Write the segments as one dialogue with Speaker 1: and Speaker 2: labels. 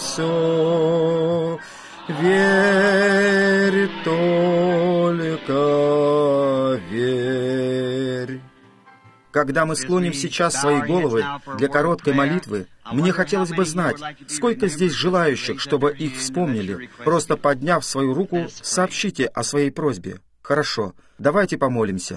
Speaker 1: все, верь, только верь. Когда мы склоним сейчас свои головы для короткой молитвы, мне хотелось бы знать, сколько здесь желающих, чтобы их вспомнили. Просто подняв свою руку, сообщите о своей просьбе. Хорошо, давайте помолимся.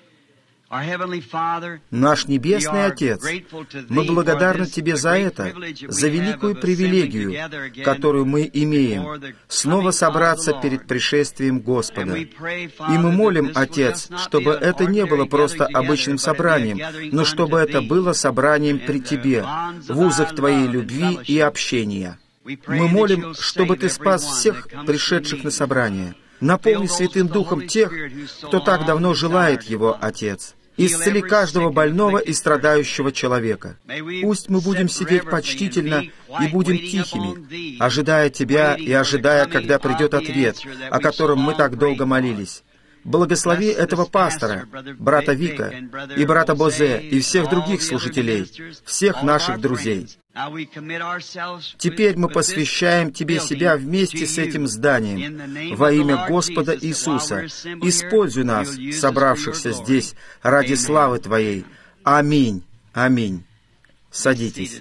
Speaker 1: Наш Небесный Отец, мы благодарны Тебе за это, за великую привилегию, которую мы имеем, снова собраться перед пришествием Господа. И мы молим, Отец, чтобы это не было просто обычным собранием, но чтобы это было собранием при Тебе, в узах Твоей любви и общения. Мы молим, чтобы Ты спас всех пришедших на собрание. Наполни Святым Духом тех, кто так давно желает Его, Отец. Исцели каждого больного и страдающего человека. Пусть мы будем сидеть почтительно и будем тихими, ожидая Тебя и ожидая, когда придет ответ, о котором мы так долго молились. Благослови этого пастора, брата Вика, и брата Бозе, и всех других служителей, всех наших друзей. Теперь мы посвящаем Тебе себя вместе с этим зданием во имя Господа Иисуса. Используй нас, собравшихся здесь, ради славы Твоей. Аминь. Аминь. Садитесь.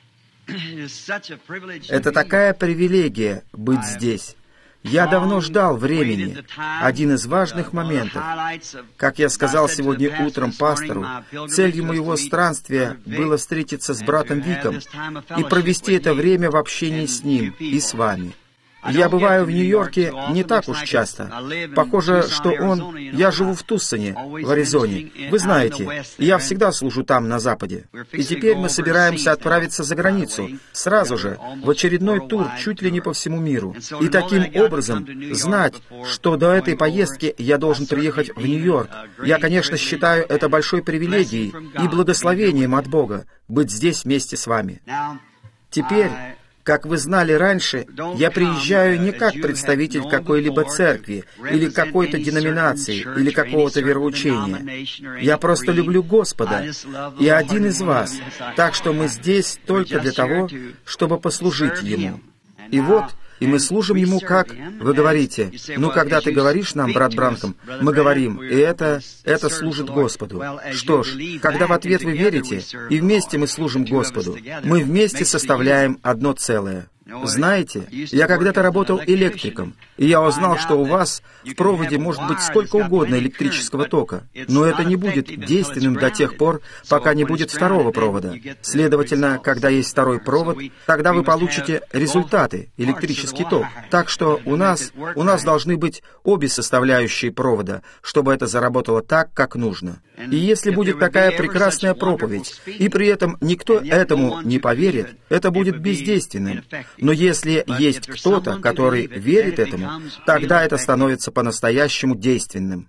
Speaker 1: Это такая привилегия быть здесь. Я давно ждал времени. Один из важных моментов. Как я сказал сегодня утром пастору, целью моего странствия было встретиться с братом Виком и провести это время в общении с ним и с вами. Я бываю в Нью-Йорке не так уж часто. Похоже, что я живу в Туссоне, в Аризоне. Вы знаете, я всегда служу там, на Западе. И теперь мы собираемся отправиться за границу, сразу же, в очередной тур чуть ли не по всему миру. И таким образом знать, что до этой поездки я должен приехать в Нью-Йорк. Я, конечно, считаю это большой привилегией и благословением от Бога быть здесь вместе с вами. Теперь, как вы знали раньше, я приезжаю не как представитель какой-либо церкви, или какой-то деноминации, или какого-то вероучения. Я просто люблю Господа и один из вас, так что мы здесь только для того, чтобы послужить Ему. И вот, и мы служим Ему как... Вы говорите, когда ты говоришь нам, брат Бранхам, мы говорим, и это служит Господу. Что ж, когда в ответ вы верите, и вместе мы служим Господу, мы вместе составляем одно целое. Знаете, я когда-то работал электриком, и я узнал, что у вас в проводе может быть сколько угодно электрического тока, но это не будет действенным до тех пор, пока не будет второго провода. Следовательно, когда есть второй провод, тогда вы получите результаты, электрический ток. Так что у нас должны быть обе составляющие провода, чтобы это заработало так, как нужно. И если будет такая прекрасная проповедь, и при этом никто этому не поверит, это будет бездейственным. Но если есть кто-то, который верит этому, тогда это становится по-настоящему действенным.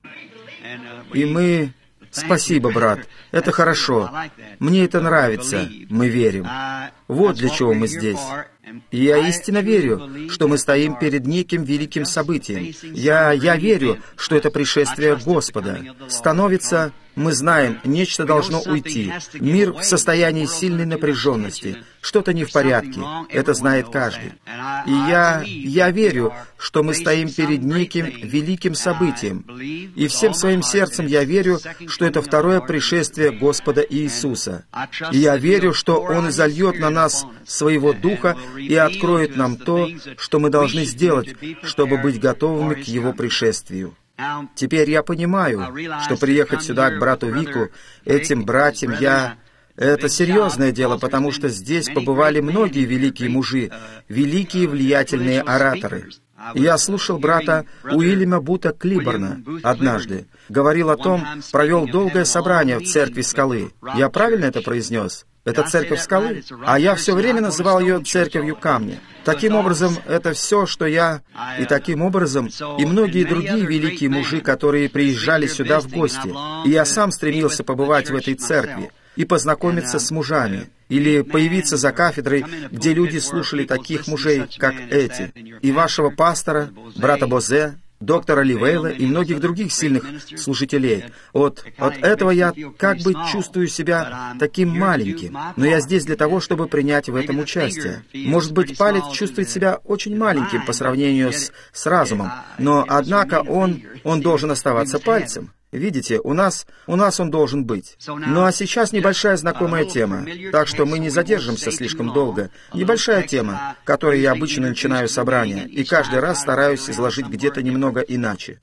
Speaker 1: И мы... Спасибо, брат. Это хорошо. Мне это нравится. Мы верим. Вот для чего мы здесь. И я истинно верю, что мы стоим перед неким великим событием. Я верю, что это пришествие Господа. Становится... Мы знаем, нечто должно уйти. Мир в состоянии сильной напряженности. Что-то не в порядке. Это знает каждый. И я верю, что мы стоим перед неким великим событием. И всем своим сердцем я верю, что это второе пришествие Господа Иисуса. И я верю, что Он изольет на нас своего Духа и откроет нам то, что мы должны сделать, чтобы быть готовыми к Его пришествию. Теперь я понимаю, что приехать сюда к брату Вику, этим братьям, это серьезное дело, потому что здесь побывали многие великие мужи, великие влиятельные ораторы. Я слушал брата Уильяма Бута Клиборна однажды. Говорил о том, провел долгое собрание в церкви Скалы. Я правильно это произнес? Это церковь Скалы? А я все время называл ее церковью Камня. Таким образом, это все, что я... И таким образом, и многие другие великие мужи, которые приезжали сюда в гости. И я сам стремился побывать в этой церкви и познакомиться с мужами, или появиться за кафедрой, где люди слушали таких мужей, как эти, и вашего пастора, брата Бозе, доктора Ливейла и многих других сильных служителей. От этого я как бы чувствую себя таким маленьким, но я здесь для того, чтобы принять в этом участие. Может быть, палец чувствует себя очень маленьким по сравнению с разумом, но, однако, он должен оставаться пальцем. Видите, у нас он должен быть. Ну а сейчас небольшая знакомая тема, так что мы не задержимся слишком долго. Небольшая тема, которой я обычно начинаю собрание, и каждый раз стараюсь изложить где-то немного иначе.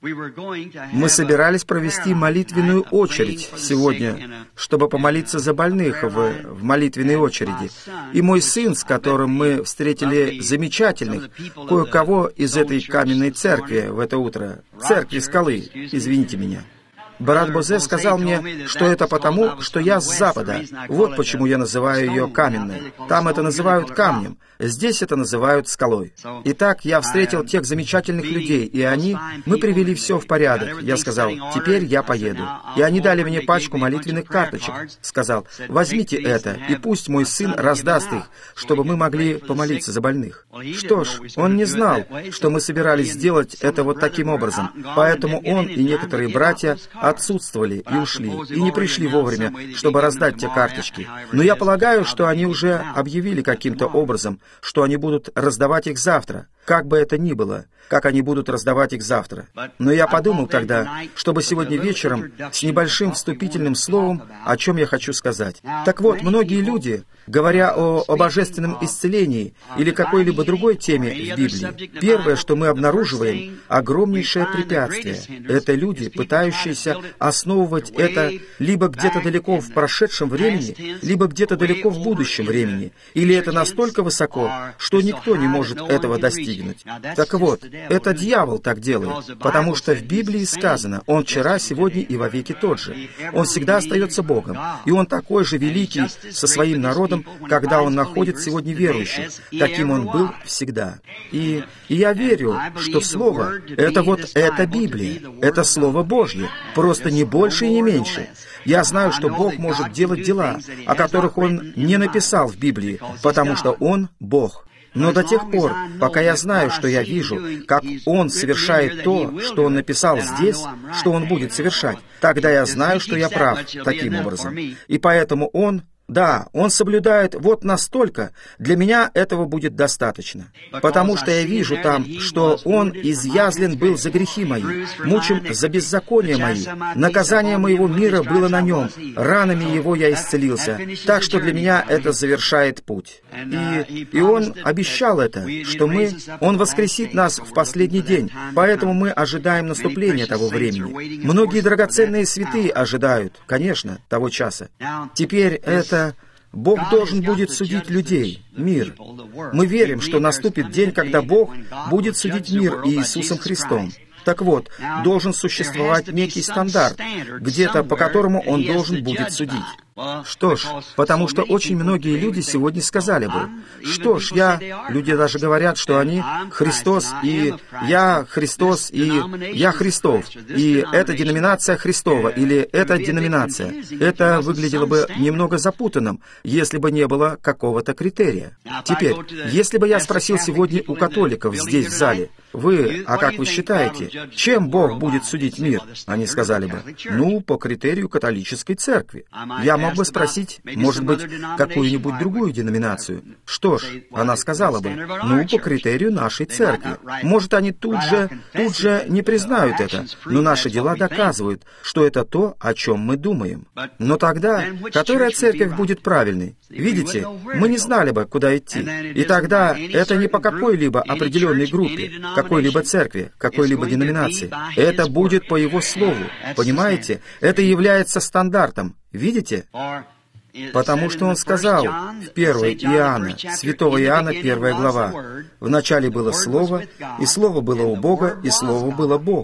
Speaker 1: Мы собирались провести молитвенную очередь сегодня, чтобы помолиться за больных в молитвенной очереди. И мой сын, с которым мы встретили замечательных, кое-кого из этой каменной церкви в это утро, церкви скалы, извините меня. Брат Бозе сказал мне, что это потому, что я с запада. Вот почему я называю ее каменной. Там это называют камнем, здесь это называют скалой. Итак, я встретил тех замечательных людей, и мы привели все в порядок. Я сказал, теперь я поеду. И они дали мне пачку молитвенных карточек. Сказал, возьмите это, и пусть мой сын раздаст их, чтобы мы могли помолиться за больных. Что ж, он не знал, что мы собирались сделать это вот таким образом, поэтому он и некоторые братья отсутствовали и ушли, и не пришли вовремя, чтобы раздать те карточки. Но я полагаю, что они уже объявили каким-то образом, что они будут раздавать их завтра, как бы это ни было, как они будут раздавать их завтра. Но я подумал тогда, чтобы сегодня вечером с небольшим вступительным словом, о чем я хочу сказать. Так вот, многие люди, говоря о божественном исцелении или какой-либо другой теме в Библии, первое, что мы обнаруживаем, огромнейшее препятствие. Это люди, пытающиеся основывать это либо где-то далеко в прошедшем времени, либо где-то далеко в будущем времени, или это настолько высоко, что никто не может этого достигнуть. Так вот, это дьявол так делает, потому что в Библии сказано, он вчера, сегодня и вовеки тот же. Он всегда остается Богом, и он такой же великий со своим народом, когда он находит сегодня верующих, каким он был всегда. И я верю, что Слово — это Библия, это Слово Божье, просто не больше и не меньше. Я знаю, что Бог может делать дела, о которых Он не написал в Библии, потому что Он — Бог. Но до тех пор, пока я знаю, что я вижу, как Он совершает то, что Он написал здесь, что Он будет совершать, тогда я знаю, что я прав таким образом. И поэтому Он соблюдает вот настолько, для меня этого будет достаточно. Потому что я вижу там, что Он изъязлен был за грехи мои, мучим за беззакония мои, наказание моего мира было на Нем, ранами Его я исцелился, так что для меня это завершает путь. И Он обещал это, что Он воскресит нас в последний день, поэтому мы ожидаем наступления того времени. Многие драгоценные святые ожидают, конечно, того часа. Теперь Бог должен будет судить людей, мир. Мы верим, что наступит день, когда Бог будет судить мир Иисусом Христом. Так вот, должен существовать некий стандарт, где-то по которому Он должен будет судить. Что ж, потому что очень многие люди сегодня сказали бы, что ж, люди даже говорят, что они Христос, и я Христос, и я Христов, и эта деноминация Христова, или эта деноминация. Это выглядело бы немного запутанным, если бы не было какого-то критерия. Теперь, если бы я спросил сегодня у католиков здесь, в зале, а как вы считаете, чем Бог будет судить мир? Они сказали бы, по критерию католической церкви. Я мог бы спросить, может быть, какую-нибудь другую деноминацию. Что ж, она сказала бы, по критерию нашей церкви. Может, они тут же не признают это, но наши дела доказывают, что это то, о чем мы думаем. Но тогда, которая церковь будет правильной? Видите, мы не знали бы, куда идти. И тогда это не по какой-либо определенной группе, какой-либо церкви, какой-либо деноминации. Это будет по Его Слову. Понимаете? Это является стандартом. Видите? Потому что Он сказал в 1 Иоанна, святого Иоанна, 1 глава, «Вначале было Слово, и Слово было у Бога, и Слово было Бог».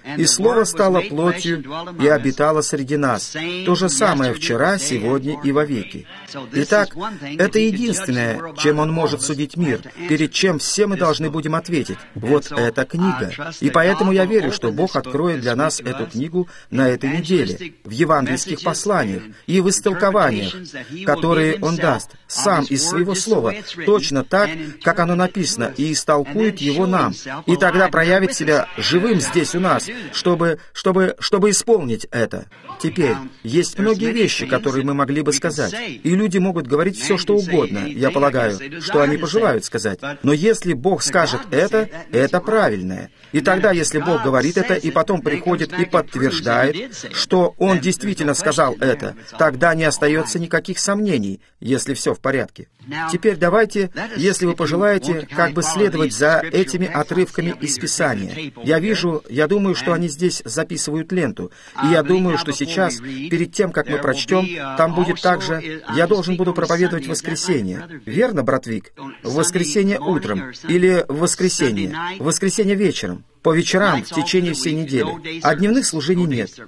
Speaker 1: И Слово стало плотью и обитало среди нас. То же самое вчера, сегодня и вовеки. Итак, это единственное, чем Он может судить мир, перед чем все мы должны будем ответить. Вот эта книга. И поэтому я верю, что Бог откроет для нас эту книгу на этой неделе, в евангельских посланиях и в истолкованиях, которые Он даст сам из Своего Слова, точно так, как оно написано, и истолкует его нам, и тогда проявит себя живым здесь у нас, чтобы исполнить это. Теперь, есть многие вещи, которые мы могли бы сказать, и люди могут говорить все, что угодно, я полагаю, что они пожелают сказать. Но если Бог скажет это правильное. И тогда, если Бог говорит это, и потом приходит и подтверждает, что Он действительно сказал это, тогда не остается никаких сомнений, если все в порядке. Теперь давайте, если вы пожелаете, как бы следовать за этими отрывками из Писания. Я думаю, что они здесь записывают ленту, и я думаю, что сейчас, перед тем, как мы прочтем, там будет также, я должен буду проповедовать в воскресенье. Верно, брат Вик? В воскресенье утром, или в воскресенье вечером. По вечерам в течение всей недели. А дневных служений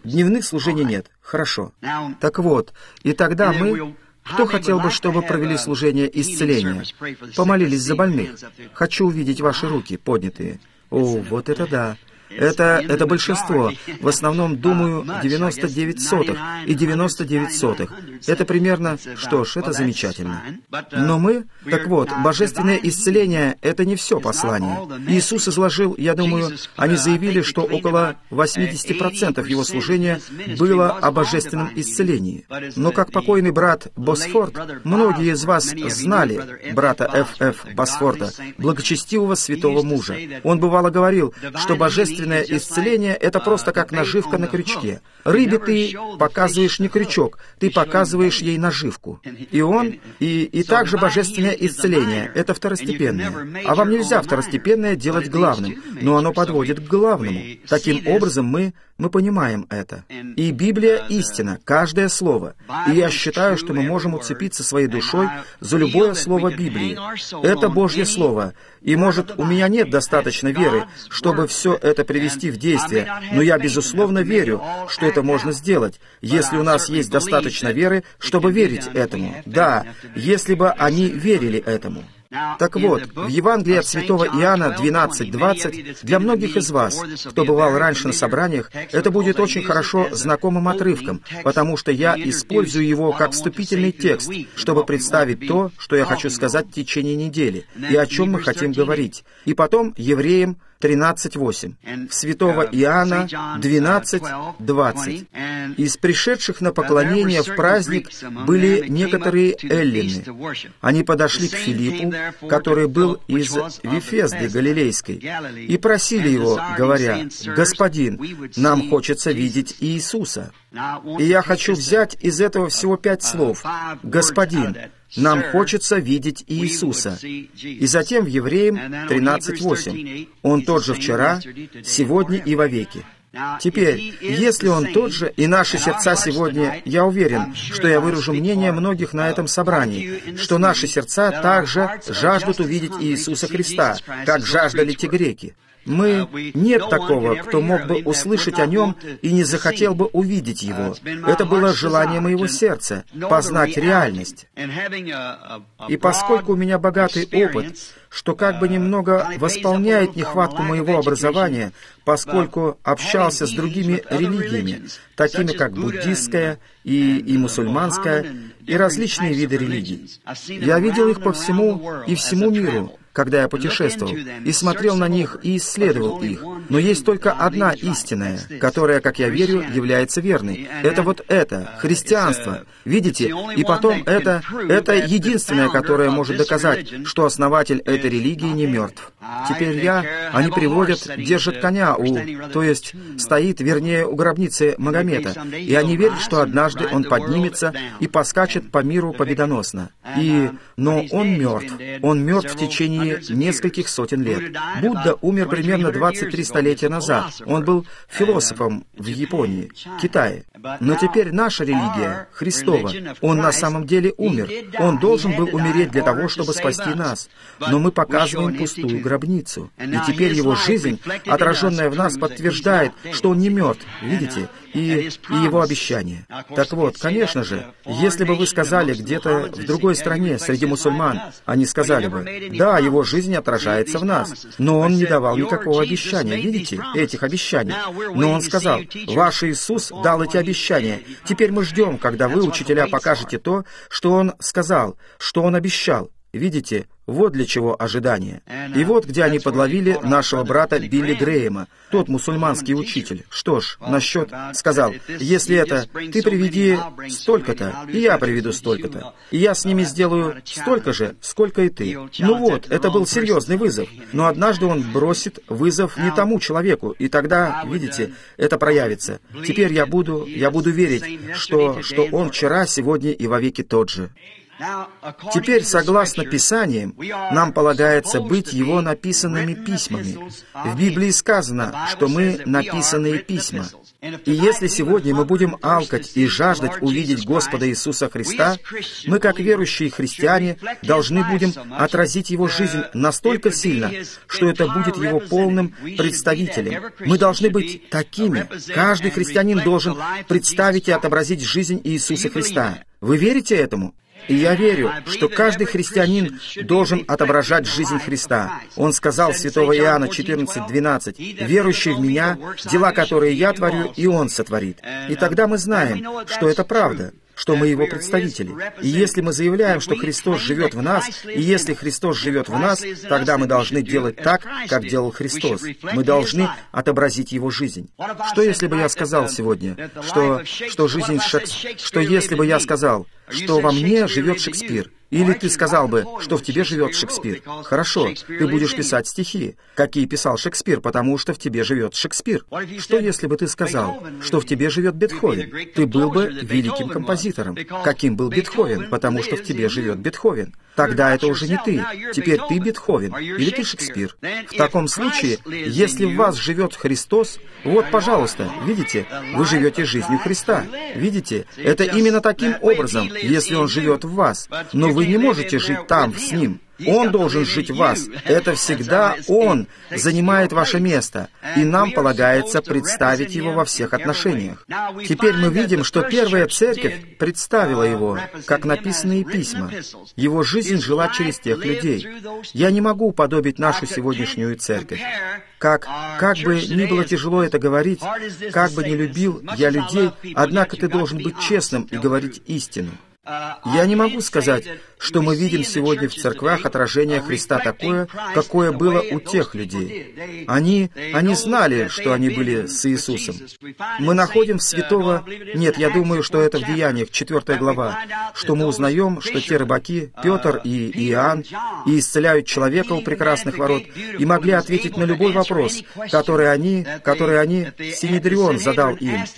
Speaker 1: нет. Хорошо. Так вот, и тогда мы... Кто хотел бы, чтобы провели служение исцеления? Помолились за больных. Хочу увидеть ваши руки, поднятые. О, вот это да. Это большинство. В основном, думаю, 99 сотых и 99 сотых. Это примерно... Что ж, это замечательно. Но мы... Так вот, божественное исцеление — это не все послание. Иисус изложил, я думаю, они заявили, что около 80% его служения было о божественном исцелении. Но как покойный брат Босфорд, многие из вас знали брата Ф.Ф. Босфорда, благочестивого святого мужа. Он бывало говорил, что божественное исцеление — это просто как наживка на крючке. Рыбе ты показываешь не крючок, ты показываешь ей наживку. И также божественное исцеление — это второстепенное. А вам нельзя второстепенное делать главным, но оно подводит к главному. Таким образом, мы понимаем это. И Библия — истина, каждое слово. И я считаю, что мы можем уцепиться своей душой за любое слово Библии. Это Божье Слово. И, может, у меня нет достаточно веры, чтобы все это привести в действие, но я, безусловно, верю, что это можно сделать, если у нас есть достаточно веры, чтобы верить этому. Да, если бы они верили этому. Так вот, в Евангелии от святого Иоанна 12:20 для многих из вас, кто бывал раньше на собраниях, это будет очень хорошо знакомым отрывком, потому что я использую его как вступительный текст, чтобы представить то, что я хочу сказать в течение недели, и о чем мы хотим говорить. И потом Евреям 13:8, в святого Иоанна 12:20. Из пришедших на поклонение в праздник были некоторые эллины. Они подошли к Филиппу, который был из Вифезды Галилейской, и просили его, говоря: «Господин, нам хочется видеть Иисуса». И я хочу взять из этого всего 5 слов: «Господин, нам хочется видеть Иисуса». И затем в Евреям 13:8. Он тот же вчера, сегодня и вовеки. Теперь, если Он тот же, и наши сердца сегодня, я уверен, что я выражу мнение многих на этом собрании, что наши сердца также жаждут увидеть Иисуса Христа, как жаждали те греки. Нет такого, кто мог бы услышать о Нем и не захотел бы увидеть Его. Это было желание моего сердца — познать реальность. И поскольку у меня богатый опыт, что как бы немного восполняет нехватку моего образования, поскольку общался с другими религиями, такими как буддистская и мусульманская, и различные виды религий. Я видел их по всему миру, когда я путешествовал, и смотрел на них и исследовал их. Но есть только одна истинная, которая, как я верю, является верной. Это вот это, христианство. Видите? И потом это единственное, которое может доказать, что основатель этой религии не мертв. Теперь они приводят, держат коня то есть стоит, вернее, у гробницы Магомета, и они верят, что однажды он поднимется и поскачет по миру победоносно. Но он мертв. Он мертв в течение нескольких сотен лет. Будда умер примерно 23 столетия назад. Он был философом в Японии, Китае. Но теперь наша религия, Христова, он на самом деле умер. Он должен был умереть для того, чтобы спасти нас. Но мы показываем пустую гробницу. И теперь его жизнь, отраженная в нас, подтверждает, что он не мертв, видите, и его обещание. Так вот, конечно же, если бы вы сказали где-то в другой стране, среди мусульман, они сказали бы, да, его жизнь отражается в нас, но он не давал никакого обещания, видите, этих обещаний. Но он сказал, ваш Иисус дал эти обещания. Теперь мы ждем, когда вы, учителя, покажете то, что он сказал, что он обещал. Видите, вот для чего ожидание. И вот где они подловили нашего брата Билли Грэема, тот мусульманский учитель. Что ж, насчет, сказал, если это, ты приведи столько-то, и я приведу столько-то, и я с ними сделаю столько же, сколько и ты. Ну вот, это был серьезный вызов. Но однажды он бросит вызов не тому человеку, и тогда, видите, это проявится. Теперь я буду верить, что он вчера, сегодня и вовеки тот же. Теперь, согласно Писаниям, нам полагается быть Его написанными письмами. В Библии сказано, что мы написанные письма. И если сегодня мы будем алкать и жаждать увидеть Господа Иисуса Христа, мы, как верующие христиане, должны будем отразить Его жизнь настолько сильно, что это будет Его полным представителем. Мы должны быть такими. Каждый христианин должен представить и отобразить жизнь Иисуса Христа. Вы верите этому? И я верю, что каждый христианин должен отображать жизнь Христа. Он сказал, святого Иоанна 14:12, «Верующий в Меня, дела, которые я творю, и Он сотворит». И тогда мы знаем, что это правда, что мы Его представители. И если мы заявляем, что Христос живет в нас, и если Христос живет в нас, тогда мы должны делать так, как делал Христос. Мы должны отобразить Его жизнь. Что если бы я сказал сегодня, что жизнь что если бы я сказал, что во мне живет Шекспир? Или ты сказал бы, что в тебе живет Шекспир? Хорошо, ты будешь писать стихи, какие писал Шекспир, потому что в тебе живет Шекспир. Что если бы ты сказал, что в тебе живет Бетховен? Ты был бы великим композитором, каким был Бетховен, потому что в тебе живет Бетховен. Тогда это уже не ты. Теперь ты Бетховен, или ты Шекспир. В таком случае, если в вас живет Христос, вот, пожалуйста, видите, вы живете жизнью Христа. Видите, это именно таким образом, если Он живет в вас. Но вы не можете жить там, с Ним. Он должен жить в вас. Это всегда Он занимает ваше место, и нам полагается представить Его во всех отношениях. Теперь мы видим, что первая церковь представила Его, как написанные письма. Его жизнь жила через тех людей. Я не могу уподобить нашу сегодняшнюю церковь. Как бы ни было тяжело это говорить, как бы ни любил я людей, однако ты должен быть честным и говорить истину. Я не могу сказать, что мы видим сегодня в церквах отражение Христа такое, какое было у тех людей. Они знали, что они были с Иисусом. Мы находим святого... Нет, я думаю, что это в Деяниях, 4 глава, что мы узнаем, что те рыбаки, Петр и Иоанн, и исцеляют человека у прекрасных ворот, и могли ответить на любой вопрос, который они, Синедрион задал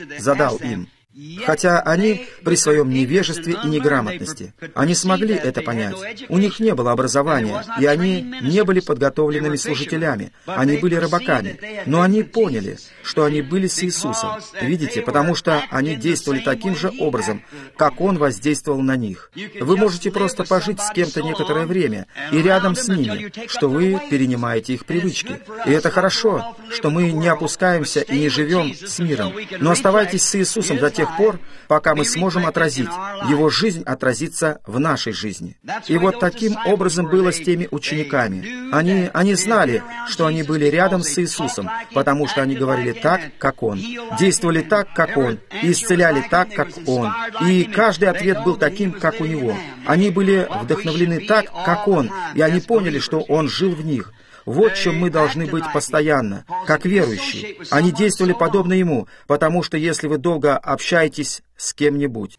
Speaker 1: им. Хотя они при своем невежестве и неграмотности, они смогли это понять. У них не было образования, и они не были подготовленными служителями, они были рыбаками. Но они поняли, что они были с Иисусом. Видите, потому что они действовали таким же образом, как Он воздействовал на них. Вы можете просто пожить с кем-то некоторое время, и рядом с ними, что вы перенимаете их привычки. И это хорошо, что мы не опускаемся и не живем с миром. Но оставайтесь с Иисусом до тех пор, пока мы сможем отразить. Его жизнь отразится в нашей жизни. И вот таким образом было с теми учениками. Они знали, что они были рядом с Иисусом, потому что они говорили так, как Он, действовали так, как Он, и исцеляли так, как Он. И каждый ответ был таким, как у Него. Они были вдохновлены так, как Он, и они поняли, что Он жил в них. Вот чем мы должны быть постоянно, как верующие. Они действовали подобно Ему, потому что если вы долго общаетесь с кем-нибудь.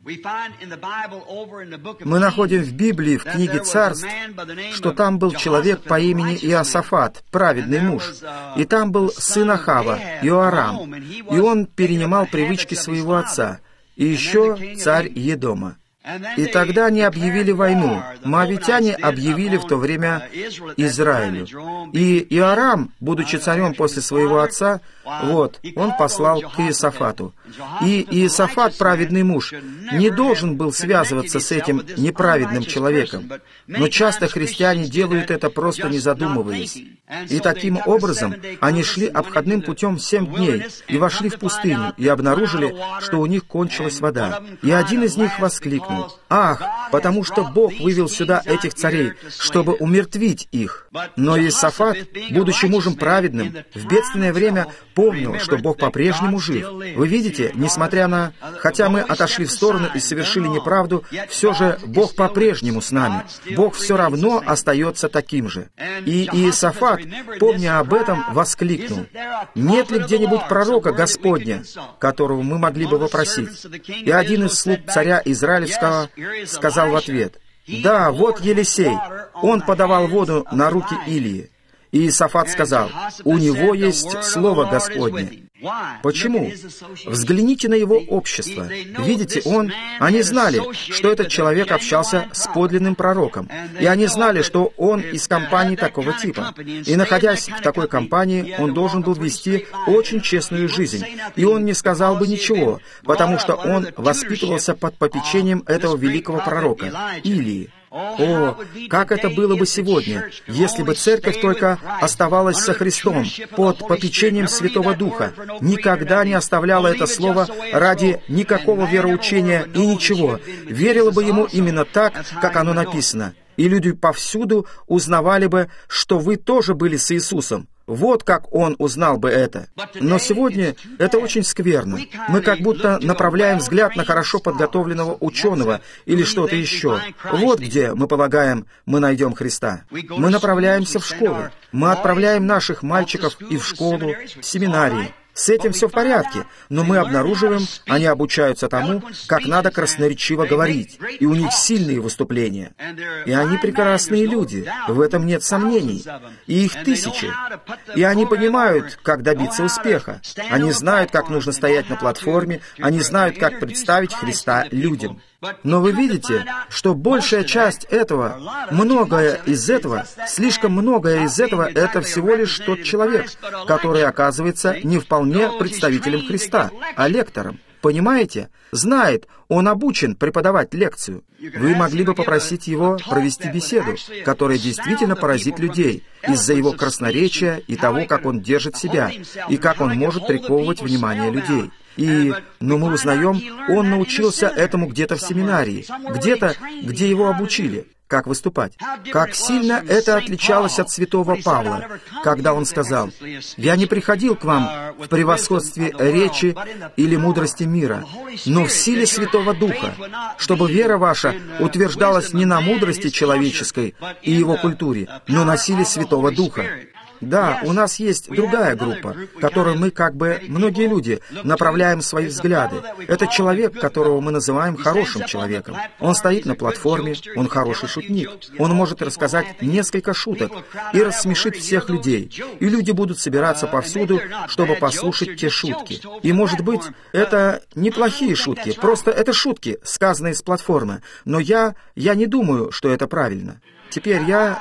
Speaker 1: Мы находим в Библии, в книге Царств, что там был человек по имени Иосафат, праведный муж, и там был сын Ахава, Иоарам, и он перенимал привычки своего отца, и еще царь Едома. И тогда они объявили войну. Моавитяне объявили в то время Израилю. И Иорам, будучи царем после своего отца, он послал к Иосафату. И Иосафат, праведный муж, не должен был связываться с этим неправедным человеком. Но часто христиане делают это, просто не задумываясь. И таким образом они шли обходным путем 7 дней и вошли в пустыню, и обнаружили, что у них кончилась вода. И один из них воскликнул: «Ах, потому что Бог вывел сюда этих царей, чтобы умертвить их». Но Иосафат, будучи мужем праведным, в бедственное время помнил, что Бог по-прежнему жив. Вы видите, несмотря на... Хотя мы отошли в сторону и совершили неправду, все же Бог по-прежнему с нами. Бог все равно остается таким же. И Иосафат, помня об этом, воскликнул: «Нет ли где-нибудь пророка Господня, которого мы могли бы вопросить?» И один из слуг царя Израильского сказал в ответ: «Да, вот Елисей, он подавал воду на руки Илии». И Иосафат сказал: «У него есть слово Господне». Почему? Взгляните на его общество. Видите, они знали, что этот человек общался с подлинным пророком, и они знали, что он из компании такого типа. И, находясь в такой компании, он должен был вести очень честную жизнь, и он не сказал бы ничего, потому что он воспитывался под попечением этого великого пророка, Илии. О, как это было бы сегодня, если бы церковь только оставалась со Христом, под попечением Святого Духа, никогда не оставляла это слово ради никакого вероучения и ничего, верила бы ему именно так, как оно написано. И люди повсюду узнавали бы, что вы тоже были с Иисусом. Вот как он узнал бы это. Но сегодня это очень скверно. Мы как будто направляем взгляд на хорошо подготовленного ученого или что-то еще. Вот где, мы полагаем, мы найдем Христа. Мы направляемся в школу. Мы отправляем наших мальчиков и в школу, в семинарии. С этим все в порядке, но мы обнаруживаем, они обучаются тому, как надо красноречиво говорить, и у них сильные выступления. И они прекрасные люди, в этом нет сомнений, и их тысячи. И они понимают, как добиться успеха. Они знают, как нужно стоять на платформе, они знают, как представить Христа людям. Но вы видите, что большая часть этого, слишком многое из этого, это всего лишь тот человек, который оказывается не вполне представителем Христа, а лектором. Понимаете? Знает, он обучен преподавать лекцию. Вы могли бы попросить его провести беседу, которая действительно поразит людей, из-за его красноречия и того, как он держит себя, и как он может приковывать внимание людей. Но мы узнаем, он научился этому где-то в семинарии, где-то, где его обучили, как выступать. Как сильно это отличалось от святого Павла, когда он сказал: «Я не приходил к вам в превосходстве речи или мудрости мира, но в силе Святого Духа, чтобы вера ваша утверждалась не на мудрости человеческой и его культуре, но на силе Святого Духа». Да, у нас есть другая группа, которой мы, многие люди, направляем свои взгляды. Это человек, которого мы называем хорошим человеком. Он стоит на платформе, он хороший шутник. Он может рассказать несколько шуток и рассмешить всех людей. И люди будут собираться повсюду, чтобы послушать те шутки. И, может быть, это неплохие шутки, просто это шутки, сказанные с платформы. Но я не думаю, что это правильно. Теперь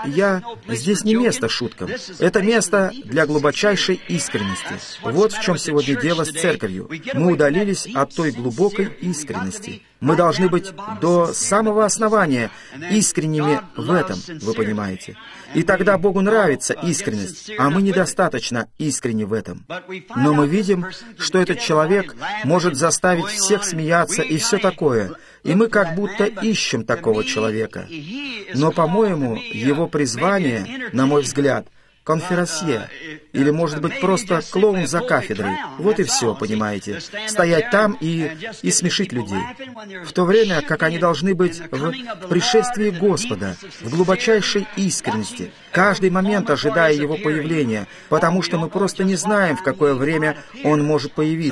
Speaker 1: здесь не место шуткам. Это место для глубочайшей искренности. Вот в чем сегодня дело с церковью. Мы удалились от той глубокой искренности. Мы должны быть до самого основания искренними в этом, вы понимаете. И тогда Богу нравится искренность, а мы недостаточно искренни в этом. Но мы видим, что этот человек может заставить всех смеяться и все такое, и мы как будто ищем такого человека. Но, по-моему, его призвание, на мой взгляд, конферансье, или, может быть, просто клоун за кафедрой. Вот и все, понимаете. Стоять там и смешить людей. В то время, как они должны быть в пришествии Господа, в глубочайшей искренности, каждый момент ожидая Его появления, потому что мы просто не знаем, в какое время Он может появиться.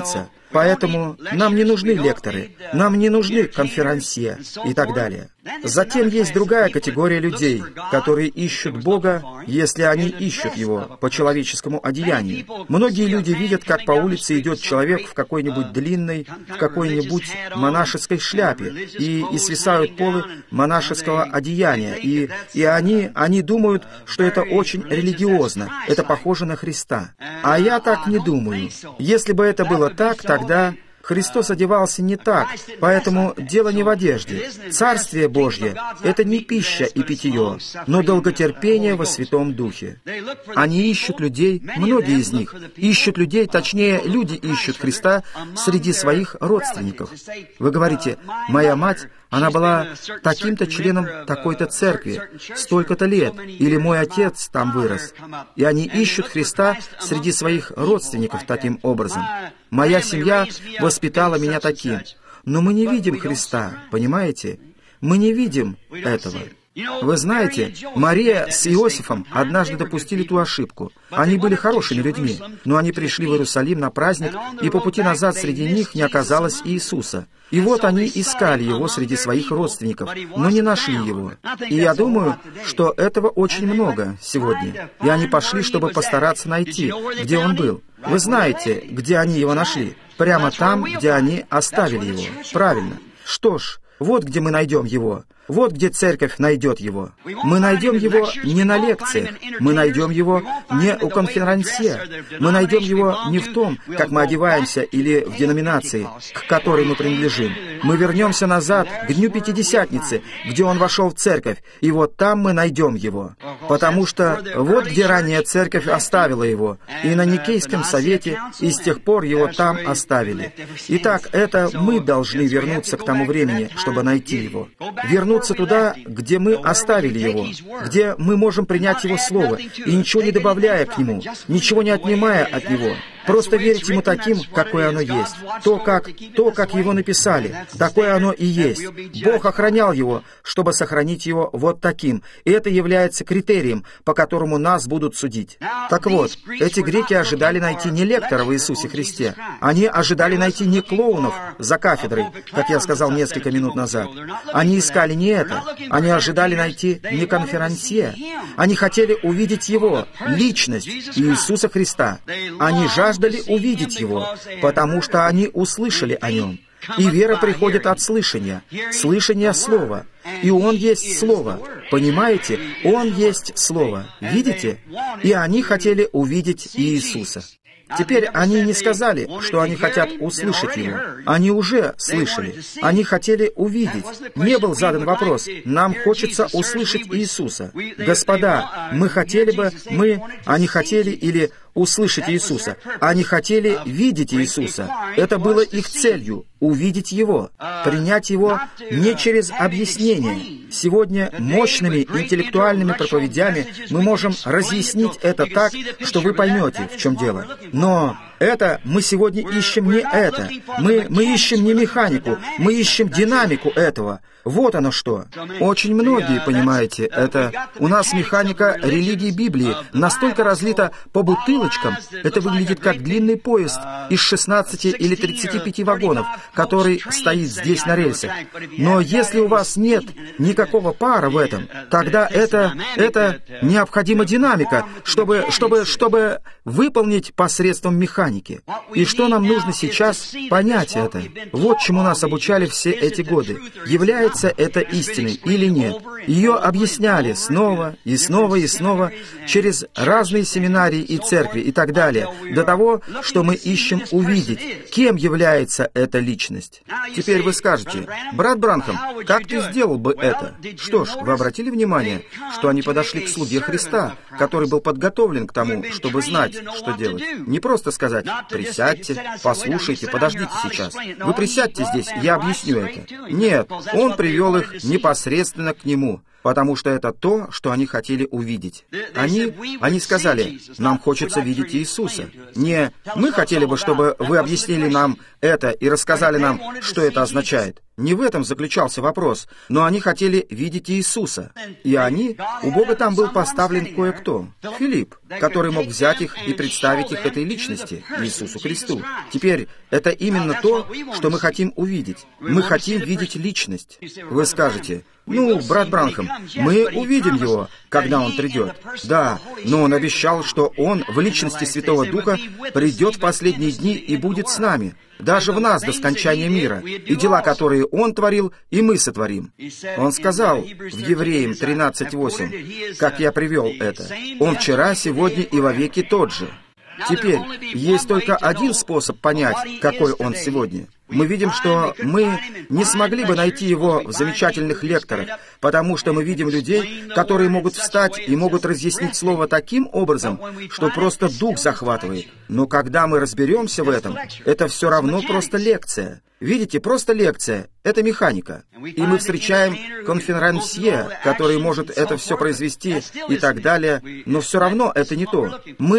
Speaker 1: Поэтому нам не нужны лекторы, нам не нужны конферансье и так далее. Затем есть другая категория людей, которые ищут Бога, если они ищут Его по человеческому одеянию. Многие люди видят, как по улице идет человек в какой-нибудь длинной, в какой-нибудь монашеской шляпе, и свисают полы монашеского одеяния, и они думают, что это очень религиозно, это похоже на Христа. А я так не думаю. Если бы это было так, тогда Христос одевался не так, поэтому дело не в одежде. Царствие Божье — это не пища и питье, но долготерпение во Святом Духе. Они ищут людей, многие из них ищут людей, точнее, люди ищут Христа среди своих родственников. Вы говорите, моя мать, она была таким-то членом такой-то церкви, столько-то лет, или мой отец там вырос. И они ищут Христа среди своих родственников таким образом. Моя семья воспитала меня таким. Но мы не видим Христа, понимаете? Мы не видим этого. Вы знаете, Мария с Иосифом однажды допустили ту ошибку. Они были хорошими людьми, но они пришли в Иерусалим на праздник, и по пути назад среди них не оказалось Иисуса. И вот они искали Его среди своих родственников, но не нашли Его. И я думаю, что этого очень много сегодня. И они пошли, чтобы постараться найти, где Он был. Вы знаете, где они Его нашли? Прямо там, где они оставили Его. Правильно. Что ж, вот где мы найдем Его. Вот где церковь найдет Его. Мы найдем Его не на лекциях, мы найдем Его не у конферансье, мы найдем Его не в том, как мы одеваемся или в деноминации, к которой мы принадлежим. Мы вернемся назад к Дню Пятидесятницы, где Он вошел в церковь, и вот там мы найдем Его. Потому что вот где ранняя церковь оставила Его, и на Никейском совете, и с тех пор Его там оставили. Итак, это мы должны вернуться к тому времени, чтобы найти Его. Вернуться туда, где мы оставили Его, где мы можем принять Его Слово, и ничего не добавляя к Нему, ничего не отнимая от Него. Просто верить Ему таким, какое оно есть. То, как Его написали, такое оно и есть. Бог охранял Его, чтобы сохранить Его вот таким, и это является критерием, по которому нас будут судить. Так вот, эти греки ожидали найти не лектора в Иисусе Христе. Они ожидали найти не клоунов за кафедрой, как я сказал несколько минут назад. Они искали не это. Они ожидали найти не конферансье. Они хотели увидеть Его, личность Иисуса Христа. Они жаждали увидеть Его, потому что они услышали о Нем. И вера приходит от слышания, слышания Слова. И Он есть Слово. Понимаете? Он есть Слово. Видите? И они хотели увидеть Иисуса. Теперь они не сказали, что они хотят услышать Его. Они уже слышали. Они хотели увидеть. Не был задан вопрос. Нам хочется услышать Иисуса. Господа, мы хотели бы, они хотели или услышать Иисуса. Они хотели видеть Иисуса. Это было их целью — увидеть Его, принять Его не через объяснение. Сегодня мощными интеллектуальными проповедями мы можем разъяснить это так, что вы поймете, в чем дело. Но мы сегодня ищем не это. Мы ищем не механику, мы ищем динамику этого. Вот оно что. Очень многие, понимаете, у нас механика религии Библии настолько разлита по бутылочкам, это выглядит как длинный поезд из 16 или 35 вагонов, который стоит здесь на рельсах. Но если у вас нет никакого пара в этом, тогда это необходима динамика, чтобы выполнить посредством механики. И что нам нужно сейчас понять это? Вот чему нас обучали все эти годы. Является это истиной или нет? Ее объясняли снова и снова и снова через разные семинарии и церкви и так далее, до того, что мы ищем увидеть, кем является эта личность. Теперь вы скажете, брат Бранхам, как ты сделал бы это? Что ж, вы обратили внимание, что они подошли к слуге Христа, который был подготовлен к тому, чтобы знать, что делать. Не просто сказать, присядьте, послушайте, подождите сейчас. Вы присядьте здесь, я объясню это. Нет, он привел их непосредственно к Нему. потому что это то, что они хотели увидеть. Они сказали, нам хочется видеть Иисуса. Не мы хотели бы, чтобы вы объяснили нам это и рассказали нам, что это означает. Не в этом заключался вопрос, но они хотели видеть Иисуса. И у Бога там был поставлен кое-кто, Филипп, который мог взять их и представить их этой личности, Иисусу Христу. Теперь, это именно то, что мы хотим увидеть. Мы хотим видеть личность. Вы скажете, брат Бранхам, мы увидим его, когда он придет. Да, но он обещал, что он в личности Святого Духа придет в последние дни и будет с нами, даже в нас до скончания мира, и дела, которые он творил, и мы сотворим. Он сказал в Евреям 13:8, как я привел это, он вчера, сегодня и вовеки тот же. Теперь, есть только один способ понять, какой он сегодня. Мы видим, что мы не смогли бы найти его в замечательных лекторах, потому что мы видим людей, которые могут встать и могут разъяснить слово таким образом, что просто дух захватывает. Но когда мы разберемся в этом, это все равно просто лекция. Видите, просто лекция. Это механика. И мы встречаем конферансье, который может это все произвести и так далее, но все равно это не то.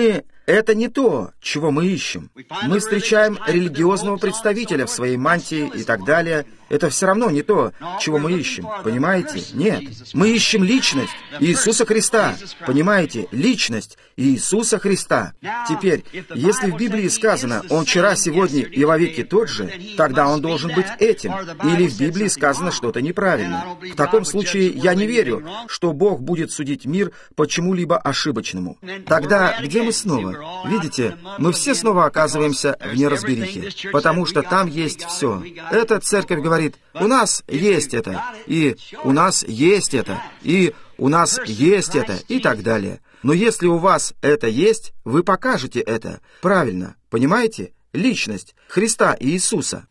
Speaker 1: Это не то, чего мы ищем. Мы встречаем религиозного представителя в своей мантии и так далее. Это все равно не то, чего мы ищем. Понимаете? Нет. Мы ищем личность Иисуса Христа. Понимаете? Личность Иисуса Христа. Теперь, если в Библии сказано «Он вчера, сегодня и вовеки тот же», тогда Он должен быть этим. Или в Библии сказано что-то неправильно. В таком случае я не верю, что Бог будет судить мир по чему-либо ошибочному. Тогда где мы снова? Видите, мы все снова оказываемся в неразберихе, потому что там есть все. Эта церковь говорит, у нас есть это, и у нас есть это, и у нас есть это, и так далее. Но если у вас это есть, вы покажете это. Правильно, понимаете? Личность Христа и Иисуса.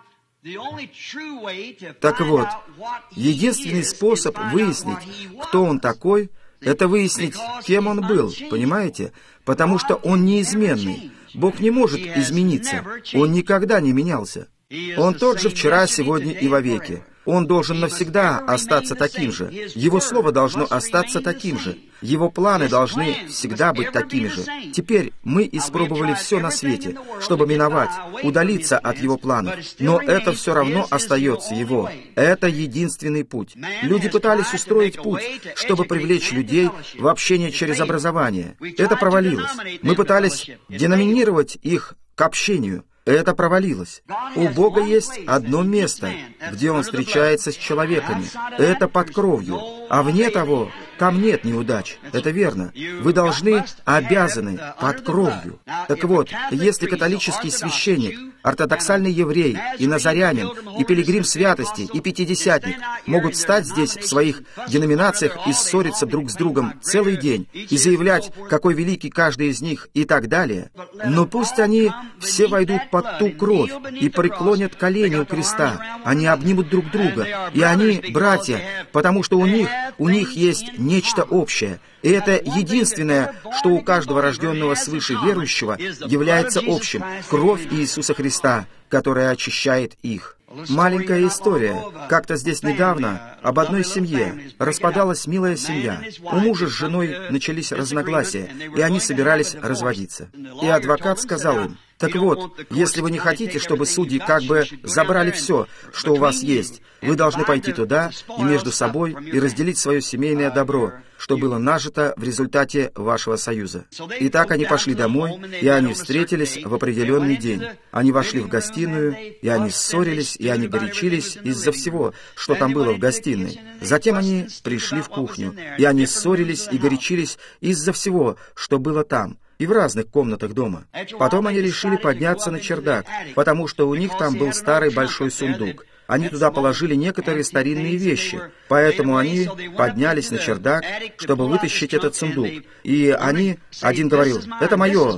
Speaker 1: Так вот, единственный способ выяснить, кто Он такой, это выяснить, кем Он был, понимаете? Потому что Он неизменный. Бог не может измениться. Он никогда не менялся. Он тот же вчера, сегодня и вовеки. Он должен навсегда остаться таким же. Его слово должно остаться таким же. Его планы должны всегда быть такими же. Теперь мы испробовали все на свете, чтобы миновать, удалиться от Его планов. Но это все равно остается Его. Это единственный путь. Люди пытались устроить путь, чтобы привлечь людей в общение через образование. Это провалилось. Мы пытались деноминировать их к общению. Это провалилось. У Бога есть одно место, где Он встречается с человеками. Это под кровью. А вне того, там нет неудач. Это верно. Вы обязаны под кровью. Так вот, если католический священник, ортодоксальный еврей, и назарянин, и пилигрим святости, и пятидесятник могут стать здесь в своих деноминациях и ссориться друг с другом целый день, и заявлять, какой великий каждый из них, и так далее, но пусть они все войдут под ту кровь и преклонят колени у креста. Они обнимут друг друга, и они братья, потому что у них есть нечто общее. И это единственное, что у каждого рожденного свыше верующего является общим — кровь Иисуса Христа, которая очищает их. Маленькая история. Как-то здесь недавно об одной семье. Распадалась милая семья. У мужа с женой начались разногласия, и они собирались разводиться. И адвокат сказал им: так вот, если вы не хотите, чтобы судьи как бы забрали все, что у вас есть, вы должны пойти туда и между собой и разделить свое семейное добро, что было нажито в результате вашего союза. И так они пошли домой, и они встретились в определенный день. Они вошли в гостиную, и они ссорились, и они горячились из-за всего, что там было в гостиной. Затем они пришли в кухню, и они ссорились и горячились из-за всего, что было там, и в разных комнатах дома. Потом они решили подняться на чердак, потому что у них там был старый большой сундук. Они туда положили некоторые старинные вещи, поэтому они поднялись на чердак, чтобы вытащить этот сундук. И один говорил: «Это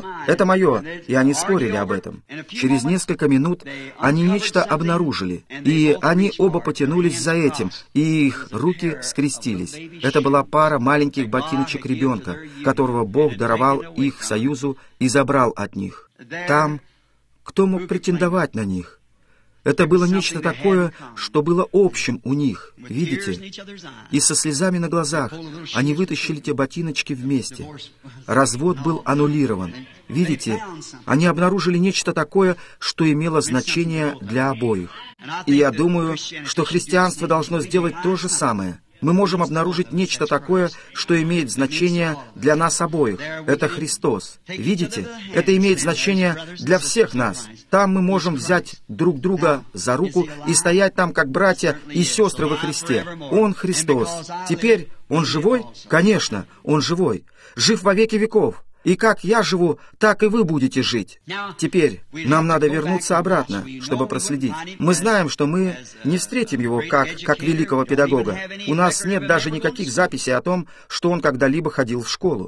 Speaker 1: мое», и они спорили об этом. Через несколько минут они нечто обнаружили, и они оба потянулись за этим, и их руки скрестились. Это была пара маленьких ботиночек ребенка, которого Бог даровал их союзу и забрал от них. Там кто мог претендовать на них? Это было нечто такое, что было общим у них, видите? И со слезами на глазах они вытащили те ботиночки вместе. Развод был аннулирован. Видите, они обнаружили нечто такое, что имело значение для обоих. И я думаю, что христианство должно сделать то же самое. Мы можем обнаружить нечто такое, что имеет значение для нас обоих. Это Христос. Видите? Это имеет значение для всех нас. Там мы можем взять друг друга за руку и стоять там, как братья и сестры во Христе. Он Христос. Теперь Он живой? Конечно, Он живой. Жив во веки веков. И как я живу, так и вы будете жить. Теперь нам надо вернуться обратно, чтобы проследить. Мы знаем, что мы не встретим его как великого педагога. У нас нет даже никаких записей о том, что он когда-либо ходил в школу.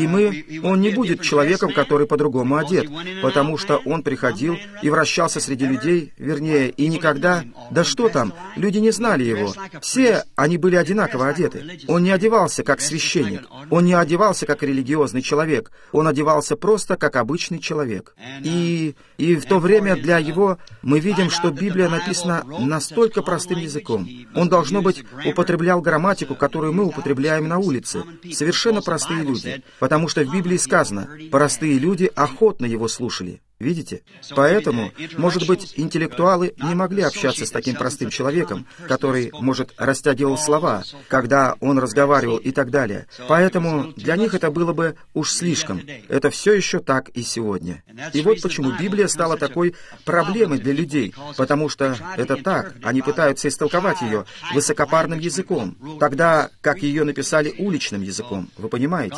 Speaker 1: И он не будет человеком, который по-другому одет, потому что он приходил и вращался среди людей, вернее, и никогда... Да что там, люди не знали его. Все они были одинаково одеты. Он не одевался как священник. Он не одевался как религиозный человек. Он одевался просто как обычный человек. И в то время для его мы видим, что Библия написана настолько простым языком. Он, должно быть, употреблял грамматику, которую мы употребляем на улице. Совершенно простые люди. Потому что в Библии сказано, простые люди охотно его слушали. Видите? Поэтому, может быть, интеллектуалы не могли общаться с таким простым человеком, который, может, растягивал слова, когда он разговаривал и так далее. Поэтому для них это было бы уж слишком. Это все еще так и сегодня. И вот почему Библия стала такой проблемой для людей, потому что это так, они пытаются истолковать ее высокопарным языком, тогда как ее написали уличным языком. Вы понимаете?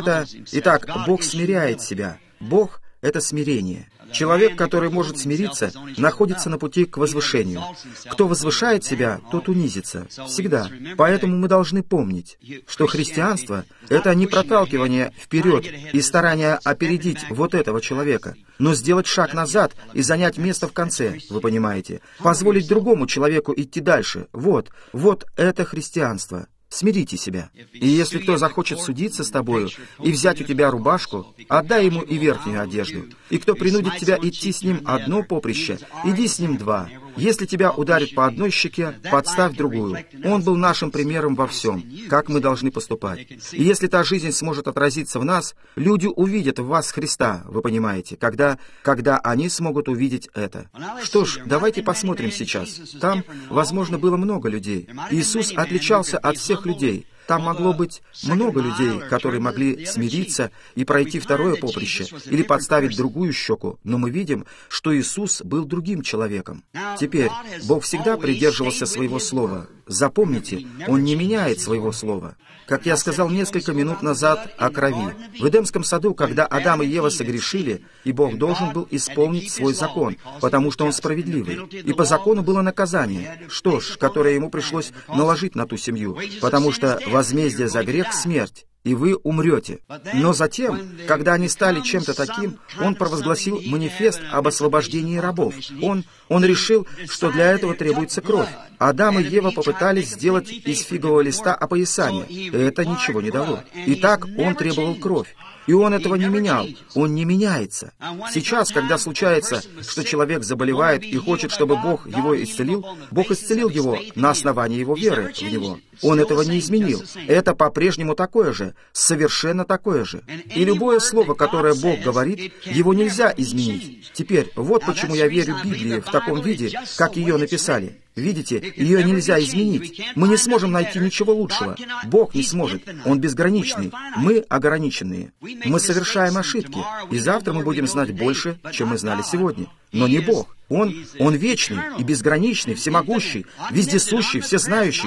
Speaker 1: Итак, Бог смиряет себя. Бог — это смирение. Человек, который может смириться, находится на пути к возвышению. Кто возвышает себя, тот унизится. Всегда. Поэтому мы должны помнить, что христианство — это не проталкивание вперед и старание опередить вот этого человека, но сделать шаг назад и занять место в конце, вы понимаете? Позволить другому человеку идти дальше. Вот это христианство. Смирите себя. И если кто захочет судиться с тобою и взять у тебя рубашку, отдай ему и верхнюю одежду. И кто принудит тебя идти с ним одно поприще, иди с ним два. Если тебя ударит по одной щеке, подставь другую. Он был нашим примером во всем, как мы должны поступать. И если та жизнь сможет отразиться в нас, люди увидят в вас Христа, вы понимаете, когда они смогут увидеть это. Что ж, давайте посмотрим сейчас. Там, возможно, было много людей. Иисус отличался от всех людей. Там могло быть много людей, которые могли смириться и пройти второе поприще или подставить другую щеку, но мы видим, что Иисус был другим человеком. Теперь, Бог всегда придерживался своего слова. Запомните, Он не меняет своего слова. Как я сказал несколько минут назад о крови. В Эдемском саду, когда Адам и Ева согрешили, и Бог должен был исполнить свой закон, потому что Он справедливый. И по закону было наказание, которое ему пришлось наложить на ту семью, потому что возмездие за грех — смерть, и вы умрете. Но затем, когда они стали чем-то таким, Он провозгласил манифест об освобождении рабов. Он решил, что для этого требуется кровь. Адам и Ева попытались сделать из фигового листа опоясание, и это ничего не дало. Итак, Он требовал кровь. И Он этого не менял. Он не меняется. Сейчас, когда случается, что человек заболевает и хочет, чтобы Бог его исцелил, Бог исцелил его на основании его веры в Него. Он этого не изменил. Это по-прежнему такое же, совершенно такое же. И любое слово, которое Бог говорит, его нельзя изменить. Теперь, вот почему я верю Библии в таком виде, как ее написали. Видите, ее нельзя изменить. Мы не сможем найти ничего лучшего. Бог не сможет. Он безграничный. Мы ограниченные. Мы совершаем ошибки. И завтра мы будем знать больше, чем мы знали сегодня. Но не Бог. Он вечный и безграничный, всемогущий, вездесущий, всезнающий.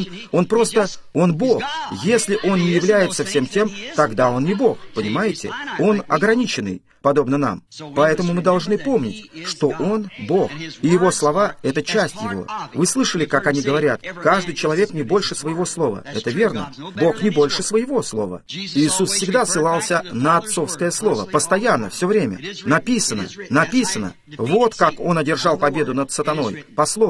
Speaker 1: Он Бог. Если Он не является всем тем, тогда Он не Бог, понимаете? Он ограниченный, подобно нам. Поэтому мы должны помнить, что Он Бог, и Его слова — это часть Его. Вы слышали, как они говорят, каждый человек не больше своего слова. Это верно. Бог не больше своего слова. Иисус всегда ссылался на отцовское слово, постоянно, все время. Написано. Вот как Он одержал победу над сатаной, по слову.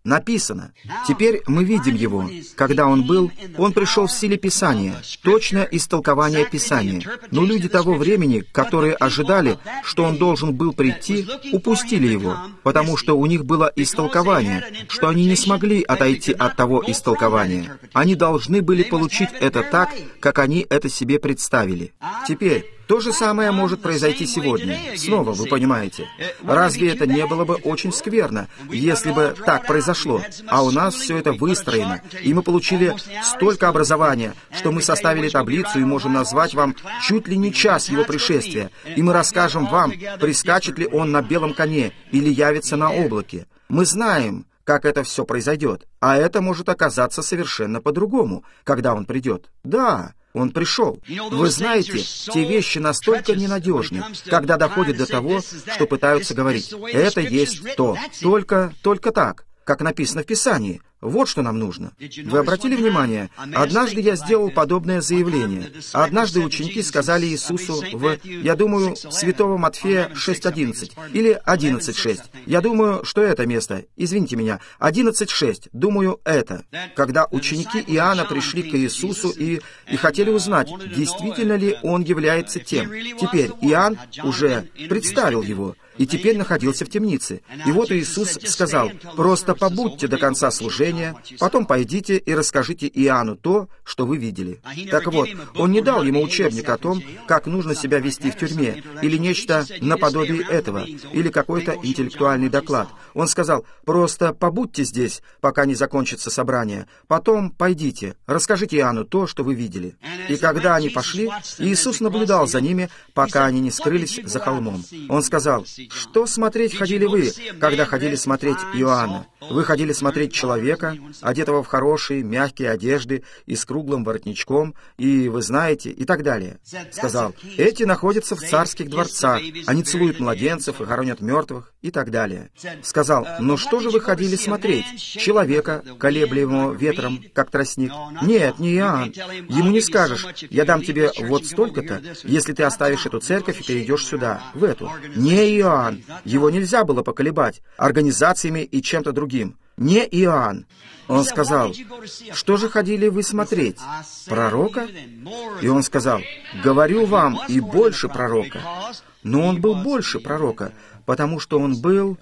Speaker 1: Написано. Теперь мы видим его. Когда он был, он пришел в силе Писания, точное истолкование Писания. Но люди того времени, которые ожидали, что он должен был прийти, упустили его, потому что у них было истолкование, что они не смогли отойти от того истолкования. Они должны были получить это так, как они это себе представили. Теперь, то же самое может произойти сегодня. Снова, вы понимаете. Разве это не было бы очень скверно, если бы так произошло? А у нас все это выстроено, и мы получили столько образования, что мы составили таблицу и можем назвать вам чуть ли не час его пришествия, и мы расскажем вам, прискачет ли он на белом коне или явится на облаке. Мы знаем, как это все произойдет, а это может оказаться совершенно по-другому, когда он придет. Да, он пришел. Вы знаете, те вещи настолько ненадежны, когда доходит до того, что пытаются говорить, это есть то, только так, как написано в Писании. Вот что нам нужно. Вы обратили внимание? Однажды я сделал подобное заявление. Однажды ученики сказали Иисусу я думаю, Святого Матфея 6:11 или 11:6. Я думаю, что это место. Извините меня. 11:6. Думаю, это. Когда ученики Иоанна пришли к Иисусу и хотели узнать, действительно ли он является тем. Теперь Иоанн уже представил его и теперь находился в темнице. И вот Иисус сказал, просто побудьте до конца служения, потом пойдите и расскажите Иоанну то, что вы видели. Так вот, он не дал ему учебник о том, как нужно себя вести в тюрьме, или нечто наподобие этого, или какой-то интеллектуальный доклад. Он сказал, просто побудьте здесь, пока не закончится собрание, потом пойдите, расскажите Иоанну то, что вы видели. И когда они пошли, Иисус наблюдал за ними, пока они не скрылись за холмом. Он сказал, что смотреть ходили вы, когда ходили смотреть Иоанна? Вы ходили смотреть человека, одетого в хорошие, мягкие одежды и с круглым воротничком, и вы знаете, и так далее. Сказал, эти находятся в царских дворцах, они целуют младенцев и хоронят мертвых, и так далее. Сказал, ну что же вы ходили смотреть? Человека, колеблемого ветром, как тростник? Нет, не Иоанн. Ему не скажешь, я дам тебе вот столько-то, если ты оставишь эту церковь и перейдешь сюда, в эту. Не Иоанн. Его нельзя было поколебать организациями и чем-то другим. Не Иоанн. Он сказал, что же ходили вы смотреть? Пророка? И он сказал, говорю вам, и больше пророка. Но он был больше пророка, потому что он был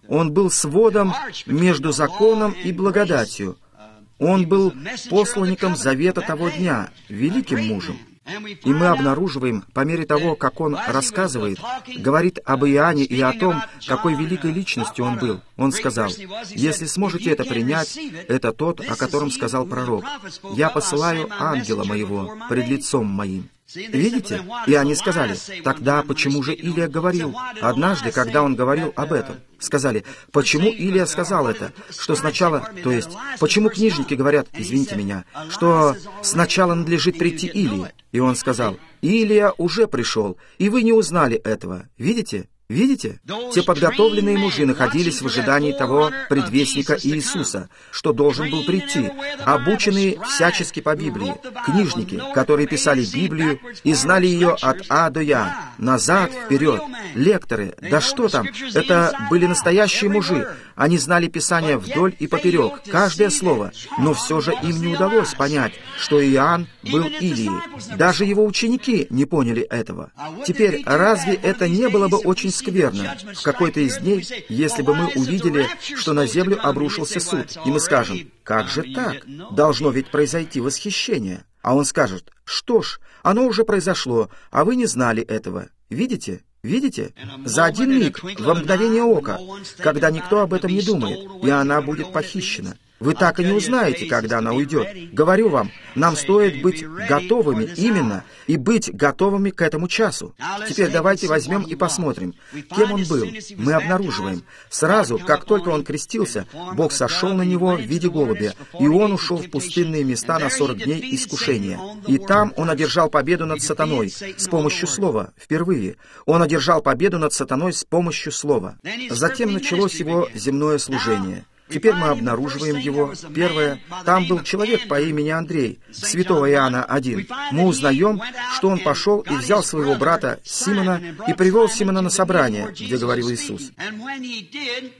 Speaker 1: сводом между законом и благодатью. Он был посланником завета того дня, великим мужем. И мы обнаруживаем, по мере того, как он рассказывает, говорит об Иоанне и о том, какой великой личностью он был. Он сказал, если сможете это принять, это тот, о котором сказал пророк. «Я посылаю ангела моего пред лицом моим». Видите? И они сказали, тогда почему же Илия говорил? Однажды, когда он говорил об этом, сказали, почему Илия сказал это? Что сначала, то есть, почему книжники говорят, извините меня, что сначала надлежит прийти Илии? И он сказал, Илия уже пришел, и вы не узнали этого. Видите? Видите? Те подготовленные мужи находились в ожидании того предвестника Иисуса, что должен был прийти, обученные всячески по Библии, книжники, которые писали Библию и знали ее от А до Я, назад, вперед, лекторы, да что там, это были настоящие мужи, они знали Писание вдоль и поперек, каждое слово, но все же им не удалось понять, что Иоанн был Илией. Даже его ученики не поняли этого. Теперь, разве это не было бы очень скверно в какой-то из дней, если бы мы увидели, что на землю обрушился суд, и мы скажем, как же так? Должно ведь произойти восхищение. А он скажет, что ж, оно уже произошло, а вы не знали этого. Видите? Видите? За один миг, во мгновение ока, когда никто об этом не думает, и она будет похищена. Вы так и не узнаете, когда она уйдет. Говорю вам, нам стоит быть готовыми именно и быть готовыми к этому часу. Теперь давайте возьмем и посмотрим, кем он был. Мы обнаруживаем. Сразу, как только он крестился, Бог сошел на него в виде голубя, и он ушел в пустынные места на 40 дней искушения. И там он одержал победу над сатаной с помощью слова, впервые. Он одержал победу над сатаной с помощью слова. Затем началось его земное служение. Теперь мы обнаруживаем его. Первое, там был человек по имени Андрей, святого Иоанна 1. Мы узнаем, что он пошел и взял своего брата Симона и привел Симона на собрание, где говорил Иисус.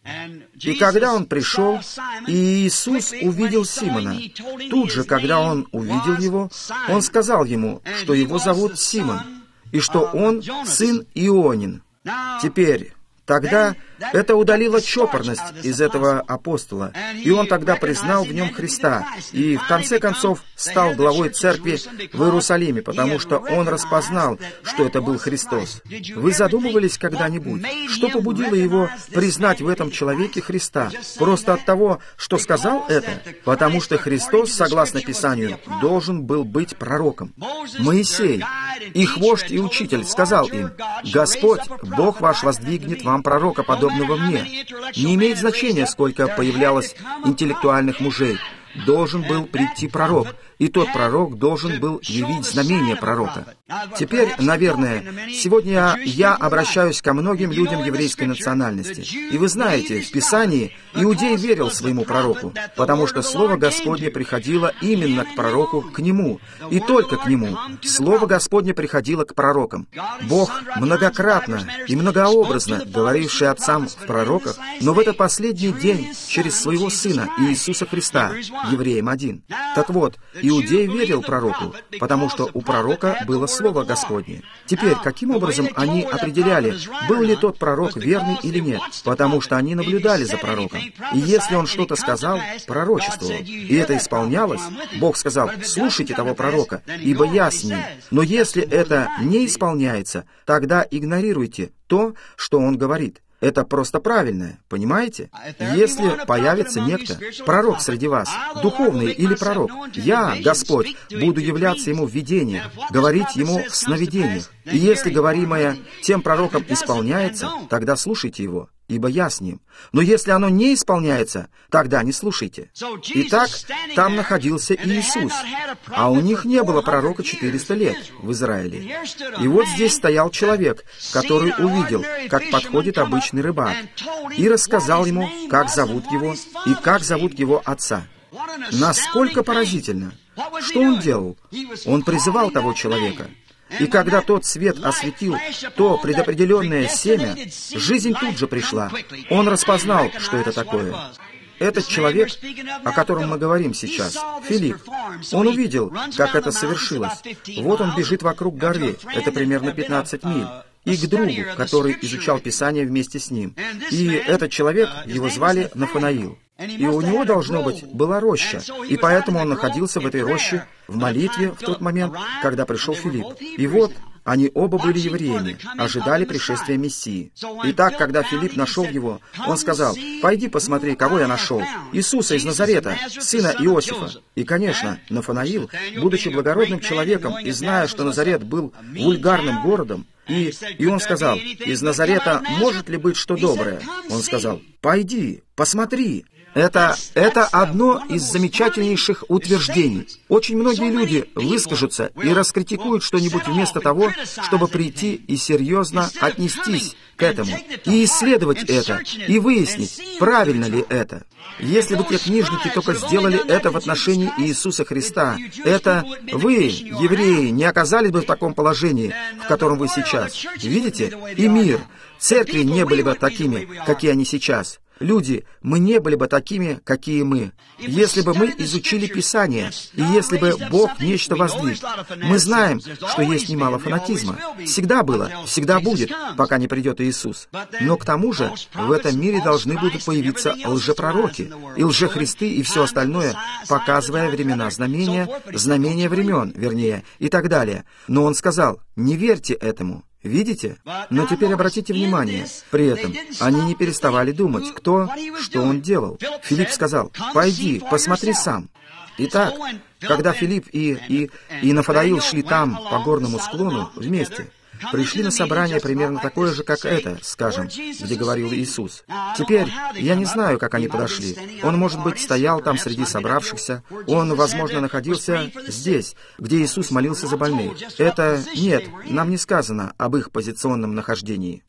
Speaker 1: И когда он пришел, и Иисус увидел Симона, тут же, когда он увидел его, он сказал ему, что его зовут Симон, и что он сын Ионин. Теперь, тогда это удалило чопорность из этого апостола, и он тогда признал в нем Христа, и в конце концов стал главой церкви в Иерусалиме, потому что он распознал, что это был Христос. Вы задумывались когда-нибудь, что побудило его признать в этом человеке Христа? Просто от того, что сказал это? Потому что Христос, согласно Писанию, должен был быть пророком. Моисей, их вождь и учитель, сказал им: «Господь, Бог ваш воздвигнет вам пророка, подобного мне». Не имеет значения, сколько появлялось интеллектуальных мужей. Должен был прийти пророк, и тот пророк должен был явить знамение пророка. Теперь, наверное, сегодня я обращаюсь ко многим людям еврейской национальности. И вы знаете, в Писании Иудей верил своему пророку, потому что Слово Господне приходило именно к пророку, к нему, и только к нему. Слово Господне приходило к пророкам. Бог многократно и многообразно говоривший отцам в пророках, но в этот последний день через своего Сына Иисуса Христа, Евреям 1. Так вот, Иудей верил пророку, потому что у пророка было Слово Господне. Теперь, каким образом они определяли, был ли тот пророк верный или нет? Потому что они наблюдали за пророком. И если он что-то сказал, пророчествовал, и это исполнялось, Бог сказал: «Слушайте того пророка, ибо я с ним». Но если это не исполняется, тогда игнорируйте то, что он говорит. Это просто правильное, понимаете? Если появится некто, пророк среди вас, духовный или пророк, я, Господь, буду являться ему в видениях, говорить ему в сновидениях. И если говоримое тем пророком исполняется, тогда слушайте его, ибо я с ним. Но если оно не исполняется, тогда не слушайте. Итак, там находился Иисус, а у них не было пророка 400 лет в Израиле. И вот здесь стоял человек, который увидел, как подходит обычный рыбак, и рассказал ему, как зовут его и как зовут его отца. Насколько поразительно! Что он делал? Он призывал того человека. И когда тот свет осветил то предопределенное семя, жизнь тут же пришла. Он распознал, что это такое. Этот человек, о котором мы говорим сейчас, Филипп, он увидел, как это совершилось. Вот он бежит вокруг горы, это примерно 15 миль, и к другу, который изучал Писание вместе с ним. И этот человек, его звали Нафанаил. И у него, должно быть, была роща, и поэтому он находился в этой роще в молитве в тот момент, когда пришел Филипп. И вот они оба были евреями, ожидали пришествия Мессии. Итак, когда Филипп нашел его, он сказал: «Пойди посмотри, кого я нашел. Иисуса из Назарета, сына Иосифа». И, конечно, Нафанаил, будучи благородным человеком и зная, что Назарет был вульгарным городом, и он сказал: «Из Назарета может ли быть что доброе?» Он сказал: «Пойди, посмотри». Это одно из замечательнейших утверждений. Очень многие люди выскажутся и раскритикуют что-нибудь вместо того, чтобы прийти и серьезно отнестись к этому, и исследовать это, и выяснить, правильно ли это. Если бы те книжники только сделали это в отношении Иисуса Христа, это вы, евреи, не оказались бы в таком положении, в котором вы сейчас. Видите? И мир, церкви не были бы такими, какие они сейчас. Люди, мы не были бы такими, какие мы, если бы мы изучили Писание, и если бы Бог нечто воздвиг. Мы знаем, что есть немало фанатизма. Всегда было, всегда будет, пока не придет Иисус. Но к тому же в этом мире должны будут появиться лжепророки и лжехристы и все остальное, показывая времена знамения времен, вернее, и так далее. Но он сказал: не верьте этому. Видите? Но теперь обратите внимание, при этом они не переставали думать, что он делал. Филипп сказал: «Пойди, посмотри сам». Итак, когда Филипп и Нафанаил шли там, по горному склону, вместе, пришли на собрание примерно такое же, как это, скажем, где говорил Иисус. Теперь, я не знаю, как они подошли. Он, может быть, стоял там среди собравшихся. Он, возможно, находился здесь, где Иисус молился за больных. Нет, нам не сказано об их позиционном нахождении.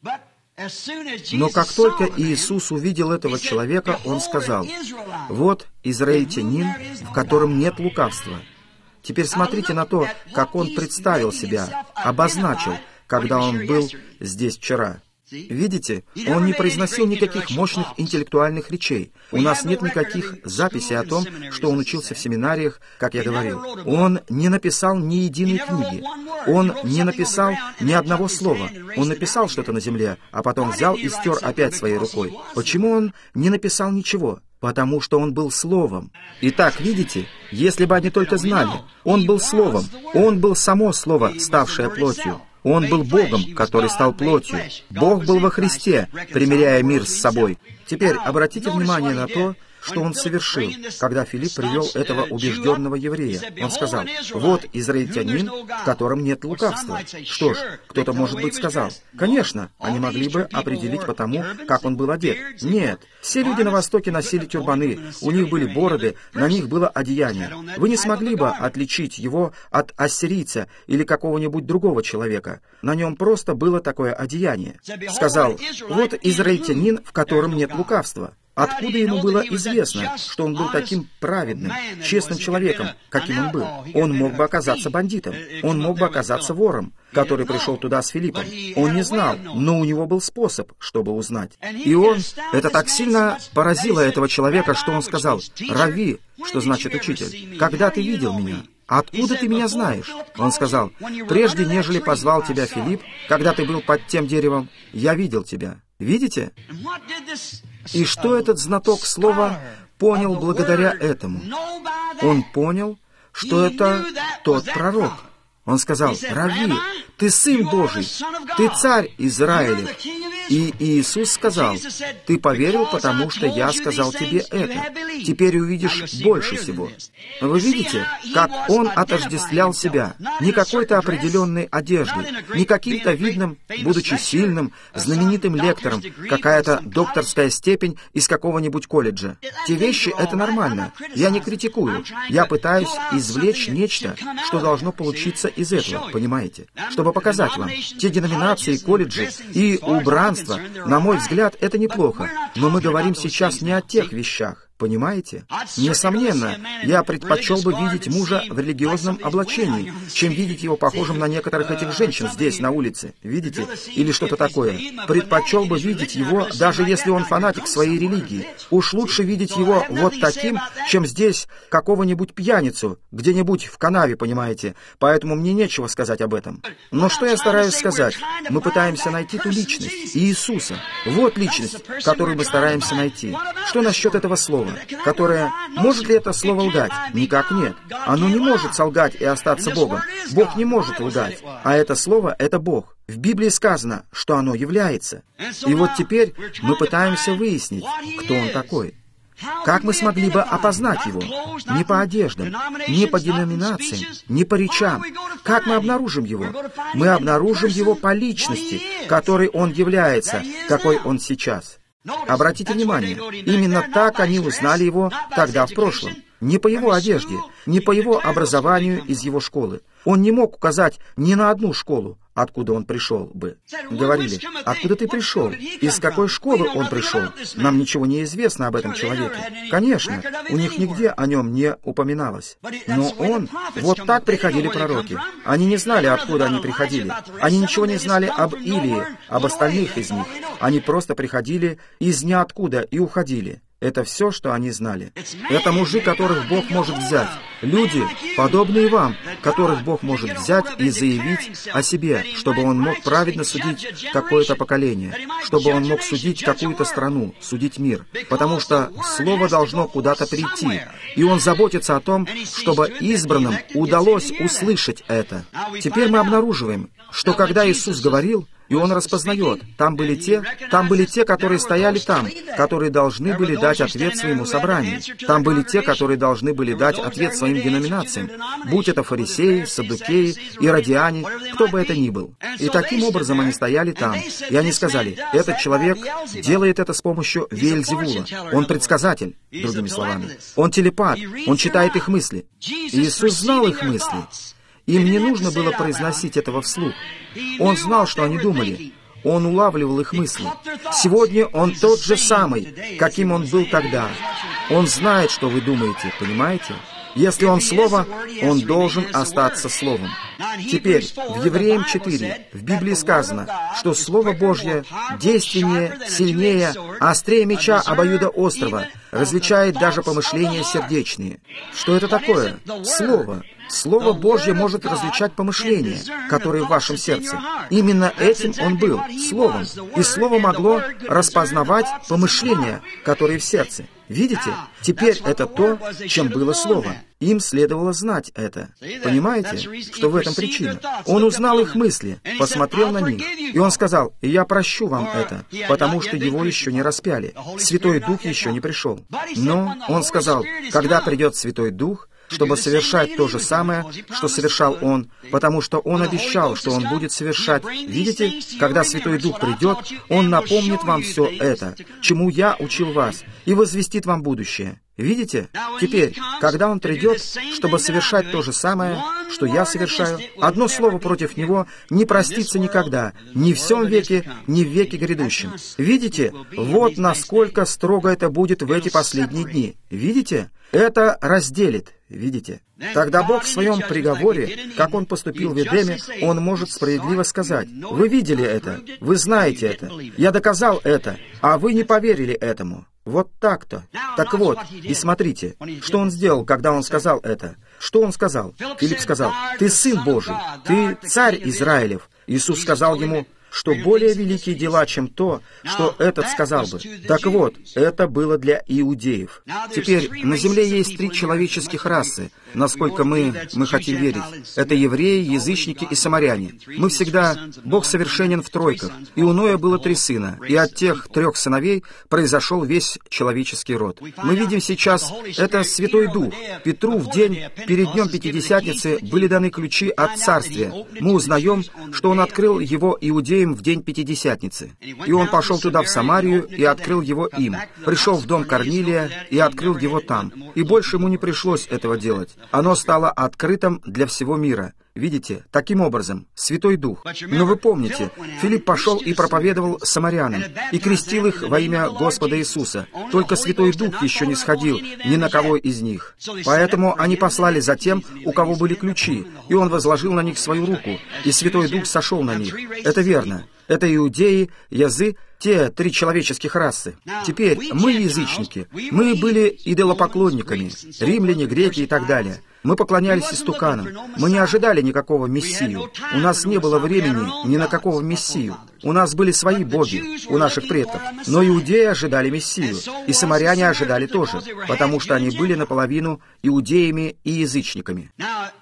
Speaker 1: Но как только Иисус увидел этого человека, Он сказал: «Вот израильтянин, в котором нет лукавства». Теперь смотрите на то, как Он представил себя, обозначил, когда Он был здесь вчера. Видите, он не произносил никаких мощных интеллектуальных речей. У нас нет никаких записей о том, что он учился в семинариях, как я говорил. Он не написал ни единой книги. Он не написал ни одного слова. Он написал что-то на земле, а потом взял и стер опять своей рукой. Почему он не написал ничего? Потому что он был Словом. Итак, видите, если бы они только знали, он был Словом, он был само Слово, ставшее плотью. Он был Богом, который стал плотью. Бог был во Христе, примиряя мир с собой. Теперь обратите внимание на то, что он совершил, когда Филипп привел этого убежденного еврея. Он сказал: «Вот израильтянин, в котором нет лукавства». Что ж, кто-то, может быть, сказал: «Конечно, они могли бы определить по тому, как он был одет». Нет, все люди на Востоке носили тюрбаны, у них были бороды, на них было одеяние. Вы не смогли бы отличить его от ассирийца или какого-нибудь другого человека. На нем просто было такое одеяние. Сказал: «Вот израильтянин, в котором нет лукавства». Откуда ему было известно, что он был таким праведным, честным человеком, каким он был? Он мог бы оказаться бандитом, он мог бы оказаться вором, который пришел туда с Филиппом. Он не знал, но у него был способ, чтобы узнать. И это так сильно поразило этого человека, что он сказал: «Рави», что значит учитель, «когда ты видел меня?» «Откуда ты меня знаешь?» Он сказал: «Прежде, нежели позвал тебя Филипп, когда ты был под тем деревом, я видел тебя». Видите? И что этот знаток слова понял благодаря этому? Он понял, что это тот пророк. Он сказал: «Рави, ты Сын Божий, ты Царь Израиля». И Иисус сказал: «Ты поверил, потому что я сказал тебе это. Теперь увидишь больше всего». Вы видите, как он отождествлял себя не какой-то определенной одеждой, не каким-то видным, будучи сильным, знаменитым лектором, какая-то докторская степень из какого-нибудь колледжа. Те вещи — это нормально. Я не критикую. Я пытаюсь извлечь нечто, что должно получиться из этого, понимаете? Чтобы показать вам, те деноминации, колледжи и убранства, на мой взгляд, это неплохо, но мы говорим сейчас не о тех вещах, понимаете? Несомненно, я предпочел бы видеть мужа в религиозном облачении, чем видеть его похожим на некоторых этих женщин здесь, на улице, видите? Или что-то такое. Предпочел бы видеть его, даже если он фанатик своей религии. Уж лучше видеть его вот таким, чем здесь какого-нибудь пьяницу, где-нибудь в канаве, понимаете? Поэтому мне нечего сказать об этом. Но что я стараюсь сказать? Мы пытаемся найти ту личность, Иисуса. Вот личность, которую мы стараемся найти. Что насчет этого слова, которое... Может ли это слово лгать? Никак нет. Оно не может солгать и остаться Богом. Бог не может лгать. А это слово — это Бог. В Библии сказано, что оно является. И вот теперь мы пытаемся выяснить, кто он такой. Как мы смогли бы опознать его? Не по одеждам, не по деноминациям, не по речам. Как мы обнаружим его? Мы обнаружим его по личности, которой он является, какой он сейчас. Обратите внимание, именно так они узнали его тогда в прошлом. Не по его одежде, не по его образованию из его школы. Он не мог указать ни на одну школу, откуда он пришел бы. Говорили: «Откуда ты пришел? Из какой школы он пришел?» Нам ничего не известно об этом человеке. Конечно, у них нигде о нем не упоминалось. Но вот так приходили пророки. Они не знали, откуда они приходили. Они ничего не знали об Илии, об остальных из них. Они просто приходили из ниоткуда и уходили. Это все, что они знали. Это мужи, которых Бог может взять. Люди, подобные вам, которых Бог может взять и заявить о себе, чтобы Он мог праведно судить какое-то поколение, чтобы Он мог судить какую-то страну, судить мир. Потому что Слово должно куда-то прийти, и Он заботится о том, чтобы избранным удалось услышать это. Теперь мы обнаруживаем, что когда Иисус говорил, и он распознает, там были те, которые стояли там, которые должны были дать ответ своему собранию. Там были те, которые должны были дать ответ своим деноминациям, будь это фарисеи, саддукеи, иродиане, кто бы это ни был. И таким образом они стояли там. И они сказали: «Этот человек делает это с помощью Веельзевула. Он предсказатель», другими словами. Он телепат, он читает их мысли. Иисус знал их мысли. Им не нужно было произносить этого вслух. Он знал, что они думали. Он улавливал их мысли. Сегодня Он тот же самый, каким Он был тогда. Он знает, что вы думаете, понимаете? Если Он Слово, Он должен остаться Словом. Теперь, в Евреям 4 в Библии сказано, что Слово Божье действеннее, сильнее, острее меча обоюдоострого, различает даже помышления сердечные. Что это такое? Слово. Слово Божье может различать помышления, которые в вашем сердце. Именно этим Он был, Словом. И Слово могло распознавать помышления, которые в сердце. Видите? Теперь это то, чем было Слово. Им следовало знать это. Понимаете, что в этом причина? Он узнал их мысли, посмотрел на них, и Он сказал: «Я прощу вам это, потому что его еще не распяли. Святой Дух еще не пришел». Но Он сказал: «Когда придет Святой Дух, чтобы совершать то же самое, что совершал Он, потому что Он обещал, что Он будет совершать. Видите, когда Святой Дух придет, Он напомнит вам все это, чему Я учил вас, и возвестит вам будущее». Видите? Теперь, когда Он придет, чтобы совершать то же самое, что Я совершаю, одно слово против Него не простится никогда, ни в сем веке, ни в веке грядущем. Видите? Вот насколько строго это будет в эти последние дни. Видите? Это разделит. Видите? Тогда Бог в своем приговоре, как Он поступил в Эдеме, Он может справедливо сказать: «Вы видели это, вы знаете это, я доказал это, а вы не поверили этому». Вот так-то. Так вот, и смотрите, что Он сделал, когда Он сказал это. Что Он сказал? Филипп сказал: «Ты Сын Божий, ты Царь Израилев». Иисус сказал ему, что более великие дела, чем то, что этот сказал бы. Так вот, это было для иудеев. Теперь, на земле есть 3 человеческих расы, насколько мы хотим верить. Это евреи, язычники и самаряне. Мы всегда... Бог совершенен в тройках. И у Ноя было 3 сына, и от тех 3 сыновей произошел весь человеческий род. Мы видим сейчас, это Святой Дух. Петру в день перед Днем Пятидесятницы были даны ключи от Царствия. Мы узнаем, что он открыл его иудеям в день Пятидесятницы. И он пошел туда, в Самарию, и открыл его им. Пришел в дом Корнилия и открыл его там. И больше ему не пришлось этого делать. Оно стало открытым для всего мира. Видите, таким образом, Святой Дух. Но вы помните, Филипп пошел и проповедовал самарянам, и крестил их во имя Господа Иисуса. Только Святой Дух еще не сходил ни на кого из них. Поэтому они послали за тем, у кого были ключи, и он возложил на них свою руку, и Святой Дух сошел на них. Это верно. Это иудеи, язы, те 3 человеческих расы. Теперь мы язычники. Мы были идолопоклонниками, римляне, греки и так далее. Мы поклонялись истуканам. Мы не ожидали никакого мессию. У нас не было времени ни на какого мессию. У нас были свои боги, у наших предков. Но иудеи ожидали мессию, и самаряне ожидали тоже, потому что они были наполовину иудеями и язычниками.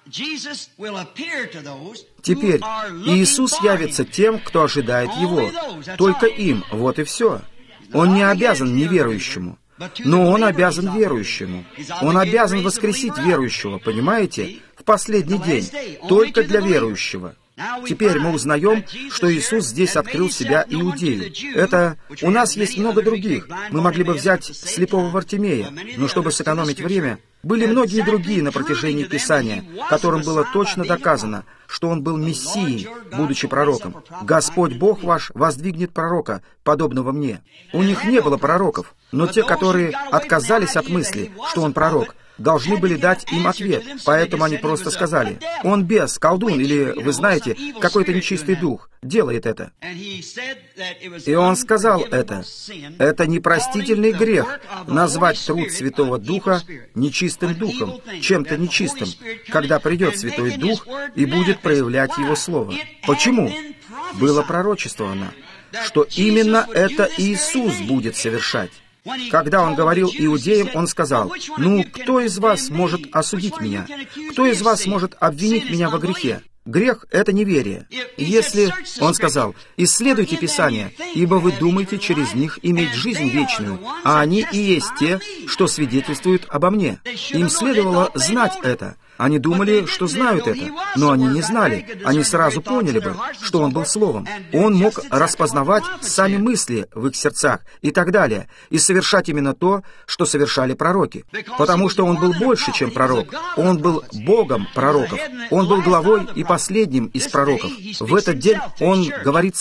Speaker 1: Теперь Иисус явится тем, кто ожидает Его. Только им, вот и все. Он не обязан неверующему. Но Он обязан верующему. Он обязан воскресить верующего, понимаете, в последний день, только для верующего. Теперь мы узнаем, что Иисус здесь открыл себя иудею. Это... У нас есть много других. Мы могли бы взять слепого Вартимея, но чтобы сэкономить время, были многие другие на протяжении Писания, которым было точно доказано, что он был Мессией, будучи пророком. «Господь Бог ваш воздвигнет пророка, подобного мне». У них не было пророков, но те, которые отказались от мысли, что он пророк, должны были дать им ответ, поэтому они просто сказали: «Он бес, колдун, или, вы знаете, какой-то нечистый дух делает это». И он сказал это. Это непростительный грех назвать труд Святого Духа нечистым духом, чем-то нечистым, когда придет Святой Дух и будет проявлять Его Слово. Почему? Было пророчествовано, что именно это Иисус будет совершать. Когда Он говорил иудеям, Он сказал: «Ну, кто из вас может осудить меня? Кто из вас может обвинить меня во грехе? Грех — это неверие. И если, Он сказал, исследуйте Писания, ибо вы думаете через них иметь жизнь вечную, а они и есть те, что свидетельствуют обо мне». Им следовало знать это. Они думали, что знают это, но они не знали. Они сразу поняли бы, что Он был Словом. Он мог распознавать сами мысли в их сердцах и так далее, и совершать именно то, что совершали пророки. Потому что Он был больше, чем пророк. Он был Богом пророков. Он был главой и последним из пророков. В этот день Он говорит сам,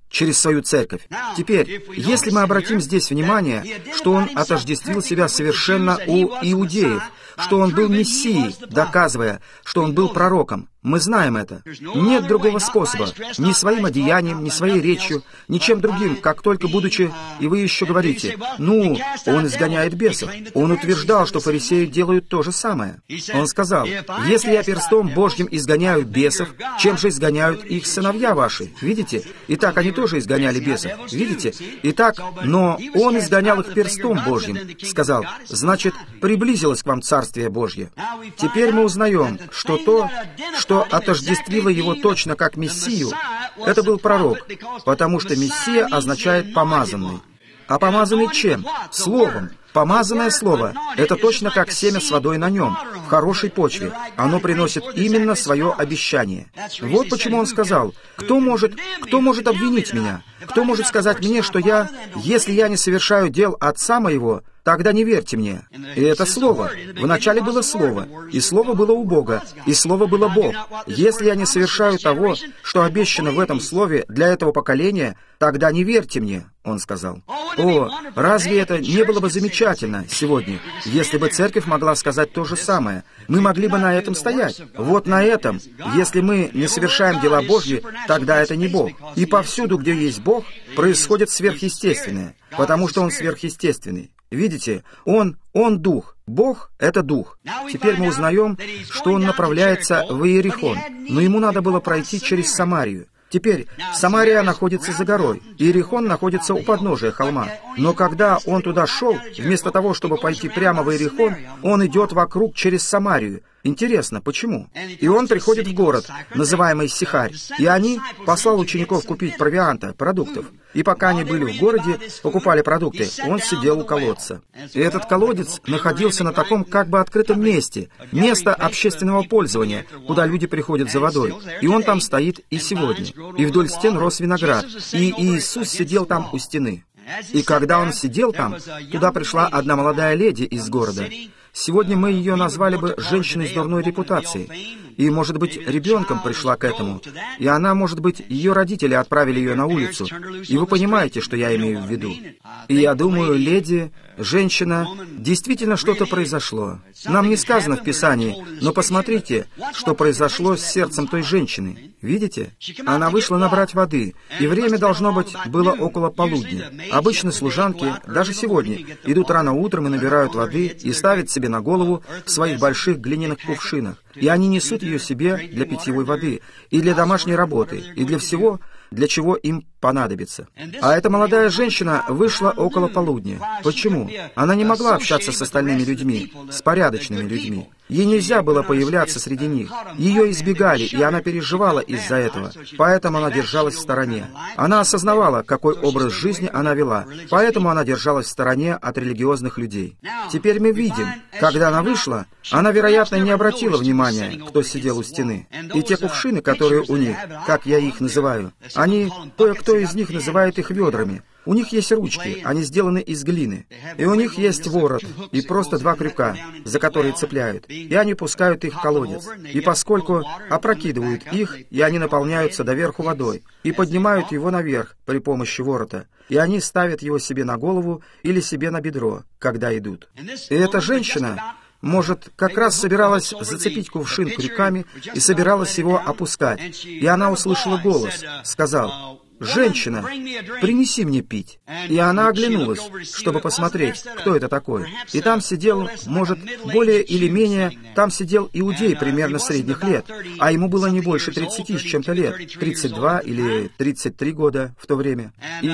Speaker 1: через свою церковь. Теперь, если мы обратим здесь внимание, что он отождествил себя совершенно у иудеев, что он был Мессией, доказывая, что он был пророком. Мы знаем это. Нет другого способа, ни своим одеянием, ни своей речью, ничем другим, как только будучи, и вы еще говорите, он изгоняет бесов. Он утверждал, что фарисеи делают то же самое. Он сказал, если я перстом Божьим изгоняю бесов, чем же изгоняют их сыновья ваши? Видите? Итак, они тоже изгоняли бесов. Видите? Итак, но он изгонял их перстом Божьим. Сказал, значит, приблизилось к вам Царствие Божье. Теперь мы узнаем, что то, что отождествило его точно как Мессию, это был пророк, потому что Мессия означает «помазанный». А помазанный чем? Словом. Помазанное слово — это точно как семя с водой на нем, в хорошей почве. Оно приносит именно свое обещание. Вот почему он сказал, кто может обвинить меня? Кто может сказать мне, что если я не совершаю дел Отца моего, тогда не верьте мне. И это Слово. Вначале было Слово, и Слово было у Бога, и Слово было Бог. Если я не совершаю того, что обещано в этом Слове для этого поколения, тогда не верьте мне, он сказал. О, разве это не было бы замечательно сегодня, если бы церковь могла сказать то же самое? Мы могли бы на этом стоять. Вот на этом. Если мы не совершаем дела Божьи, тогда это не Бог. И повсюду, где есть Бог, происходит сверхъестественное, потому что Он сверхъестественный. Видите, Он Дух. Бог — это Дух. Теперь мы узнаем, что Он направляется в Иерихон, но Ему надо было пройти через Самарию. Теперь Самария находится за горой, Иерихон находится у подножия холма. Но когда он туда шел, вместо того, чтобы пойти прямо в Иерихон, он идет вокруг через Самарию. Интересно, почему? И он приходит в город, называемый Сихарь, и они послал учеников купить провианта, продуктов. И пока они были в городе, покупали продукты, он сидел у колодца. И этот колодец находился на таком как бы открытом месте, место общественного пользования, куда люди приходят за водой. И он там стоит и сегодня. И вдоль стен рос виноград, и Иисус сидел там у стены. И когда он сидел там, туда пришла одна молодая леди из города. Сегодня мы ее назвали бы женщиной с дурной репутацией. И, может быть, ребенком пришла к этому. И она, может быть, ее родители отправили ее на улицу. И вы понимаете, что я имею в виду. И я думаю, леди, женщина, действительно что-то произошло. Нам не сказано в Писании, но посмотрите, что произошло с сердцем той женщины. Видите? Она вышла набрать воды, и время, должно быть, было около полудня. Обычно служанки, даже сегодня, идут рано утром и набирают воды и ставят себе на голову в своих больших глиняных кувшинах. И они несут ее себе для питьевой воды, и для домашней работы, и для всего, для чего им понадобится. А эта молодая женщина вышла около полудня. Почему? Она не могла общаться с остальными людьми, с порядочными людьми. Ей нельзя было появляться среди них. Ее избегали, и она переживала из-за этого. Поэтому она держалась в стороне. Она осознавала, какой образ жизни она вела. Поэтому она держалась в стороне от религиозных людей. Теперь мы видим, когда она вышла, она, вероятно, не обратила внимания, кто сидел у стены. И те кувшины, которые у них, как я их называю, кое-кто из них называет их ведрами. У них есть ручки, они сделаны из глины. И у них есть ворот, и просто два крюка, за которые цепляют. И они пускают их в колодец. И поскольку опрокидывают их, и они наполняются доверху водой, и поднимают его наверх при помощи ворота. И они ставят его себе на голову или себе на бедро, когда идут. И эта женщина, может, как раз собиралась зацепить кувшин крюками и собиралась его опускать. И она услышала голос, сказал: «Женщина, принеси мне пить». И она оглянулась, чтобы посмотреть, кто это такой. И там сидел, может, более или менее, там сидел иудей примерно средних лет, а ему было не больше 30 с чем-то лет, 32 или 33 года в то время.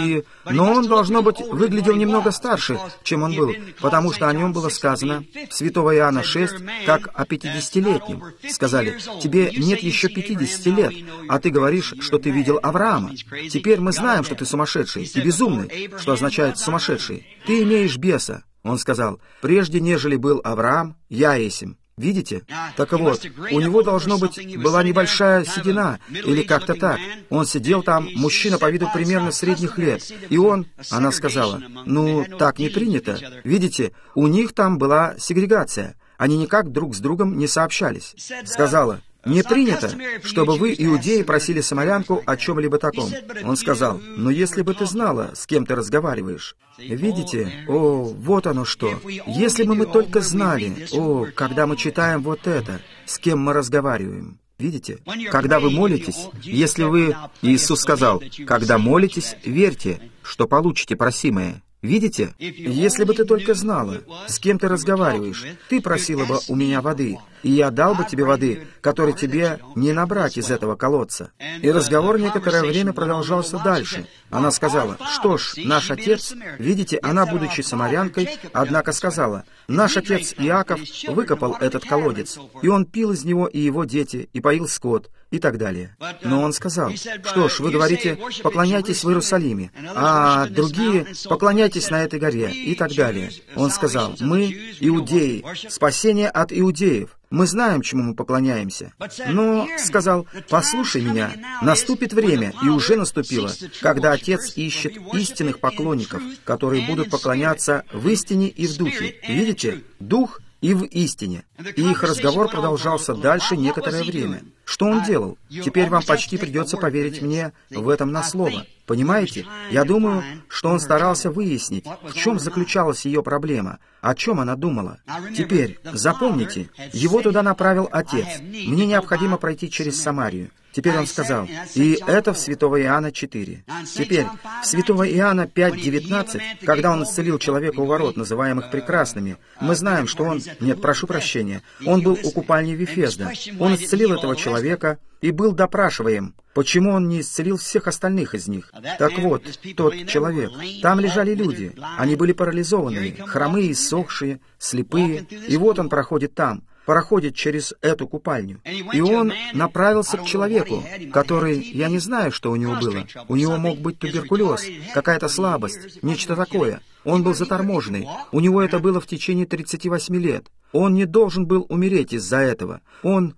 Speaker 1: Но он, должно быть, выглядел немного старше, чем он был, потому что о нем было сказано в Святого Иоанна 6, как о 50-летнем. Сказали: «Тебе нет еще 50 лет, а ты говоришь, что ты видел Авраама». Теперь мы знаем, что ты сумасшедший и безумный, что означает «сумасшедший». Ты имеешь беса. Он сказал: «Прежде, нежели был Авраам, я есмь». Видите? Так вот, у него, должно быть, была небольшая седина, или как-то так. Он сидел там, мужчина по виду примерно средних лет, и она сказала: так не принято. Видите, у них там была сегрегация. Они никак друг с другом не сообщались. Сказала: Не принято, чтобы вы, иудеи, просили самарянку о чем-либо таком. Он сказал: но если бы ты знала, с кем ты разговариваешь. Видите? О, вот оно что. Если бы мы только знали, когда мы читаем вот это, с кем мы разговариваем. Видите? Когда вы молитесь, если вы... Иисус сказал: когда молитесь, верьте, что получите просимое. Видите? Если бы ты только знала, с кем ты разговариваешь, ты просила бы у меня воды, и я дал бы тебе воды, которой тебе не набрать из этого колодца. И разговор некоторое время продолжался дальше. Она сказала: что ж, наш отец, видите, она, будучи самарянкой, однако сказала: наш отец Иаков выкопал этот колодец, и он пил из него и его дети, и поил скот, и так далее. Но он сказал: что ж, вы говорите, поклоняйтесь в Иерусалиме, а другие поклоняйтесь на этой горе, и так далее. Он сказал: мы, иудеи, спасение от иудеев. Мы знаем, чему мы поклоняемся. Но, сказал, послушай меня, наступит время, и уже наступило, когда Отец ищет истинных поклонников, которые будут поклоняться в истине и в духе. Видите? Дух и в истине. И их разговор продолжался дальше некоторое время. Что он делал? Теперь вам почти придется поверить мне в этом на слово. Понимаете? Я думаю, что он старался выяснить, в чем заключалась ее проблема, о чем она думала. Теперь, запомните, его туда направил Отец. Мне необходимо пройти через Самарию. Теперь он сказал, и это в Святого Иоанна 4. Теперь, в Святого Иоанна 5:19, когда он исцелил человека у ворот, называемых прекрасными, мы знаем, что он... Нет, прошу прощения. Он был у купальни Вифезда. Он исцелил этого человека и был допрашиваем, почему он не исцелил всех остальных из них. Так вот, тот человек. Там лежали люди. Они были парализованные, хромые, иссохшие, слепые. И вот он проходит там, проходит через эту купальню. И он направился к человеку, который, я не знаю, что у него было. У него мог быть туберкулез, какая-то слабость, нечто такое. Он был заторможенный. У него это было в течение 38 лет. Он не должен был умереть из-за этого. Он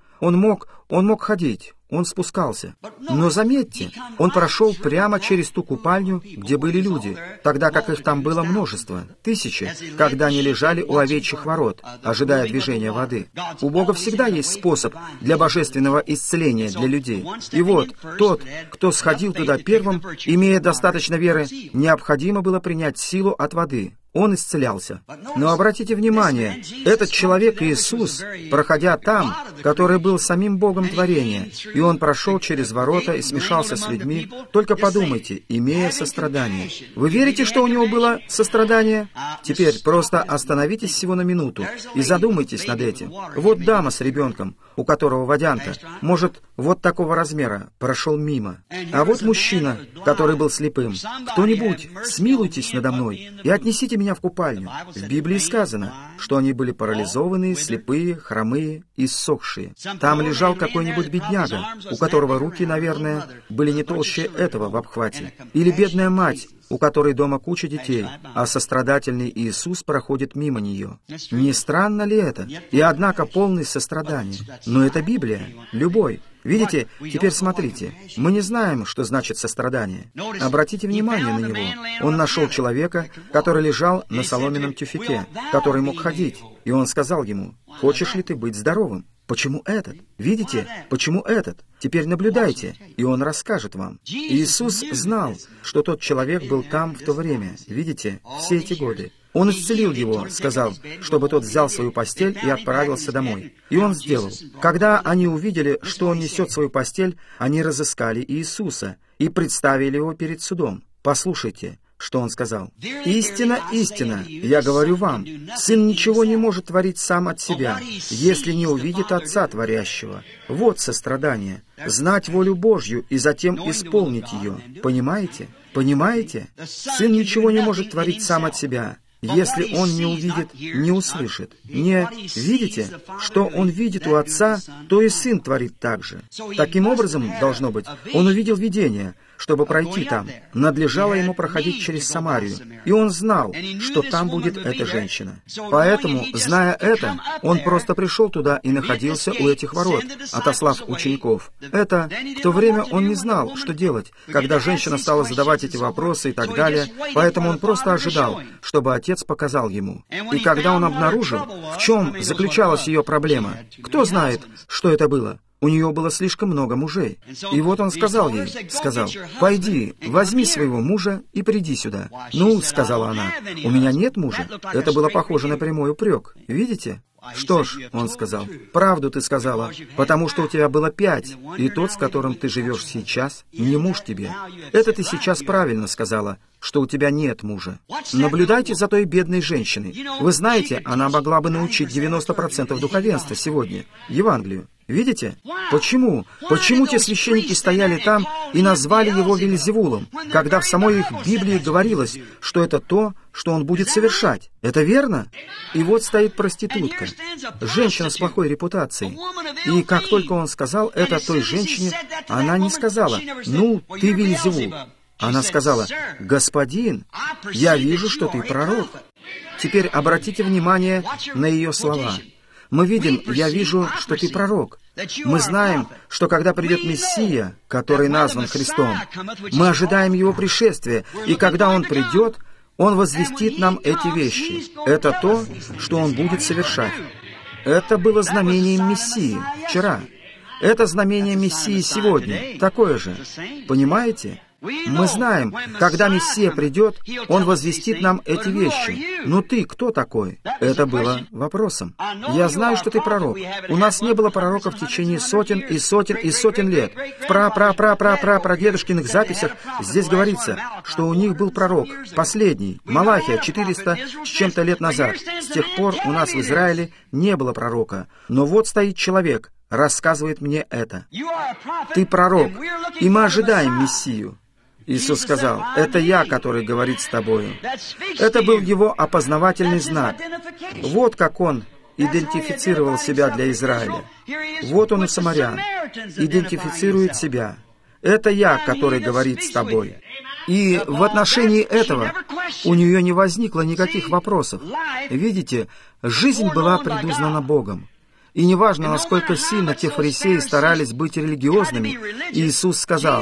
Speaker 1: мог ходить. Он спускался. Но заметьте, он прошел прямо через ту купальню, где были люди, тогда как их там было множество, тысячи, когда они лежали у овечьих ворот, ожидая движения воды. У Бога всегда есть способ для божественного исцеления для людей. И вот, тот, кто сходил туда первым, имея достаточно веры, необходимо было принять силу от воды. Он исцелялся. Но обратите внимание, этот человек Иисус, проходя там, который был самим Богом творения, и он прошел через ворота и смешался с людьми, только подумайте, имея сострадание. Вы верите, что у него было сострадание? Теперь просто остановитесь всего на минуту и задумайтесь над этим. Вот дама с ребенком, у которого водянка, может, вот такого размера, прошел мимо. А вот мужчина, который был слепым. Кто-нибудь, смилуйтесь надо мной и отнесите меня в купальню. В Библии сказано, что они были парализованные, слепые, хромые, иссохшие. Там лежал какой-нибудь бедняга, у которого руки, наверное, были не толще этого в обхвате. Или бедная мать, у которой дома куча детей, а сострадательный Иисус проходит мимо нее. Не странно ли это? И однако полный сострадания. Но это Библия, любой. Видите, теперь смотрите, мы не знаем, что значит сострадание. Обратите внимание на него. Он нашел человека, который лежал на соломенном тюфяке, который мог ходить, и он сказал ему, «Хочешь ли ты быть здоровым?» Почему этот? Видите, почему этот? Теперь наблюдайте, и он расскажет вам. Иисус знал, что тот человек был там в то время, видите, все эти годы. Он исцелил его, сказал, чтобы тот взял свою постель и отправился домой. И он сделал. Когда они увидели, что он несет свою постель, они разыскали Иисуса и представили его перед судом. Послушайте, что он сказал. «Истина, истина, я говорю вам, Сын ничего не может творить сам от себя, если не увидит Отца Творящего. Вот сострадание, знать волю Божью и затем исполнить ее. Понимаете? Понимаете? Сын ничего не может творить сам от себя, если он не увидит, не услышит. Не видите, что он видит у Отца, то и Сын творит так же. Таким образом, должно быть, он увидел видение, чтобы пройти там. Надлежало ему проходить через Самарию, и он знал, что там будет эта женщина. Поэтому, зная это, он просто пришел туда и находился у этих ворот, отослав учеников. Это, в то время он не знал, что делать, когда женщина стала задавать эти вопросы и так далее, поэтому он просто ожидал, чтобы Отец показал ему. И когда он обнаружил, в чем заключалась ее проблема, кто знает, что это было? У нее было слишком много мужей. И вот он сказал ей, «Пойди, возьми своего мужа и приди сюда». «Ну, — сказала она, — у меня нет мужа». Это было похоже на прямой упрек. Видите? «Что ж, — он сказал, — правду ты сказала, потому что у тебя было 5, и тот, с которым ты живешь сейчас, не муж тебе. Это ты сейчас правильно сказала, что у тебя нет мужа. Наблюдайте за той бедной женщиной. Вы знаете, она могла бы научить 90% духовенства сегодня, Евангелию. Видите? Почему? Почему те священники стояли там и назвали его Вельзевулом, когда в самой их Библии говорилось, что это то, что он будет совершать? Это верно? И вот стоит проститутка, женщина с плохой репутацией. И как только он сказал это той женщине, она не сказала: «Ну, ты Вельзевул». Она сказала: «Господин, я вижу, что ты пророк». Теперь обратите внимание на ее слова. Мы видим, я вижу, что ты пророк. Мы знаем, что когда придет Мессия, который назван Христом, мы ожидаем Его пришествия, и когда Он придет, Он возвестит нам эти вещи. Это то, что Он будет совершать. Это было знамением Мессии вчера. Это знамение Мессии сегодня, такое же. Понимаете? Мы знаем, когда Мессия придет, Он возвестит нам эти вещи. Но ты кто такой? Это было вопросом. Я знаю, что ты пророк. У нас не было пророка в течение сотен и сотен и сотен лет. В прадедушкиных записях здесь говорится, что у них был пророк, последний, Малахия, 400 с чем-то лет назад. С тех пор у нас в Израиле не было пророка. Но вот стоит человек, рассказывает мне это. Ты пророк, и мы ожидаем Мессию. Иисус сказал: «Это я, который говорит с тобою». Это был Его опознавательный знак. Вот как Он идентифицировал себя для Израиля. Вот Он и самарян идентифицирует себя. «Это я, который говорит с тобой». И в отношении этого у нее не возникло никаких вопросов. Видите, жизнь была предузнана Богом. И неважно, насколько сильно те фарисеи старались быть религиозными, Иисус сказал: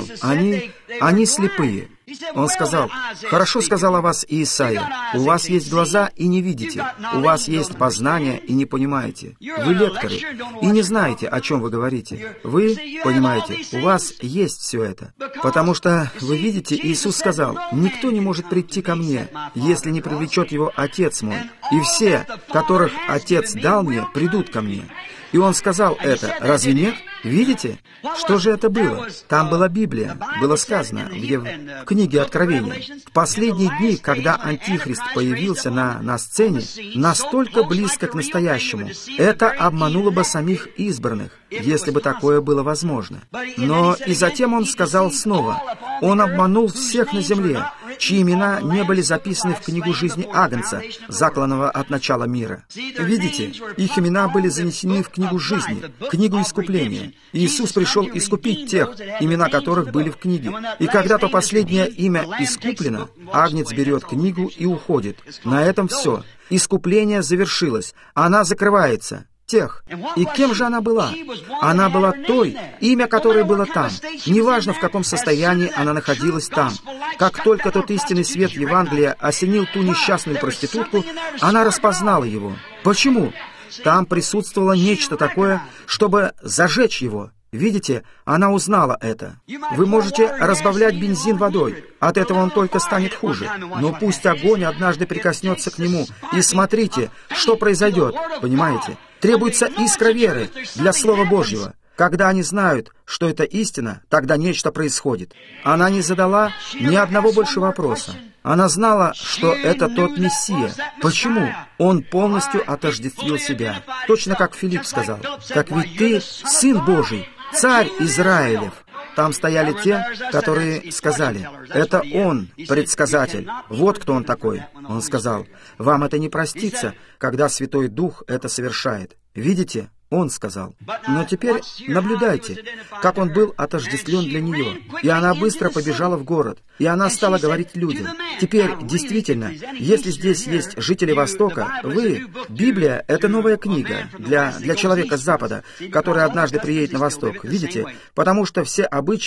Speaker 1: они слепые. Он сказал: «Хорошо сказал о вас Иисайя, у вас есть глаза и не видите, у вас есть познание и не понимаете. Вы лекторы и не знаете, о чем вы говорите. Вы понимаете, у вас есть все это. Потому что, вы видите, Иисус сказал: никто не может прийти ко мне, если не привлечет его Отец мой. И все, которых Отец дал мне, придут ко мне». И Он сказал это. Разве нет? Видите? Что же это было? Там была Библия. Было сказано в книге Откровения. В последние дни, когда Антихрист появился на сцене, настолько близко к настоящему, это обмануло бы самих избранных, если бы такое было возможно. Но и затем Он сказал снова: Он обманул всех на земле, чьи имена не были записаны в книгу жизни Агнца, закланного от начала мира. Видите, их имена были занесены в книгу жизни, книгу искупления. Иисус пришел искупить тех, имена которых были в книге. И когда то последнее имя искуплено, Агнец берет книгу и уходит. На этом все. Искупление завершилось. Она закрывается. Тех. И кем же она была? Она была той, имя которой было там. Неважно, в каком состоянии она находилась там. Как только тот истинный свет Евангелия осенил ту несчастную проститутку, она распознала его. Почему? Там присутствовало нечто такое, чтобы зажечь его. Видите, она узнала это. Вы можете разбавлять бензин водой, от этого он только станет хуже. Но пусть огонь однажды прикоснется к нему, и смотрите, что произойдет, понимаете? Требуется искра веры для Слова Божьего. Когда они знают, что это истина, тогда нечто происходит. Она не задала ни одного больше вопроса. Она знала, что это тот Мессия. Почему? Он полностью отождествил себя. Точно как Филипп сказал: «Так ведь ты Сын Божий, Царь Израилев». Там стояли те, которые сказали: «Это Он, предсказатель. Вот кто Он такой». Он сказал: «Вам это не простится, когда Святой Дух это совершает». Видите? Он сказал. Но теперь наблюдайте, как он был отождествлен для нее. И она быстро побежала в город, и она стала говорить людям. Теперь, действительно, если здесь есть жители Востока, Библия — это новая книга для человека с Запада, который однажды приедет на Восток. Видите? Потому что все обычаи,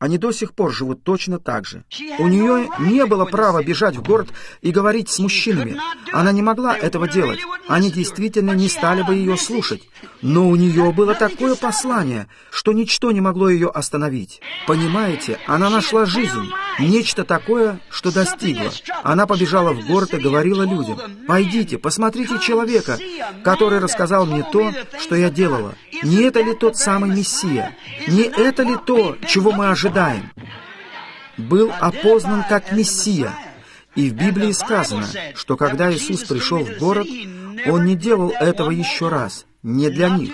Speaker 1: Они до сих пор живут точно так же. У нее не было права бежать в город и говорить с мужчинами. Она не могла этого делать. Они действительно не стали бы ее слушать. Но у нее было такое послание, что ничто не могло ее остановить. Понимаете, она нашла жизнь, нечто такое, что достигла. Она побежала в город и говорила людям: «Пойдите, посмотрите человека, который рассказал мне то, что я делала. Не это ли тот самый Мессия? Не это ли то, чего мы ожидаем?» Был опознан как Мессия. И в Библии сказано, что когда Иисус пришел в город, Он не делал этого еще раз, не для них.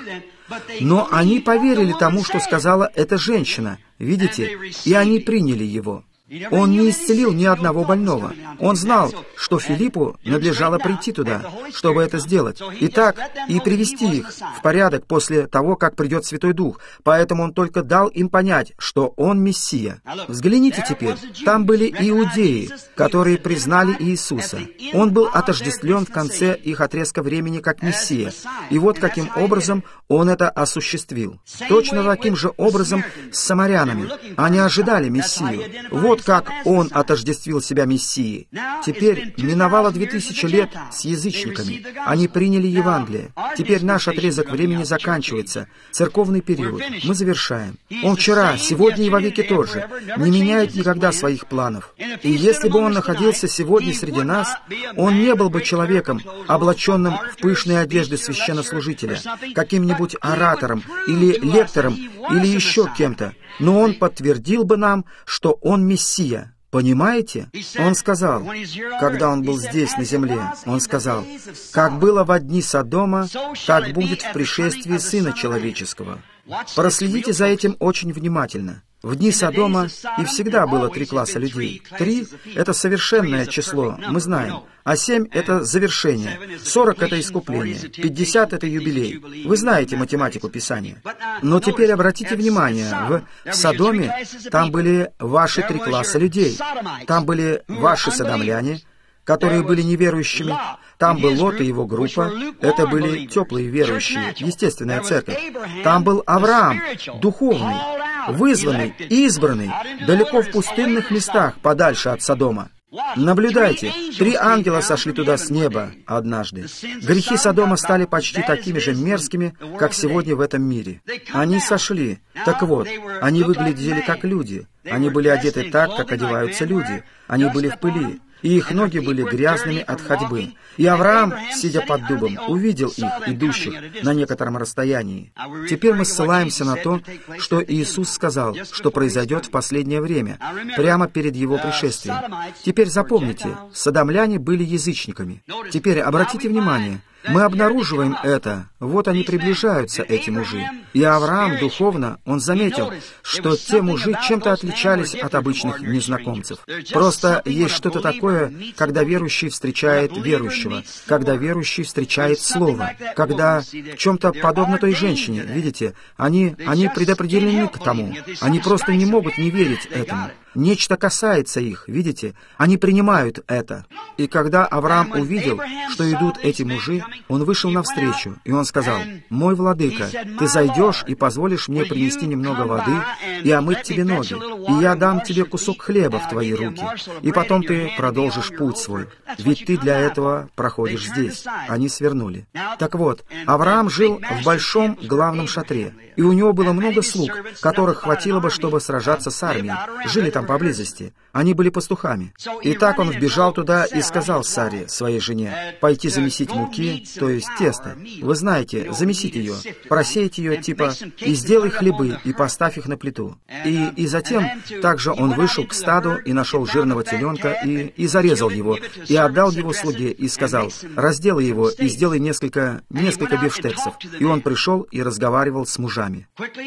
Speaker 1: Но они поверили тому, что сказала эта женщина, видите, и они приняли Его. Он не исцелил ни одного больного. Он знал, что Филиппу надлежало прийти туда, чтобы это сделать. Итак, и привести их в порядок после того, как придет Святой Дух. Поэтому он только дал им понять, что он Мессия. Взгляните теперь. Там были иудеи, которые признали Иисуса. Он был отождествлен в конце их отрезка времени как Мессия. И вот каким образом он это осуществил. Точно таким же образом с самарянами. Они ожидали Мессию. Вот как он отождествил себя Мессией. Теперь миновало 2000 лет с язычниками. Они приняли Евангелие. Теперь наш отрезок времени заканчивается. Церковный период. Мы завершаем. Он вчера, сегодня и вовеки тоже. Не меняет никогда своих планов. И если бы он находился сегодня среди нас, он не был бы человеком, облаченным в пышные одежды священнослужителя, каким-нибудь оратором или лектором или еще кем-то. Но он подтвердил бы нам, что он Мессия. Понимаете? Он сказал, когда он был здесь, на земле, он сказал: «Как было во дни Содома, так будет в пришествии Сына Человеческого». Проследите за этим очень внимательно. В дни Содома и всегда было 3 класса людей. 3 — это совершенное число, мы знаем. А 7 — это завершение. 40 — это искупление. 50 — это юбилей. Вы знаете математику Писания. Но теперь обратите внимание, в Содоме там были ваши 3 класса людей. Там были ваши содомляне, которые были неверующими. Там был Лот и его группа. Это были теплые верующие, естественная церковь. Там был Авраам, духовный, вызванный, избранный, далеко в пустынных местах, подальше от Содома. Наблюдайте, 3 ангела сошли туда с неба однажды. Грехи Содома стали почти такими же мерзкими, как сегодня в этом мире. Они сошли. Так вот, они выглядели как люди. Они были одеты так, как одеваются люди. Они были в пыли. И их ноги были грязными от ходьбы. И Авраам, сидя под дубом, увидел их, идущих на некотором расстоянии. Теперь мы ссылаемся на то, что Иисус сказал, что произойдет в последнее время, прямо перед Его пришествием. Теперь запомните, содомляне были язычниками. Теперь обратите внимание, мы обнаруживаем это. Вот они приближаются, эти мужи. И Авраам духовно, он заметил, что те мужи чем-то отличались от обычных незнакомцев. Просто есть что-то такое, когда верующий встречает верующего, когда верующий встречает Слово, когда в чем-то подобно той женщине, видите, они предопределены к тому. Они просто не могут не верить этому. Нечто касается их, видите? Они принимают это. И когда Авраам увидел, что идут эти мужи, он вышел навстречу, и он сказал: «Мой владыка, ты зайдешь и позволишь мне принести немного воды и омыть тебе ноги, и я дам тебе кусок хлеба в твои руки, и потом ты продолжишь путь свой, ведь ты для этого проходишь здесь». Они свернули. Так вот, Авраам жил в большом главном шатре, и у него было много слуг, которых хватило бы, чтобы сражаться с армией. Жили там поблизости. Они были пастухами. И так он вбежал туда и сказал Саре, своей жене, пойти замесить муки, то есть тесто. Вы знаете, замесить ее, просеять ее, типа, и сделай хлебы, и поставь их на плиту. И затем также он вышел к стаду и нашел жирного теленка и зарезал его, и отдал его слуге, и сказал: разделай его и сделай несколько бифштексов. И он пришел и разговаривал с мужами.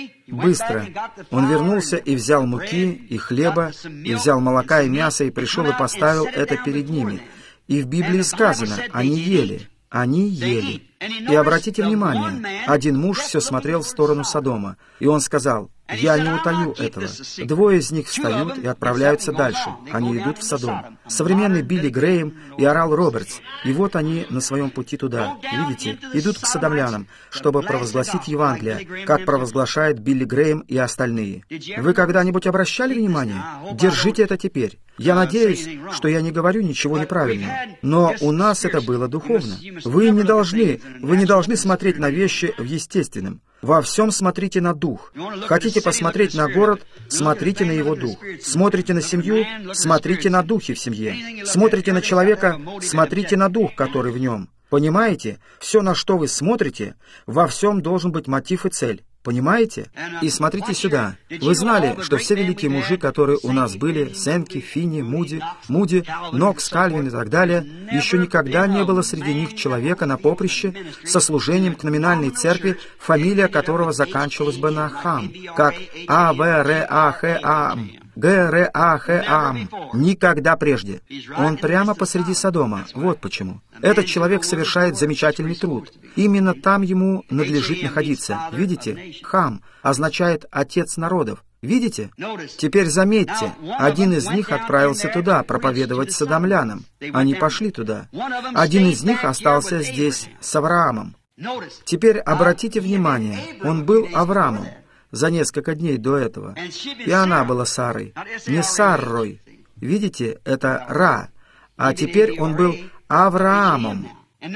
Speaker 1: Быстро он вернулся и взял муки и хлеба, и взял молока и мяса, и пришел и поставил это перед ними. И в Библии сказано: они ели. Они ели. И обратите внимание, один муж все смотрел в сторону Содома, и он сказал: Я не утаю этого. Двое из них встают и отправляются дальше. Они идут в Содом. Современный Билли Грэем и Орал Робертс. И вот они на своем пути туда. Видите? Идут к содомлянам, чтобы провозгласить Евангелие, как провозглашает Билли Грэем и остальные. Вы когда-нибудь обращали внимание? Держите это теперь. Я надеюсь, что я не говорю ничего неправильного. Но у нас это было духовно. Вы не должны смотреть на вещи в естественном. Во всем смотрите на дух. Хотите посмотреть на город, смотрите на его дух. Смотрите на семью, смотрите на духи в семье. Смотрите на человека, смотрите на дух, который в нем. Понимаете? Все, на что вы смотрите, во всем должен быть мотив и цель. Понимаете? И смотрите сюда. Вы знали, что все великие мужи, которые у нас были, Сенки, Финни, Муди, Нокс, Кальвин и так далее, еще никогда не было среди них человека на поприще со служением к номинальной церкви, фамилия которого заканчивалась бы на Хам, как Аврахам. Грахам. Никогда прежде. Он прямо посреди Содома. Вот почему. Этот человек совершает замечательный труд. Именно там ему надлежит находиться. Видите? Хам означает «отец народов». Видите? Теперь заметьте, один из них отправился туда проповедовать содомлянам. Они пошли туда. Один из них остался здесь с Авраамом. Теперь обратите внимание, он был Авраамом за несколько дней до этого. И она была Сарой, не Саррой. Видите, это Ра. А теперь он был Авраамом.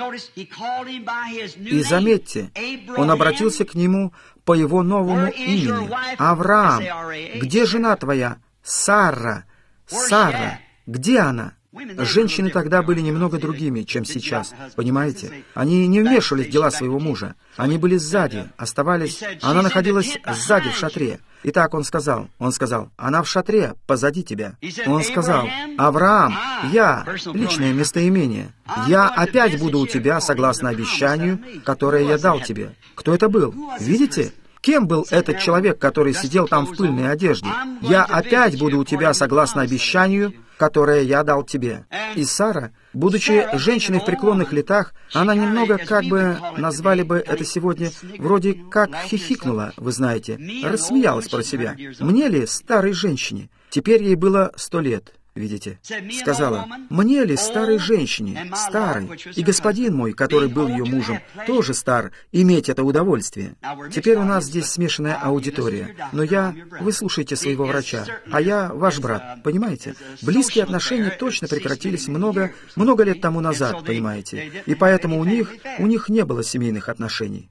Speaker 1: И заметьте, он обратился к нему по его новому имени. Авраам, где жена твоя? Сара. Сара, где она? Женщины тогда были немного другими, чем сейчас, понимаете? Они не вмешивались в дела своего мужа. Они были сзади, оставались... Она находилась сзади в шатре. Итак, он сказал, она в шатре, позади тебя. Он сказал, Авраам, я, личное местоимение, я опять буду у тебя согласно обещанию, которое я дал тебе. Кто это был? Видите? Кем был этот человек, который сидел там в пыльной одежде? Я опять буду у тебя согласно обещанию, которое я дал тебе. И Сара, будучи женщиной в преклонных летах, она немного, как бы, назвали бы это сегодня, вроде как хихикнула, вы знаете, рассмеялась про себя. Мне ли, старой женщине? Теперь ей было 100 лет. Видите? Сказала, мне ли, старой женщине, старой, и господин мой, который был ее мужем, тоже стар, иметь это удовольствие. Теперь у нас здесь смешанная аудитория, но вы слушаете своего врача, а я ваш брат, понимаете? Близкие отношения точно прекратились много лет тому назад, понимаете? И поэтому у них не было семейных отношений.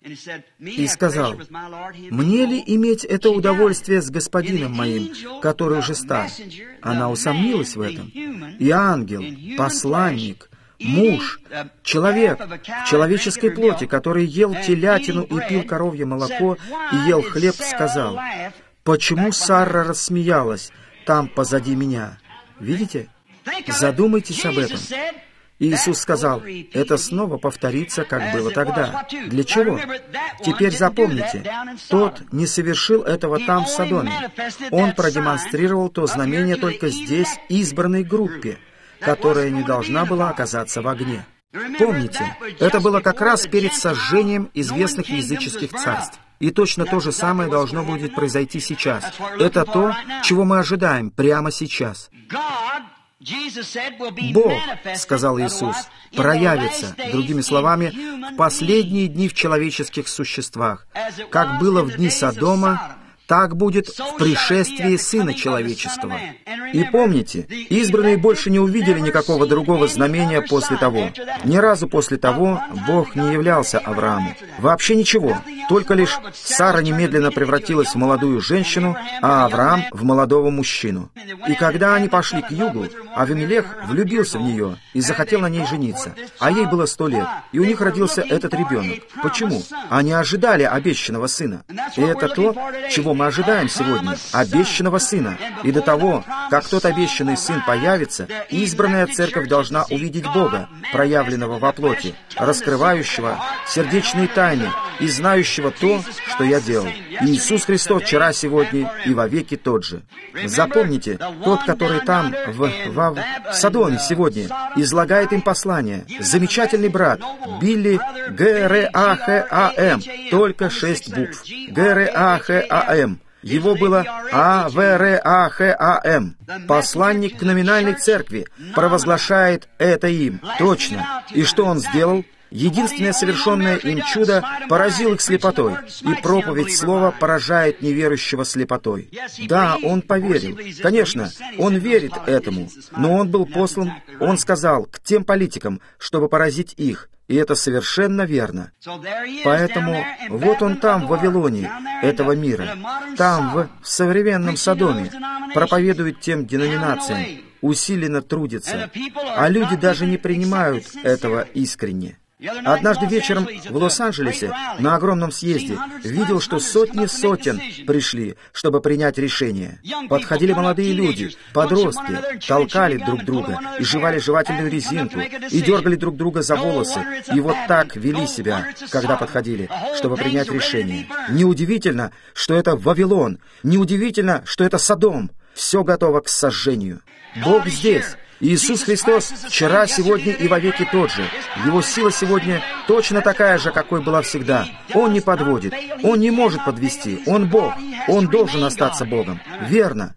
Speaker 1: И сказал, мне ли иметь это удовольствие с господином моим, который уже стар? Она усомнилась в этом. И ангел, посланник, муж, человек в человеческой плоти, который ел телятину и пил коровье молоко и ел хлеб, сказал, почему Сара рассмеялась там позади меня? Видите? Задумайтесь об этом. Иисус сказал, это снова повторится, как было тогда. Для чего? Теперь запомните, тот не совершил этого там, в Содоме. Он продемонстрировал то знамение только здесь, избранной группе, которая не должна была оказаться в огне. Помните, это было как раз перед сожжением известных языческих царств. И точно то же самое должно будет произойти сейчас. Это то, чего мы ожидаем прямо сейчас. Бог, сказал Иисус, проявится, другими словами, в последние дни в человеческих существах. Как было в дни Содома, так будет в пришествии Сына Человеческого. И помните, избранные больше не увидели никакого другого знамения после того. Ни разу после того Бог не являлся Аврааму. Вообще ничего. Только лишь Сара немедленно превратилась в молодую женщину, а Авраам в молодого мужчину. И когда они пошли к югу, Авимелех влюбился в нее и захотел на ней жениться. А ей было 100 лет, и у них родился этот ребенок. Почему? Они ожидали обещанного сына. И это то, чего мы ожидаем сегодня, обещанного Сына. И до того, как тот обещанный Сын появится, избранная церковь должна увидеть Бога, проявленного во плоти, раскрывающего сердечные тайны и знающего то, что я делал. Иисус Христос вчера, сегодня и вовеки тот же. Запомните, тот, который там, в Содоме сегодня, излагает им послание. Замечательный брат, Билли Грахам, только 6 букв. Грахам. Его было Аврахам. Посланник к номинальной церкви провозглашает это им. Точно. И что он сделал? Единственное совершенное им чудо поразил их слепотой, и проповедь слова поражает неверующего слепотой. Да, он поверил. Конечно, он верит этому, но он был послан, он сказал, к тем политикам, чтобы поразить их, и это совершенно верно. Поэтому вот он там, в Вавилоне, этого мира, там, в современном Содоме, проповедует тем деноминациям, усиленно трудится, а люди даже не принимают этого искренне. Однажды вечером в Лос-Анджелесе на огромном съезде видел, что сотни сотен пришли, чтобы принять решение. Подходили молодые люди, подростки, толкали друг друга и жевали жевательную резинку, и дергали друг друга за волосы, и вот так вели себя, когда подходили, чтобы принять решение. Неудивительно, что это Вавилон, неудивительно, что это Содом. Все готово к сожжению. Бог здесь. Иисус Христос вчера, сегодня и вовеки тот же. Его сила сегодня точно такая же, какой была всегда. Он не подводит, Он не может подвести. Он Бог, Он должен остаться Богом. Верно.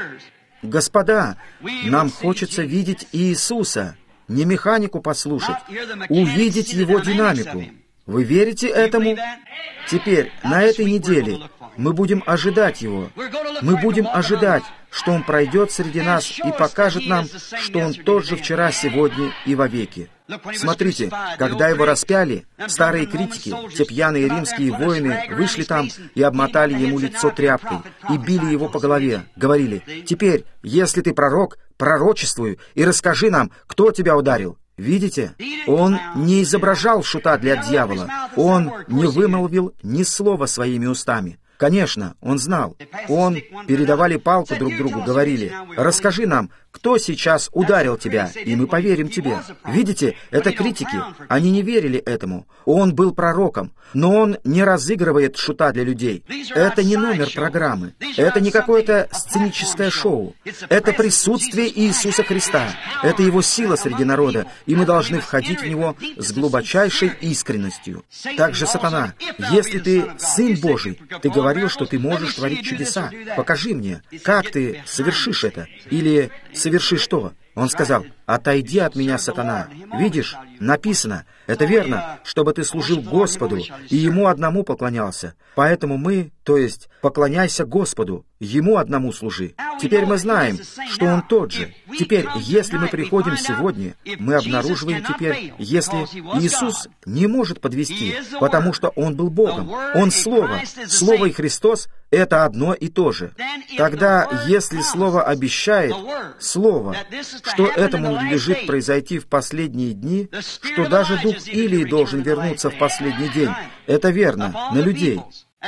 Speaker 1: Господа, нам хочется видеть Иисуса, не механику послушать, увидеть Его динамику. Вы верите этому? Теперь, на этой неделе, мы будем ожидать Его. Мы будем ожидать, что Он пройдет среди нас и покажет нам, что Он тот же вчера, сегодня и вовеки. Смотрите, когда Его распяли, старые критики, те пьяные римские воины, вышли там и обмотали Ему лицо тряпкой и били Его по голове, говорили: «Теперь, если ты пророк, пророчествуй и расскажи нам, кто тебя ударил». Видите? Он не изображал шута для дьявола. Он не вымолвил ни слова своими устами. Конечно, он знал. Он передавали палку друг другу, говорили: «Расскажи нам, кто сейчас ударил тебя, и мы поверим тебе». Видите, это критики. Они не верили этому. Он был пророком, но он не разыгрывает шута для людей. Это не номер программы. Это не какое-то сценическое шоу. Это присутствие Иисуса Христа. Это Его сила среди народа, и мы должны входить в Него с глубочайшей искренностью. Также сатана, если ты Сын Божий, ты говорил, что ты можешь творить чудеса. Покажи мне, как ты совершишь это. Или соверши что? Он сказал: «Отойди от меня, сатана». Видишь, написано, это верно, чтобы ты служил Господу и Ему одному поклонялся. Поэтому мы, то есть, поклоняйся Господу, Ему одному служи. Теперь мы знаем, что Он тот же. Теперь, если мы приходим сегодня, мы обнаруживаем теперь, если Иисус не может подвести, потому что Он был Богом. Он Слово. Слово и Христос — это одно и то же. Тогда, если Слово обещает, Слово, что этому надлежит произойти в последние дни, что даже Дух Илии должен вернуться в последний день, это верно, на людей.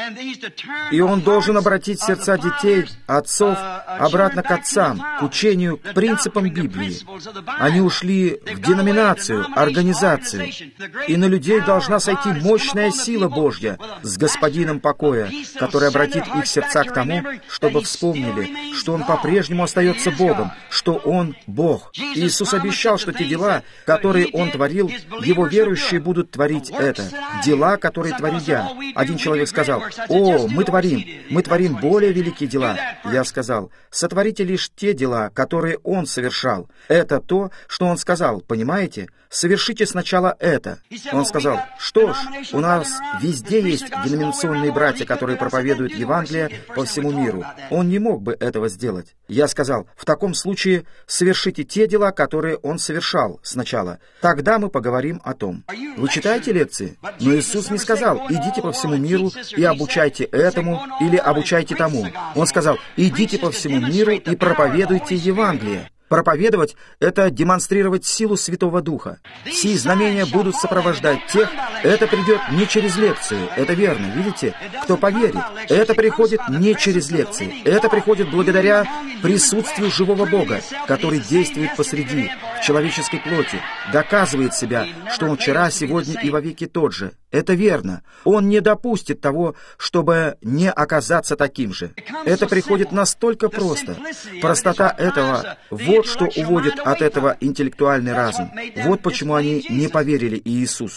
Speaker 1: И он должен обратить сердца детей, отцов, обратно к отцам, к учению, к принципам Библии. Они ушли в деноминацию, организацию. И на людей должна сойти мощная сила Божья с Господином покоя, который обратит их сердца к тому, чтобы вспомнили, что Он по-прежнему остается Богом, что Он Бог. Иисус обещал, что те дела, которые Он творил, Его верующие будут творить это. Дела, которые творю я. Один человек сказал: «О, мы творим более великие дела». Я сказал: «Сотворите лишь те дела, которые Он совершал». Это то, что Он сказал, понимаете? Совершите сначала это. Он сказал: «Что ж, у нас везде есть деноминационные братья, которые проповедуют Евангелие по всему миру. Он не мог бы этого сделать». Я сказал: «В таком случае совершите те дела, которые Он совершал сначала. Тогда мы поговорим о том». Вы читаете лекции? Но Иисус не сказал: «Идите по всему миру и обучайте этому или обучайте тому». Он сказал: «Идите по всему миру и проповедуйте Евангелие». Проповедовать — это демонстрировать силу Святого Духа. Сии знамения будут сопровождать тех. Это придет не через лекцию, это верно, видите? Кто поверит? Это приходит не через лекции. Это приходит благодаря присутствию живого Бога, который действует посреди, в человеческой плоти, доказывает себя, что Он вчера, сегодня и вовеки тот же. Это верно. Он не допустит того, чтобы не оказаться таким же. Это приходит настолько просто. Простота этого — вот что уводит от этого интеллектуальный разум. Вот почему они не поверили Иисусу.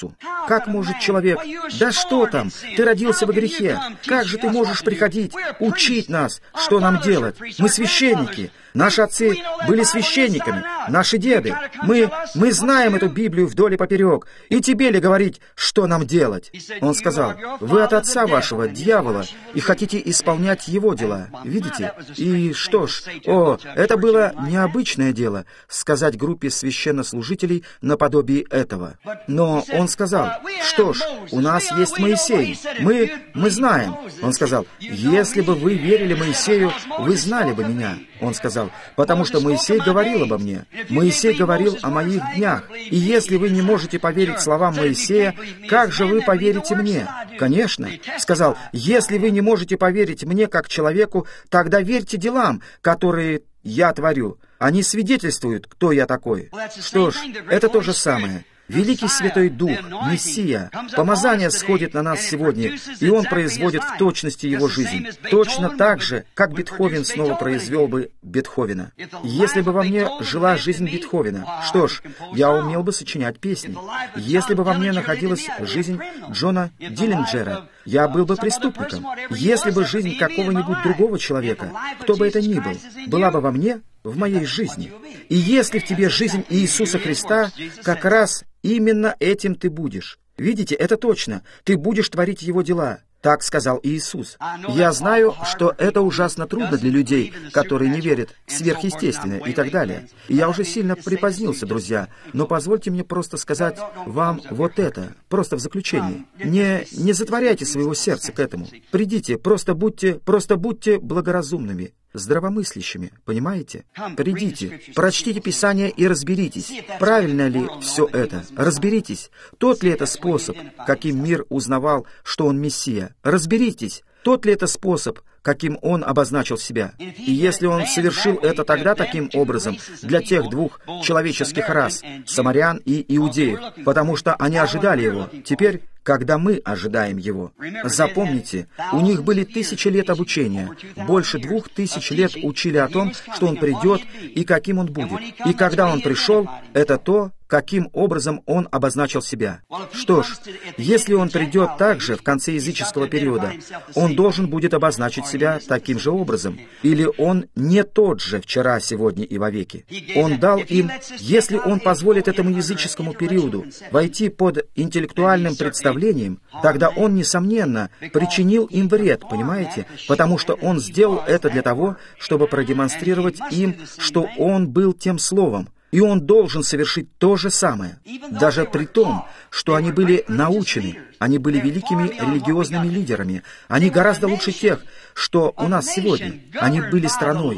Speaker 1: Как может человек? Да что там? Ты родился во грехе. Как же ты можешь приходить, учить нас, что нам делать? Мы священники. Наши отцы были священниками, наши деды. Мы знаем эту Библию вдоль и поперек. И тебе ли говорить, что нам делать? Он сказал, вы от отца вашего, дьявола, и хотите исполнять его дела. Видите? И что ж, это было необычное дело, сказать группе священнослужителей наподобие этого. Но он сказал, что ж, у нас есть Моисей. Мы знаем. Он сказал, если бы вы верили Моисею, вы знали бы меня. Он сказал, потому что Моисей говорил обо мне. Моисей говорил о моих днях. И если вы не можете поверить словам Моисея, как же вы поверите мне? Конечно. Сказал, если вы не можете поверить мне как человеку, тогда верьте делам, которые я творю. Они свидетельствуют, кто я такой. Что ж, это то же самое. Великий Святой Дух, Мессия, помазание сходит на нас сегодня, и Он производит в точности Его жизнь. Точно так же, как Бетховен снова произвел бы Бетховена. Если бы во мне жила жизнь Бетховена, что ж, я умел бы сочинять песни. Если бы во мне находилась жизнь Джона Диллинджера, я был бы преступником. Если бы жизнь какого-нибудь другого человека, кто бы это ни был, была бы во мне, в моей жизни. И если в тебе жизнь Иисуса Христа, как раз именно этим ты будешь. Видите, это точно. Ты будешь творить Его дела. Так сказал Иисус. Я знаю, что это ужасно трудно для людей, которые не верят в сверхъестественное и так далее. И я уже сильно припозднился, друзья, но позвольте мне просто сказать вам вот это, просто в заключение. Не затворяйте своего сердца к этому. Придите, просто будьте благоразумными, здравомыслящими, понимаете? Придите, прочтите Писание и разберитесь, правильно ли все это. Разберитесь, тот ли это способ, каким мир узнавал, что он Мессия. Разберитесь, тот ли это способ, каким он обозначил себя. И если он совершил это тогда таким образом для тех двух человеческих рас, самарян и иудеев, потому что они ожидали его, теперь, когда мы ожидаем его. Запомните, у них были 1000 лет обучения, больше 2000 лет учили о том, что он придет и каким он будет. И когда он пришел, это то, каким образом он обозначил себя. Что ж, если он придет также в конце языческого периода, он должен будет обозначить себя таким же образом. Или он не тот же вчера, сегодня и вовеки. Он дал им, если он позволит этому языческому периоду войти под интеллектуальным представлением, тогда он, несомненно, причинил им вред, понимаете? Потому что он сделал это для того, чтобы продемонстрировать им, что он был тем словом. И он должен совершить то же самое, даже при том, что они были научены, они были великими религиозными лидерами, они гораздо лучше тех, что у нас сегодня. Они были страной,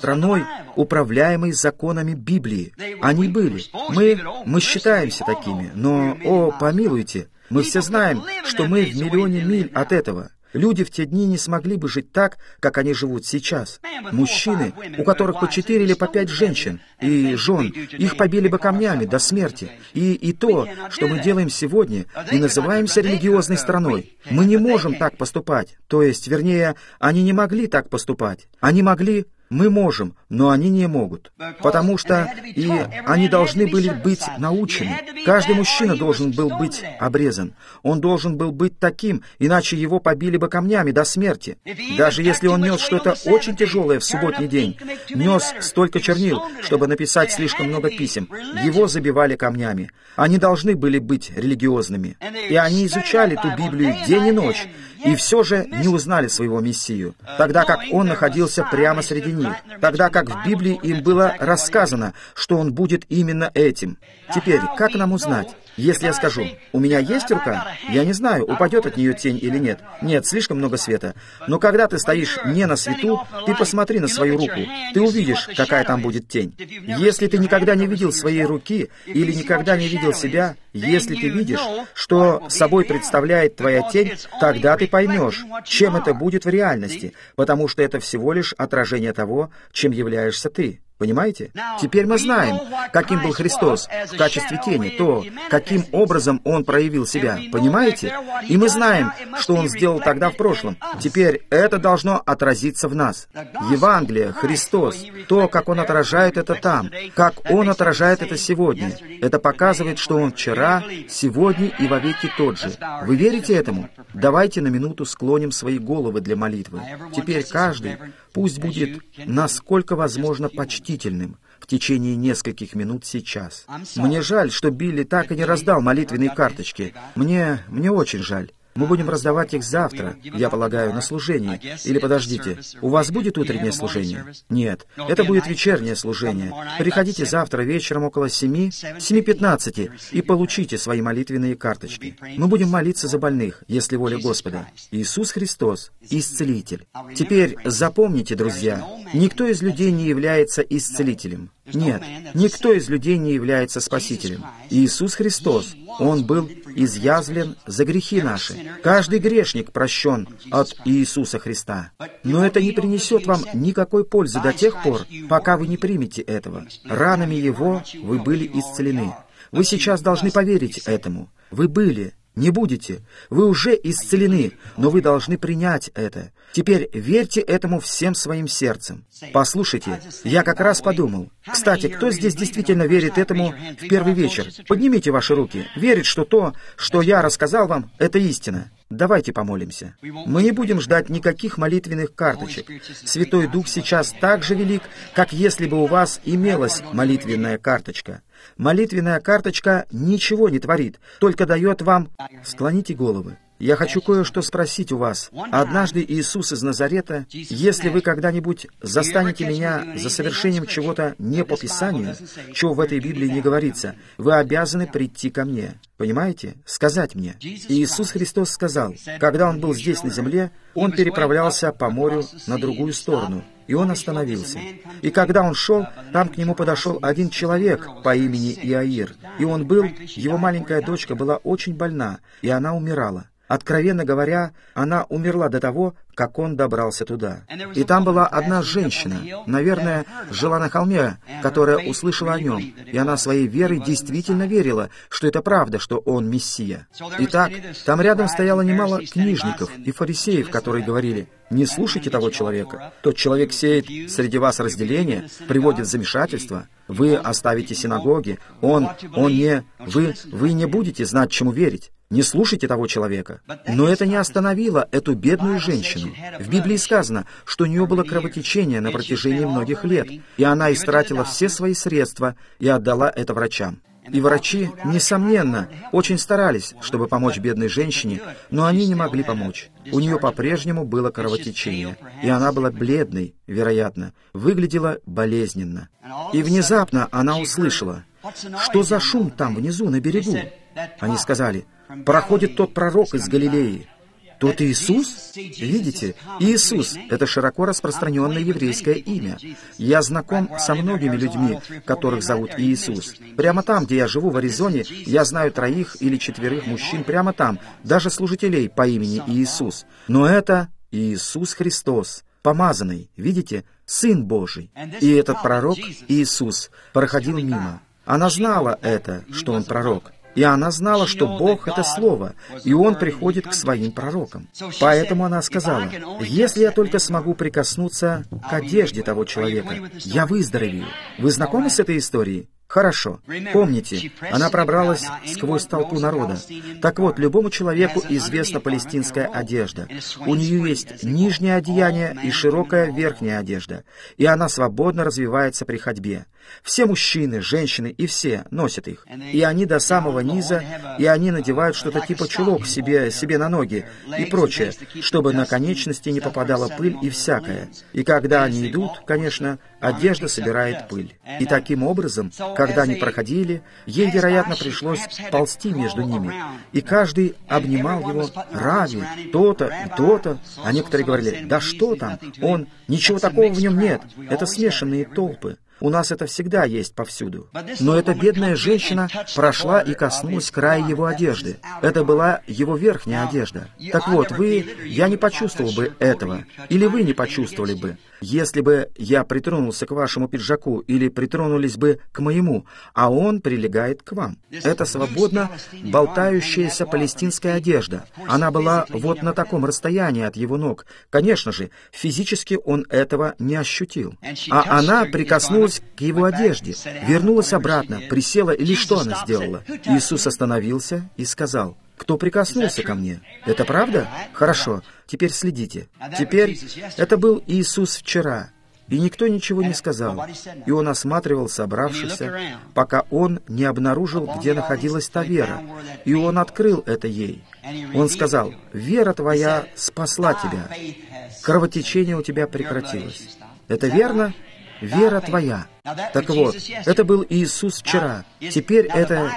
Speaker 1: управляемой законами Библии. Они были. Мы считаемся такими, но, помилуйте, мы все знаем, что мы в миллионе миль от этого. Люди в те дни не смогли бы жить так, как они живут сейчас. Мужчины, у которых по 4 или по 5 женщин и жен, их побили бы камнями до смерти. И то, что мы делаем сегодня, и называемся религиозной страной. Мы не можем так поступать. То есть, вернее, они не могли так поступать. Они могли... Мы можем, но они не могут, потому что и они должны были быть научены. Каждый мужчина должен был быть обрезан. Он должен был быть таким, иначе его побили бы камнями до смерти. Даже если он нес что-то очень тяжелое в субботний день, нес столько чернил, чтобы написать слишком много писем, его забивали камнями. Они должны были быть религиозными. И они изучали ту Библию день и ночь, и все же не узнали своего Мессию, тогда как он находился прямо среди них, тогда как в Библии им было рассказано, что он будет именно этим. Теперь, как нам узнать? Если я скажу, у меня есть рука, я не знаю, упадет от нее тень или нет. Нет, слишком много света. Но когда ты стоишь не на свету, ты посмотри на свою руку, ты увидишь, какая там будет тень. Если ты никогда не видел своей руки или никогда не видел себя, если ты видишь, что собой представляет твоя тень, тогда ты поймешь, чем это будет в реальности, потому что это всего лишь отражение того, чем являешься ты. Понимаете? Теперь мы знаем, каким был Христос в качестве тени, то, каким образом Он проявил себя. Понимаете? И мы знаем, что Он сделал тогда в прошлом. Теперь это должно отразиться в нас. Евангелие, Христос, то, как Он отражает это там, как Он отражает это сегодня. Это показывает, что Он вчера, сегодня и вовеки тот же. Вы верите этому? Давайте на минуту склоним свои головы для молитвы. Теперь каждый пусть будет, насколько возможно, почтительным в течение нескольких минут сейчас. Мне жаль, что Билли так и не раздал молитвенные карточки. Мне очень жаль. Мы будем раздавать их завтра, я полагаю, на служение. Или подождите, у вас будет утреннее служение? Нет, это будет вечернее служение. Приходите завтра вечером около 7:15 и получите свои молитвенные карточки. Мы будем молиться за больных, если воля Господа. Иисус Христос — Исцелитель. Теперь запомните, друзья, никто из людей не является исцелителем. Нет, никто из людей не является спасителем. Иисус Христос, Он был изъязвлен за грехи наши. Каждый грешник прощен от Иисуса Христа. Но это не принесет вам никакой пользы до тех пор, пока вы не примете этого. Ранами Его вы были исцелены. Вы сейчас должны поверить этому. Вы были. Не будете. Вы уже исцелены, но вы должны принять это. Теперь верьте этому всем своим сердцем. Послушайте, я как раз подумал. Кстати, кто здесь действительно верит этому в первый вечер? Поднимите ваши руки. Верит, что то, что я рассказал вам, это истина. Давайте помолимся. Мы не будем ждать никаких молитвенных карточек. Святой Дух сейчас так же велик, как если бы у вас имелась молитвенная карточка. Молитвенная карточка ничего не творит, только дает вам... Склоните головы. Я хочу кое-что спросить у вас. Однажды Иисус из Назарета, если вы когда-нибудь застанете меня за совершением чего-то не по Писанию, чего в этой Библии не говорится, вы обязаны прийти ко мне. Понимаете? Сказать мне. И Иисус Христос сказал, когда Он был здесь на земле, Он переправлялся по морю на другую сторону. И Он остановился. И когда Он шел, там к Нему подошел один человек по имени Иаир. И он был, его маленькая дочка была очень больна, и она умирала. Откровенно говоря, она умерла до того, как он добрался туда. И там была одна женщина, наверное, жила на холме, которая услышала о нем, и она своей верой действительно верила, что это правда, что он Мессия. Итак, там рядом стояло немало книжников и фарисеев, которые говорили: «Не слушайте того человека. Тот человек сеет среди вас разделение, приводит в замешательство. Вы оставите синагоги, вы не будете знать, чему верить. Не слушайте того человека». Но это не остановило эту бедную женщину. В Библии сказано, что у нее было кровотечение на протяжении многих лет, и она истратила все свои средства и отдала это врачам. И врачи, несомненно, очень старались, чтобы помочь бедной женщине, но они не могли помочь. У нее по-прежнему было кровотечение, и она была бледной, вероятно, выглядела болезненно. И внезапно она услышала: «Что за шум там внизу, на берегу?» Они сказали: «Проходит тот пророк из Галилеи». Тот Иисус? Видите, Иисус — это широко распространенное еврейское имя. Я знаком со многими людьми, которых зовут Иисус. Прямо там, где я живу, в Аризоне, я знаю 3 или 4 мужчин прямо там, даже служителей по имени Иисус. Но это Иисус Христос, помазанный, видите, Сын Божий. И этот пророк, Иисус, проходил мимо. Она знала это, что он пророк. И она знала, что Бог — это Слово, и Он приходит к своим пророкам. Поэтому она сказала: «Если я только смогу прикоснуться к одежде того человека, я выздоровею». Вы знакомы с этой историей? Хорошо. Помните, она пробралась сквозь толпу народа. Так вот, любому человеку известна палестинская одежда. У нее есть нижнее одеяние и широкая верхняя одежда, и она свободно развивается при ходьбе. Все мужчины, женщины и все носят их. И они до самого низа, и они надевают что-то типа чулок себе на ноги и прочее, чтобы на конечности не попадала пыль и всякое. И когда они идут, конечно, одежда собирает пыль. И таким образом, когда они проходили, ей, вероятно, пришлось ползти между ними. И каждый обнимал его: «Рави, то-то и то-то». А некоторые говорили: «Да что там? Ничего такого в нем нет. Это смешанные толпы». У нас это всегда есть повсюду. Но эта бедная женщина прошла и коснулась края его одежды. Это была его верхняя одежда. Так вот, я не почувствовал бы этого, или вы не почувствовали бы, если бы я притронулся к вашему пиджаку или притронулись бы к моему, а он прилегает к вам. Это свободно болтающаяся палестинская одежда. Она была вот на таком расстоянии от его ног. Конечно же, физически он этого не ощутил. А она прикоснулась к его одежде, вернулась обратно, присела, или что она сделала? Иисус остановился и сказал: «Кто прикоснулся ко мне?» Это правда? Хорошо, теперь следите. Теперь это был Иисус вчера, и никто ничего не сказал. И он осматривал собравшихся, пока он не обнаружил, где находилась та вера, и он открыл это ей. Он сказал: «Вера твоя спасла тебя, кровотечение у тебя прекратилось». Это верно? Вера твоя. Так вот, это был Иисус вчера. Теперь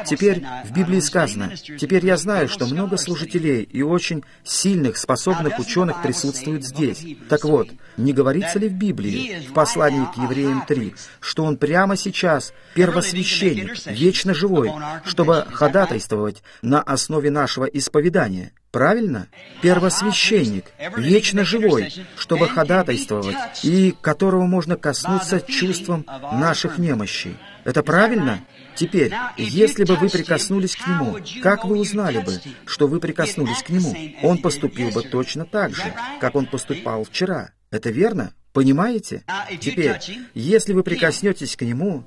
Speaker 1: в Библии сказано. Теперь я знаю, что много служителей и очень сильных, способных ученых присутствуют здесь. Так вот, не говорится ли в Библии, в послании к Евреям 3, что он прямо сейчас первосвященник, вечно живой, чтобы ходатайствовать на основе нашего исповедания? Правильно? Первосвященник, вечно живой, чтобы ходатайствовать, и которого можно коснуться чувством наших немощей. Это правильно? Теперь, если бы вы прикоснулись к Нему, как вы узнали бы, что вы прикоснулись к Нему? Он поступил бы точно так же, как Он поступал вчера. Это верно? Понимаете? Теперь, если вы прикоснетесь к Нему,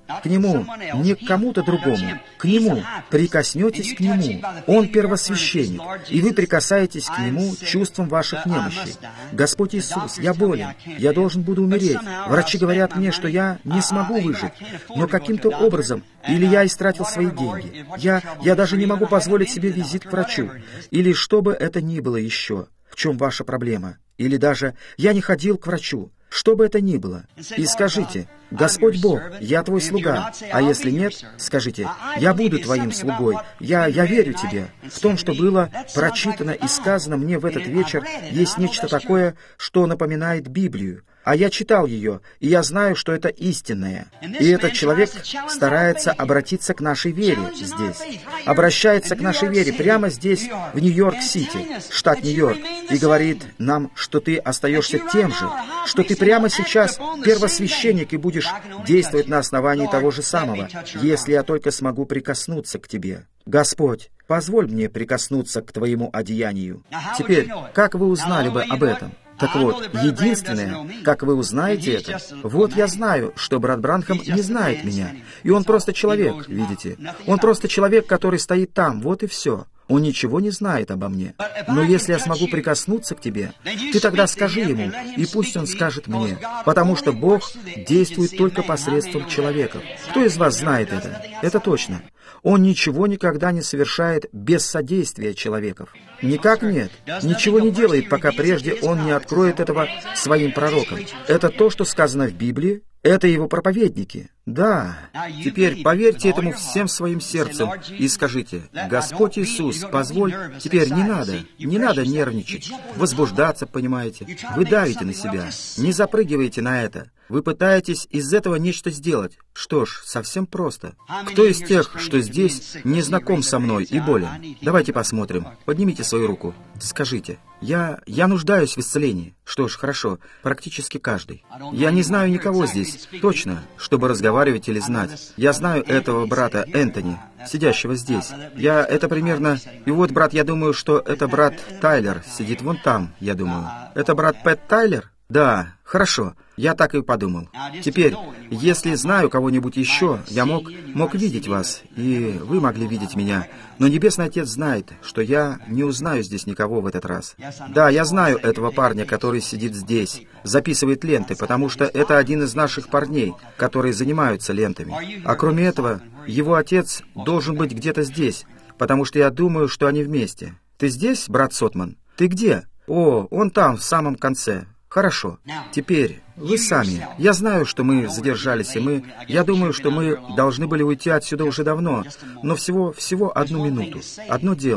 Speaker 1: не к кому-то другому, к Нему, прикоснетесь к Нему. Он первосвященник, и вы прикасаетесь к Нему чувством ваших немощей. Господь Иисус, я болен, я должен буду умереть. Врачи говорят мне, что я не смогу выжить, но каким-то образом, или я истратил свои деньги, я даже не могу позволить себе визит к врачу, или что бы это ни было еще. В чем ваша проблема? Или даже я не ходил к врачу. Что бы это ни было. И скажите: «Господь Бог, я Твой слуга». А если нет, скажите: «Я буду Твоим слугой. Я верю Тебе». В том, что было прочитано и сказано мне в этот вечер, есть нечто такое, что напоминает Библию. А я читал ее, и я знаю, что это истинное. И этот человек старается обратиться к нашей вере здесь. Обращается к нашей вере прямо здесь, в Нью-Йорк-Сити, штат Нью-Йорк, и говорит нам, что ты остаешься тем же, что ты прямо сейчас первосвященник и будешь действовать на основании того же самого, если я только смогу прикоснуться к тебе. Господь, позволь мне прикоснуться к Твоему одеянию. Теперь, как вы узнали бы об этом? Так вот, единственное, как вы узнаете это, вот я знаю, что брат Бранхам не знает меня, и он просто человек, видите? Он просто человек, который стоит там, вот и все. Он ничего не знает обо мне. Но если я смогу прикоснуться к тебе, ты тогда скажи ему, и пусть он скажет мне, потому что Бог действует только посредством человека. Кто из вас знает это? Это точно. Он ничего никогда не совершает без содействия человеков. Никак нет. Ничего не делает, пока прежде он не откроет этого своим пророкам. Это то, что сказано в Библии. Это его проповедники. Да. Теперь поверьте этому всем своим сердцем и скажите: «Господь Иисус, позволь». Теперь не надо нервничать, возбуждаться, понимаете. Вы давите на себя, не запрыгивайте на это. Вы пытаетесь из этого нечто сделать. Что ж, совсем просто. Кто из тех, что здесь, не знаком со мной и болен? Давайте посмотрим. Поднимите свою руку. Скажите: я нуждаюсь в исцелении. Что ж, хорошо, практически каждый. Я не знаю никого здесь, точно, чтобы разговаривать или знать. Я знаю этого брата Энтони, сидящего здесь. Это примерно... И вот, брат, я думаю, что это брат Тайлер сидит вон там, я думаю. Это брат Пэт Тайлер? Да, хорошо, я так и подумал. Теперь, если знаю кого-нибудь еще, я мог видеть вас, и вы могли видеть меня. Но Небесный Отец знает, что я не узнаю здесь никого в этот раз. Да, я знаю этого парня, который сидит здесь, записывает ленты, потому что это один из наших парней, которые занимаются лентами. А кроме этого, его отец должен быть где-то здесь, потому что я думаю, что они вместе. Ты здесь, брат Сотман? Ты где? О, он там, в самом конце. Хорошо. Теперь, вы сами. Я знаю, что мы задержались, и я думаю, что мы должны были уйти отсюда уже давно, но всего одну минуту. Одно дело.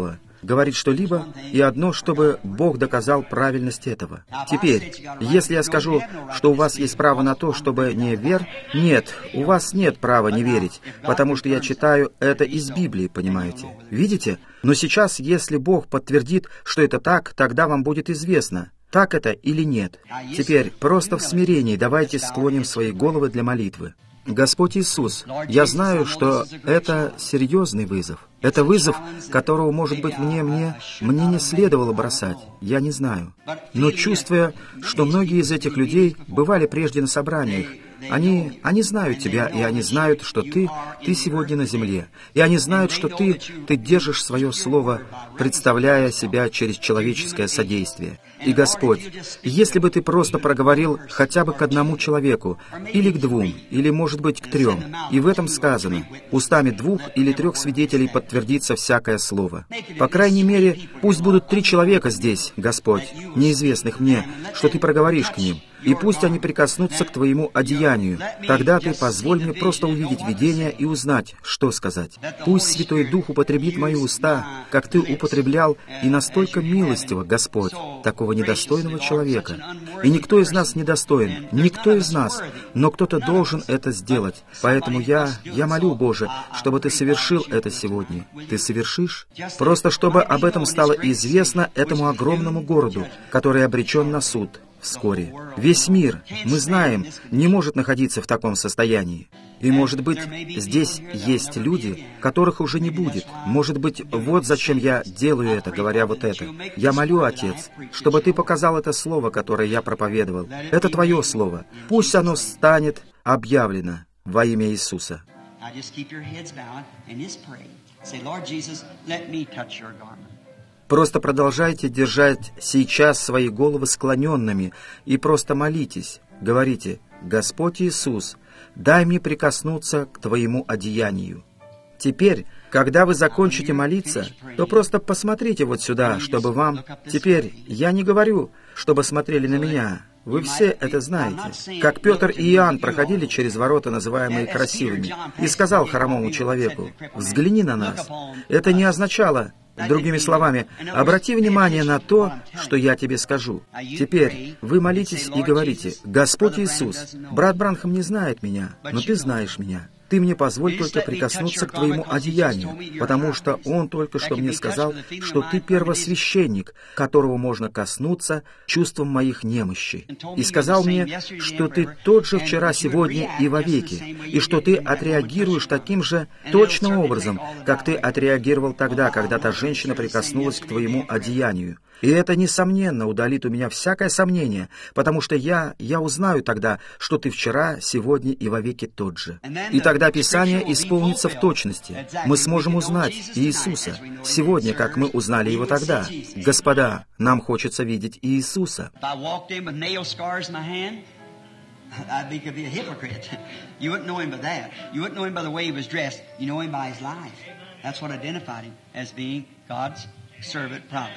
Speaker 1: говорить что-либо, и одно, чтобы Бог доказал правильность этого. Теперь, если я скажу, что у вас есть право на то, чтобы не нет, у вас нет права не верить, потому что я читаю это из Библии, понимаете? Видите? Но сейчас, если Бог подтвердит, что это так, тогда вам будет известно, так это или нет. Теперь, просто в смирении давайте склоним свои головы для молитвы. Господь Иисус, я знаю, что это серьезный вызов. Это вызов, которого, может быть, мне не следовало бросать. Я не знаю. Но чувствуя, что многие из этих людей бывали прежде на собраниях, они знают Тебя, и они знают, что Ты сегодня на земле. И они знают, что Ты держишь свое слово, представляя себя через человеческое содействие. И, Господь, если бы Ты просто проговорил хотя бы к одному человеку, или к двум, или, может быть, к трем, и в этом сказано, устами 2 или 3 свидетелей подтвердится всякое слово. По крайней мере, пусть будут 3 человека здесь, Господь, неизвестных мне, что Ты проговоришь к ним, и пусть они прикоснутся к Твоему одеянию. Тогда Ты позволь мне просто увидеть видение и узнать, что сказать. Пусть Святой Дух употребит мои уста, как Ты употреблял, и настолько милостиво, Господь, такого недостойного человека. И никто из нас не достоин, никто из нас, но кто-то должен это сделать. Поэтому я молю, Боже, чтобы Ты совершил это сегодня. Ты совершишь? Просто чтобы об этом стало известно этому огромному городу, который обречен на суд. Вскоре. Весь мир, мы знаем, не может находиться в таком состоянии. И, может быть, здесь есть люди, которых уже не будет. Может быть, вот зачем я делаю это, говоря вот это. Я молю, Отец, чтобы Ты показал это слово, которое я проповедовал. Это Твое слово. Пусть оно станет объявлено во имя Иисуса. Просто продолжайте держать сейчас свои головы склоненными и просто молитесь. Говорите: «Господь Иисус, дай мне прикоснуться к Твоему одеянию». Теперь, когда вы закончите молиться, то просто посмотрите вот сюда, чтобы вам... Теперь я не говорю, чтобы смотрели на меня. Вы все это знаете. Как Петр и Иоанн проходили через ворота, называемые красивыми, и сказал хромому человеку: «Взгляни на нас». Это не означало... Другими словами, обрати внимание на то, что я тебе скажу. Теперь вы молитесь и говорите: «Господь Иисус, брат Бранхам не знает меня, но Ты знаешь меня. Ты мне позволь только прикоснуться к Твоему одеянию, потому что он только что мне сказал, что Ты первосвященник, которого можно коснуться чувством моих немощи. И сказал мне, что Ты тот же вчера, сегодня и вовеки, и что Ты отреагируешь таким же точным образом, как Ты отреагировал тогда, когда та женщина прикоснулась к Твоему одеянию. И это, несомненно, удалит у меня всякое сомнение, потому что я узнаю тогда, что Ты вчера, сегодня и вовеки тот же. И тогда Писание исполнится в точности. Мы сможем узнать Иисуса сегодня, как мы узнали Его тогда. Господа, нам хочется видеть Иисуса.
Speaker 2: I'd be a hypocrite. You wouldn't know Him by that. You wouldn't know Him by the way He was dressed. You know Him by His life. That's what identified Him as being God's servant prophet.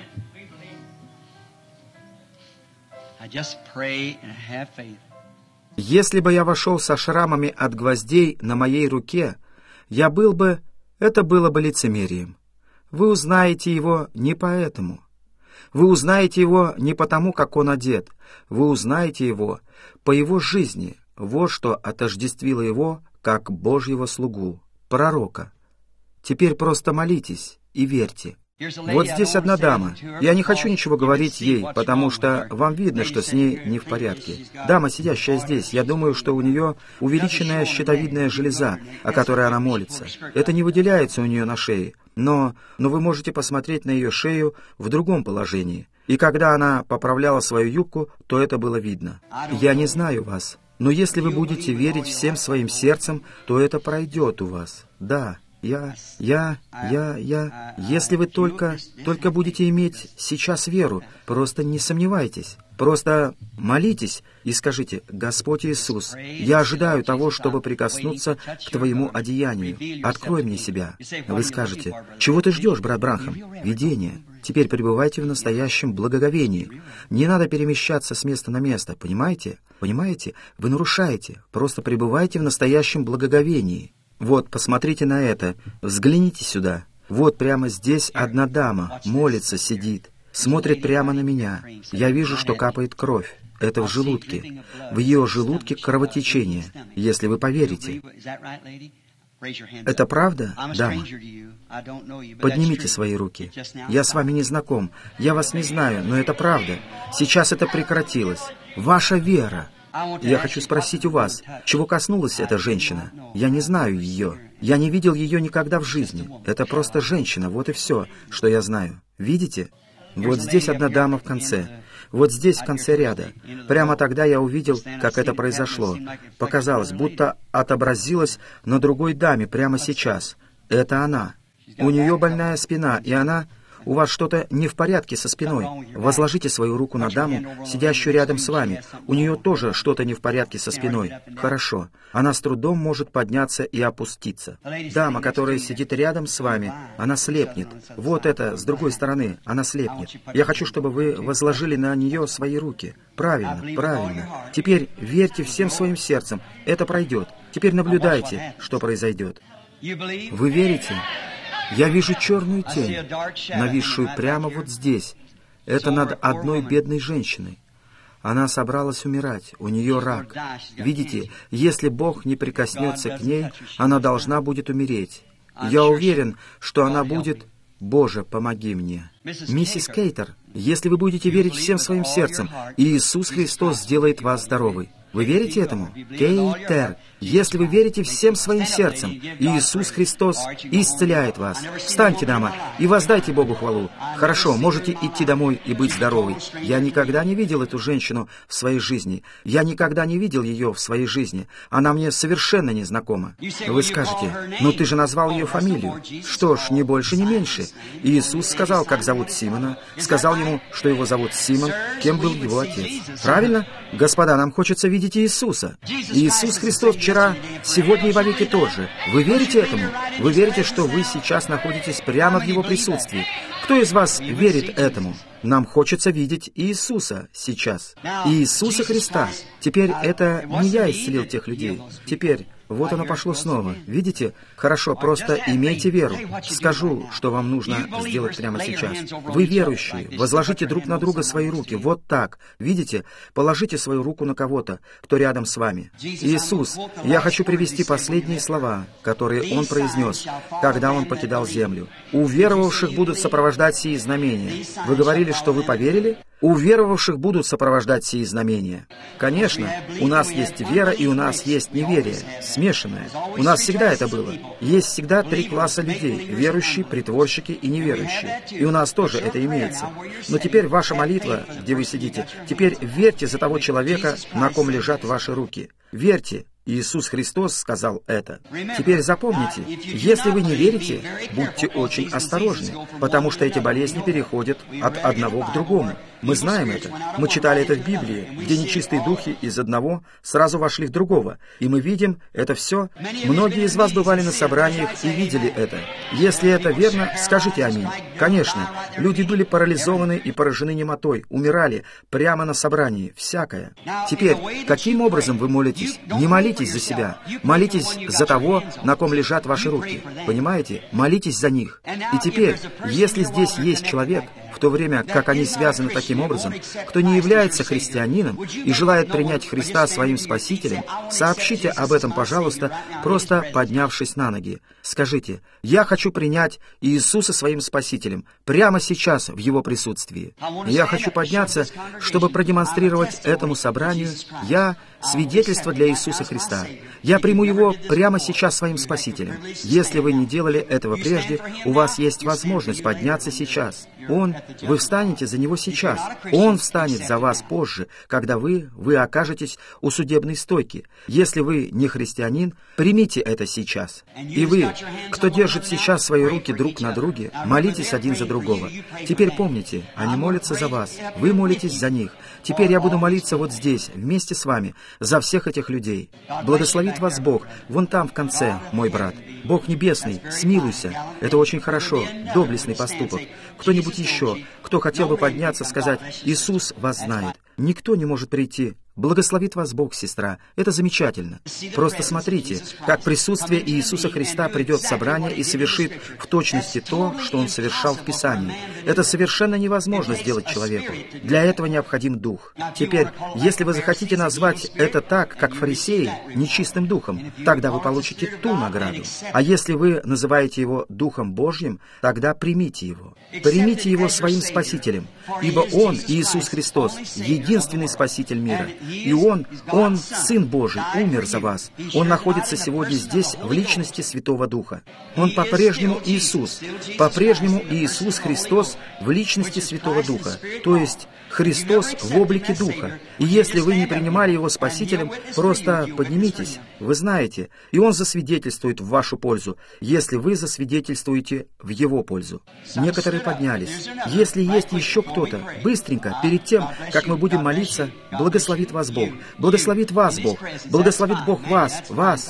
Speaker 2: I just pray and have faith.
Speaker 1: Если бы я вошел со шрамами от гвоздей на моей руке, это было бы лицемерием. Вы узнаете Его не поэтому. Вы узнаете Его не потому, как Он одет. Вы узнаете Его по Его жизни. Вот что отождествило Его как Божьего слугу, пророка. Теперь просто молитесь и верьте. Вот здесь одна дама. Я не хочу ничего говорить ей, потому что вам видно, что с ней не в порядке. Дама, сидящая здесь, я думаю, что у нее увеличенная щитовидная железа, о которой она молится. Это не выделяется у нее на шее, но вы можете посмотреть на ее шею в другом положении. И когда она поправляла свою юбку, то это было видно. Я не знаю вас, но если вы будете верить всем своим сердцем, то это пройдет у вас. Да. Если вы только будете иметь сейчас веру, просто не сомневайтесь, просто молитесь и скажите: «Господь Иисус, я ожидаю того, чтобы прикоснуться к Твоему одеянию. Открой мне себя». Вы скажете: «Чего ты ждешь, брат Бранхам?» Видение. Теперь пребывайте в настоящем благоговении. Не надо перемещаться с места на место, понимаете? Понимаете? Вы нарушаете. Просто пребывайте в настоящем благоговении. Вот, посмотрите на это, взгляните сюда. Вот прямо здесь одна дама, молится, сидит, смотрит прямо на меня. Я вижу, что капает кровь. Это в желудке. В ее желудке кровотечение, если вы поверите. Это правда, дама? Поднимите свои руки. Я с вами не знаком, я вас не знаю, но это правда. Сейчас это прекратилось. Ваша вера. Я хочу спросить у вас, чего коснулась эта женщина? Я не знаю ее. Я не видел ее никогда в жизни. Это просто женщина, вот и все, что я знаю. Видите? Вот здесь одна дама в конце. Вот здесь, в конце ряда. Прямо тогда я увидел, как это произошло. Показалось, будто отобразилось на другой даме прямо сейчас. Это она. У нее больная спина, и она... У вас что-то не в порядке со спиной. Возложите свою руку на даму, сидящую рядом с вами. У нее тоже что-то не в порядке со спиной. Хорошо. Она с трудом может подняться и опуститься. Дама, которая сидит рядом с вами, она слепнет. Вот это, с другой стороны, она слепнет. Я хочу, чтобы вы возложили на нее свои руки. Правильно, правильно. Теперь верьте всем своим сердцем. Это пройдет. Теперь наблюдайте, что произойдет. Вы верите? Я вижу черную тень, нависшую прямо вот здесь. Это над одной бедной женщиной. Она собралась умирать, у нее рак. Видите, если Бог не прикоснется к ней, она должна будет умереть. Я уверен, что она будет... Боже, помоги мне. Миссис Кейтер, если вы будете верить всем своим сердцем, Иисус Христос сделает вас здоровой. Вы верите этому? Кейтер, если вы верите всем своим сердцем, Иисус Христос исцеляет вас. Встаньте, дама, и воздайте Богу хвалу. Хорошо, можете идти домой и быть здоровой. Я никогда не видел эту женщину в своей жизни. Я никогда не видел ее в своей жизни. Она мне совершенно не знакома. Вы скажете, ну ты же назвал ее фамилию. Что ж, ни больше, ни меньше. Иисус сказал, как зовут Симона, сказал ему, что его зовут Симон, кем был его отец. Правильно? Господа, нам хочется видеть Иисуса. Иисус Христос вчера, сегодня и вовеки тот же. Вы верите этому? Вы верите, что вы сейчас находитесь прямо в Его присутствии? Кто из вас верит этому? Нам хочется видеть Иисуса сейчас. Иисуса Христа. Теперь это не я исцелил тех людей. Теперь... Вот оно пошло снова. Видите? Хорошо, просто имейте веру. Скажу, что вам нужно сделать прямо сейчас. Вы верующие. Возложите друг на друга свои руки. Вот так. Видите? Положите свою руку на кого-то, кто рядом с вами. Иисус, я хочу привести последние слова, которые Он произнес, когда Он покидал землю. У веровавших будут сопровождать сии знамения. Вы говорили, что вы поверили? У веровавших будут сопровождать сии знамения. Конечно, у нас есть вера и у нас есть неверие, смешанное. У нас всегда это было. Есть всегда три класса людей: верующие, притворщики и неверующие. И у нас тоже это имеется. Но теперь ваша молитва, где вы сидите, теперь верьте за того человека, на ком лежат ваши руки. Верьте. Иисус Христос сказал это. Теперь запомните, если вы не верите, будьте очень осторожны, потому что эти болезни переходят от одного к другому. Мы знаем это. Мы читали это в Библии, где нечистые духи из одного сразу вошли в другого. И мы видим это все. Многие из вас бывали на собраниях и видели это. Если это верно, скажите аминь. Конечно, люди были парализованы и поражены немотой, умирали прямо на собрании, всякое. Теперь, каким образом вы молитесь? Не молитесь за себя. Молитесь за того, на ком лежат ваши руки. Понимаете? Молитесь за них. И теперь, если здесь есть человек, в то время как они связаны таким образом, кто не является христианином и желает принять Христа своим Спасителем, сообщите об этом, пожалуйста, просто поднявшись на ноги. Скажите: «Я хочу принять Иисуса своим Спасителем прямо сейчас в Его присутствии. Я хочу подняться, чтобы продемонстрировать этому собранию свидетельство для Иисуса Христа. Я приму Его прямо сейчас своим Спасителем». Если вы не делали этого прежде, у вас есть возможность подняться сейчас. Вы встанете за Него сейчас. Он встанет за вас позже, когда вы окажетесь у судебной стойки. Если вы не христианин, примите это сейчас. И вы, кто держит сейчас свои руки друг на друге, молитесь один за другого. Теперь помните, они молятся за вас, вы молитесь за них. Теперь я буду молиться вот здесь, вместе с вами, за всех этих людей. Благословит вас Бог, вон там в конце, мой брат. Бог Небесный, смилуйся. Это очень хорошо, доблестный поступок. Кто-нибудь еще, кто хотел бы подняться, сказать: «Иисус вас знает». Никто не может прийти. Благословит вас Бог, сестра. Это замечательно. Просто смотрите, как присутствие Иисуса Христа придет в собрание и совершит в точности то, что Он совершал в Писании. Это совершенно невозможно сделать человеку. Для этого необходим Дух. Теперь, если вы захотите назвать это так, как фарисеи, нечистым духом, тогда вы получите ту награду. А если вы называете его Духом Божьим, тогда примите его. Примите его своим Спасителем, ибо Он, Иисус Христос, единственный Спаситель мира. И Он, Сын Божий, умер за вас. Он находится сегодня здесь в личности Святого Духа. Он по-прежнему Иисус Христос в личности Святого Духа, то есть Христос в облике Духа. И если вы не принимали Его Спасителем, просто поднимитесь, вы знаете, и Он засвидетельствует в вашу пользу, если вы засвидетельствуете в Его пользу. Некоторые поднялись. Если есть еще кто-то, быстренько, перед тем, как мы будем молиться, благословит вас Бог, благословит вас Бог, благословит Бог вас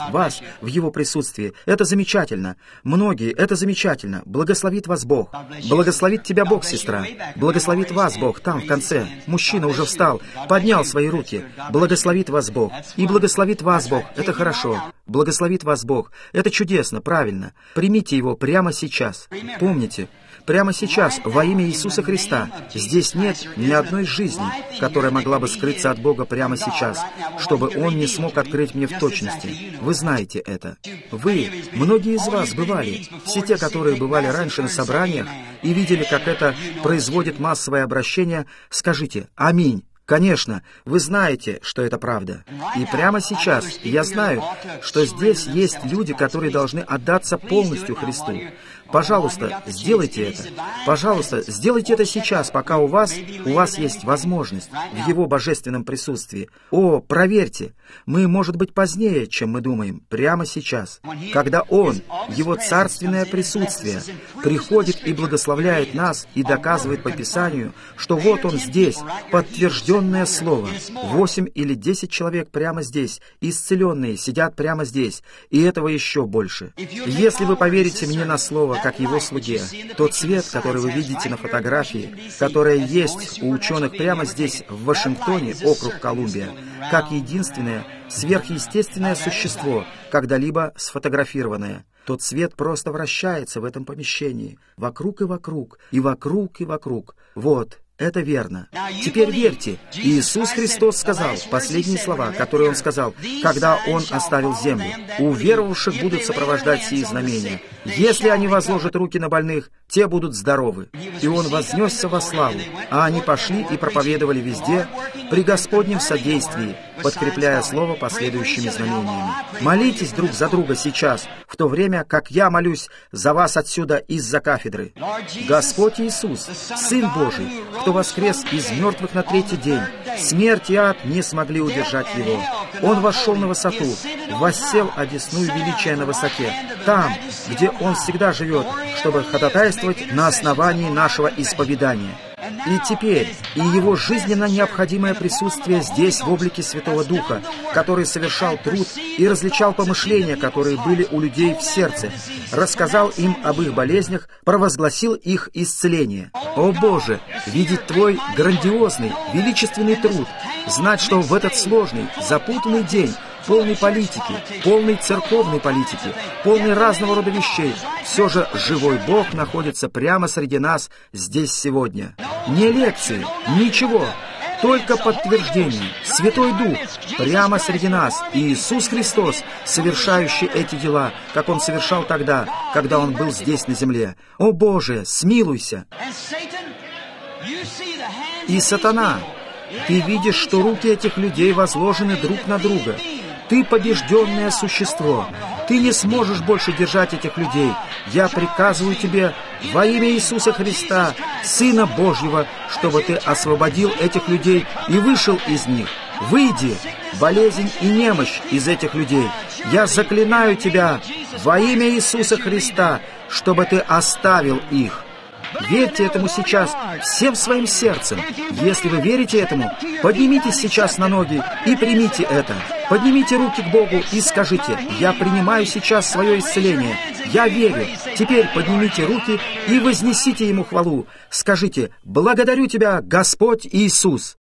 Speaker 1: в Его присутствии. Это замечательно. Многие, это замечательно. Благословит вас Бог. Благословит тебя Бог, сестра. Благословит вас Бог там, в конце. Мужчина уже встал, поднял свои руки. Благословит вас Бог. И благословит вас Бог. Это хорошо. Благословит вас Бог. Это чудесно, правильно. Примите Его прямо сейчас. Помните, прямо сейчас, во имя Иисуса Христа, здесь нет ни одной жизни, которая могла бы скрыться от Бога прямо сейчас, чтобы Он не смог открыть мне в точности. Вы знаете это. Вы, многие из вас бывали, все те, которые бывали раньше на собраниях и видели, как это производит массовое обращение, скажите «Аминь». Конечно, вы знаете, что это правда. И прямо сейчас я знаю, что здесь есть люди, которые должны отдаться полностью Христу. Пожалуйста, сделайте это. Пожалуйста, сделайте это сейчас, пока у вас есть возможность в Его божественном присутствии. О, проверьте, мы, может быть, позднее, чем мы думаем, прямо сейчас. Когда Он, Его царственное присутствие, приходит и благословляет нас и доказывает по Писанию, что вот Он здесь, подтвержденное Слово. 8 или 10 человек прямо здесь, исцеленные, сидят прямо здесь, и этого еще больше. Если вы поверите мне на слово, как Его слуге, тот свет, который вы видите на фотографии, которая есть у ученых прямо здесь, в Вашингтоне, округ Колумбия, как единственное сверхъестественное существо, когда-либо сфотографированное, тот свет просто вращается в этом помещении, вокруг и вокруг, и вокруг и вокруг. Вот. Это верно. Теперь верьте. Иисус Христос сказал последние слова, которые Он сказал, когда Он оставил землю. У веровавших будут сопровождать сии знамения. Если они возложат руки на больных, те будут здоровы. И Он вознесся во славу, а они пошли и проповедовали везде при Господнем содействии, подкрепляя слово последующими знамениями. Молитесь друг за друга сейчас, в то время, как я молюсь за вас отсюда из-за кафедры. Господь Иисус, Сын Божий, кто воскрес из мертвых на третий день, смерть и ад не смогли удержать Его. Он вошел на высоту, воссел одесную величия на высоте, там, где Он всегда живет, чтобы ходатайствовать на основании нашего исповедания. И теперь, и Его жизненно необходимое присутствие здесь, в облике Святого Духа, который совершал труд и различал помышления, которые были у людей в сердце, рассказал им об их болезнях, провозгласил их исцеление. О Боже, видеть Твой грандиозный, величественный труд, знать, что в этот сложный, запутанный день, полный политики, полный церковной политики, полный разного рода вещей, все же живой Бог находится прямо среди нас здесь сегодня. Не лекции, ничего, только подтверждение. Святой Дух прямо среди нас, и Иисус Христос, совершающий эти дела, как Он совершал тогда, когда Он был здесь на земле. О Боже, смилуйся! И сатана, ты видишь, что руки этих людей возложены друг на друга. Ты побежденное существо. Ты не сможешь больше держать этих людей. Я приказываю тебе во имя Иисуса Христа, Сына Божьего, чтобы ты освободил этих людей и вышел из них. Выйди, болезнь и немощь из этих людей. Я заклинаю тебя во имя Иисуса Христа, чтобы ты оставил их. Верьте этому сейчас всем своим сердцем. Если вы верите этому, поднимитесь сейчас на ноги и примите это. Поднимите руки к Богу и скажите: «Я принимаю сейчас свое исцеление. Я верю». Теперь поднимите руки и вознесите Ему хвалу. Скажите: «Благодарю Тебя, Господь Иисус».